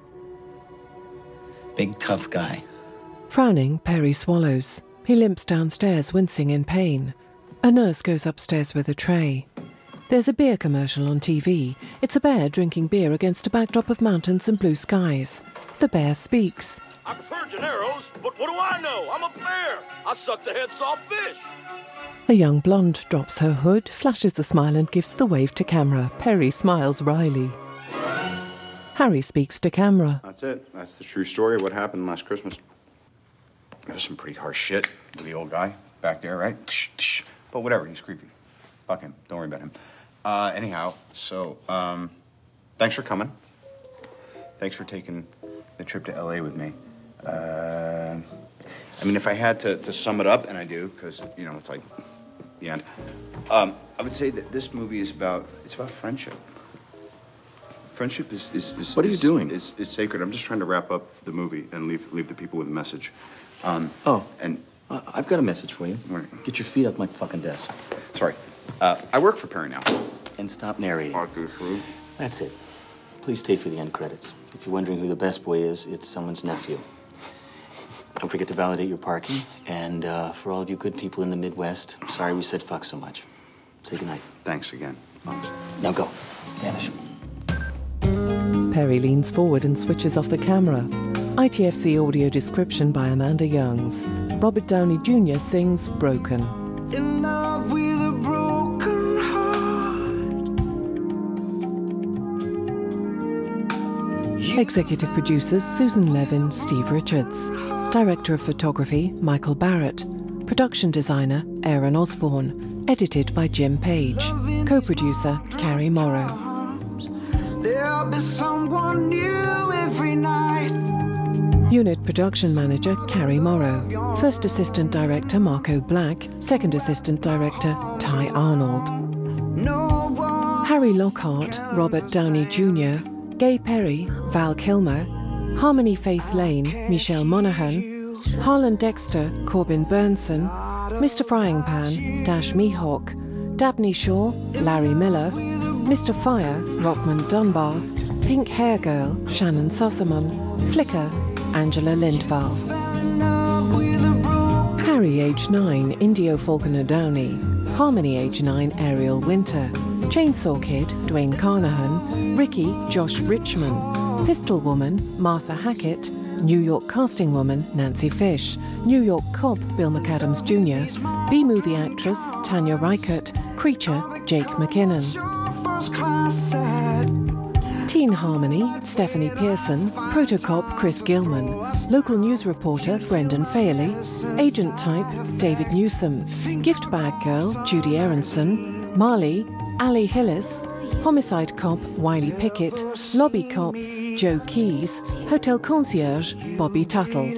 [SPEAKER 13] Big, tough guy.
[SPEAKER 1] Frowning, Perry swallows. He limps downstairs, wincing in pain. A nurse goes upstairs with a tray. There's a beer commercial on T V. It's a bear drinking beer against a backdrop of mountains and blue skies. The bear speaks.
[SPEAKER 17] I prefer Gennaro's, but what do I know? I'm a bear. I suck the heads off fish.
[SPEAKER 1] A young blonde drops her hood, flashes a smile and gives the wave to camera. Perry smiles wryly. Harry speaks to camera.
[SPEAKER 11] That's it. That's the true story of what happened last Christmas. There's some pretty harsh shit with the old guy back there, right? But whatever, he's creepy. Fuck him. Don't worry about him. Uh, anyhow, so, um, thanks for coming. Thanks for taking the trip to L A with me. Uh, I mean, if I had to, to sum it up, and I do, because, you know, it's like the end, um, I would say that this movie is about, it's about friendship. Friendship is, is, is
[SPEAKER 13] What are you
[SPEAKER 11] is,
[SPEAKER 13] doing?
[SPEAKER 11] Is, is sacred. I'm just trying to wrap up the movie and leave leave the people with a message. Um,
[SPEAKER 13] oh,
[SPEAKER 11] and
[SPEAKER 13] uh, I've got a message for you. Get your feet off my fucking desk.
[SPEAKER 11] Sorry. Uh, I work for Perry now.
[SPEAKER 13] And stop narrating.
[SPEAKER 11] Arthur through.
[SPEAKER 13] That's it. Please stay for the end credits. If you're wondering who the best boy is, it's someone's nephew. Don't forget to validate your parking. And uh, for all of you good people in the Midwest, sorry we said fuck so much. Say goodnight.
[SPEAKER 11] Thanks again.
[SPEAKER 13] Now go. Vanish.
[SPEAKER 1] Perry leans forward and switches off the camera. I T F C audio description by Amanda Youngs. Robert Downey Junior sings Broken.
[SPEAKER 8] In love with a broken heart.
[SPEAKER 1] Executive producers Susan Levin, Steve Richards. Director of photography Michael Barrett. Production designer Aaron Osborne. Edited by Jim Page. Co-producer Carrie Morrow.
[SPEAKER 8] There'll be someone new every night.
[SPEAKER 1] Unit Production Manager Carrie Morrow. First Assistant Director Marco Black. Second Assistant Director Ty Arnold. Harry Lockhart, Robert Downey Junior Gay Perry, Val Kilmer. Harmony Faith Lane, Michelle Monaghan. Harlan Dexter, Corbin Burnson. Mister Frying Pan, Dash Mihawk. Dabney Shaw, Larry Miller. Mister Fire, Rockman Dunbar. Pink Hair Girl, Shannon Sossamon. Flicker, Angela Lindvall. Harry, age nine, Indio Falconer Downey. Harmony, age nine, Ariel Winter. Chainsaw Kid, Dwayne Carnahan. Ricky, Josh Richman. Pistol Woman, Martha Hackett. New York Casting Woman, Nancy Fish. New York Cop, Bill McAdams Junior B-movie actress, Tanya Reichert. Creature, Jake McKinnon. Teen Harmony, Stephanie Pearson. Protocop, Chris Gilman. Local news reporter, Brendan Fairley. Agent type, David Newsom. Gift bag girl, Judy Aronson. Marley, Ali Hillis. Homicide cop, Wiley Pickett. Lobby cop, Joe Keys. Hotel concierge, Bobby Tuttle.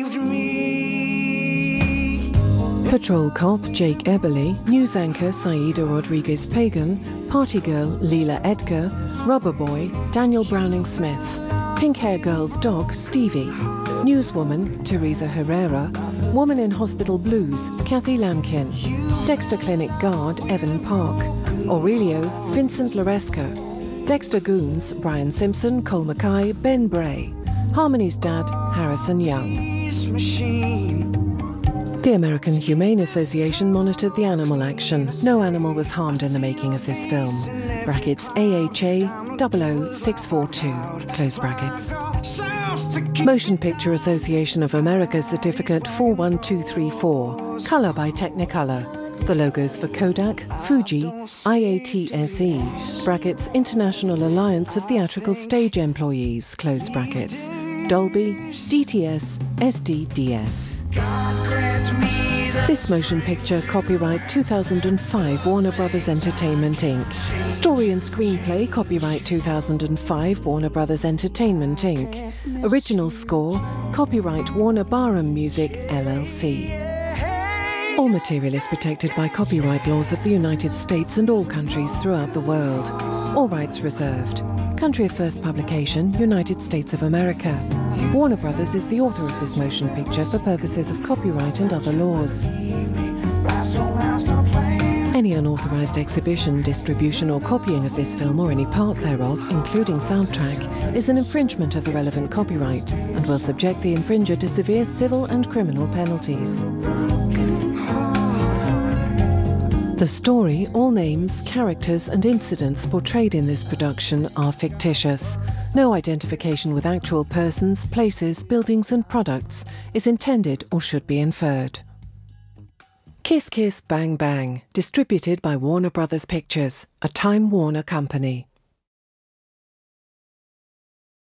[SPEAKER 1] Patrol cop, Jake Eberly. News anchor, Saida Rodriguez-Pagan. Party girl, Leela Edgar. Rubber boy, Daniel Browning-Smith. Pink hair girl's dog, Stevie. Newswoman, Teresa Herrera. Woman in Hospital Blues, Kathy Lamkin. Dexter Clinic guard, Evan Park. Aurelio, Vincent Loresca. Dexter Goons, Brian Simpson, Cole Mackay, Ben Bray. Harmony's dad, Harrison Young. The American Humane Association monitored the animal action. No animal was harmed in the making of this film. Brackets A H A double oh six four two, close brackets. Motion Picture Association of America Certificate four one two three four. Color by Technicolor. The logos for Kodak, Fuji, I A T S E, brackets International Alliance of Theatrical Stage Employees, close brackets. Dolby, D T S, S D D S. This motion picture, copyright two thousand five, Warner Brothers Entertainment, Incorporated. Story and screenplay, copyright two thousand five, Warner Brothers Entertainment, Incorporated. Original score, copyright Warner Barham Music, L L C. All material is protected by copyright laws of the United States and all countries throughout the world. All rights reserved. Country of first publication, United States of America. Warner Brothers is the author of this motion picture for purposes of copyright and other laws. Any unauthorized exhibition, distribution or copying of this film or any part thereof, including soundtrack, is an infringement of the relevant copyright and will subject the infringer to severe civil and criminal penalties. The story, all names, characters and incidents portrayed in this production are fictitious. No identification with actual persons, places, buildings and products is intended or should be inferred. Kiss Kiss Bang Bang, distributed by Warner Brothers Pictures, a Time Warner company.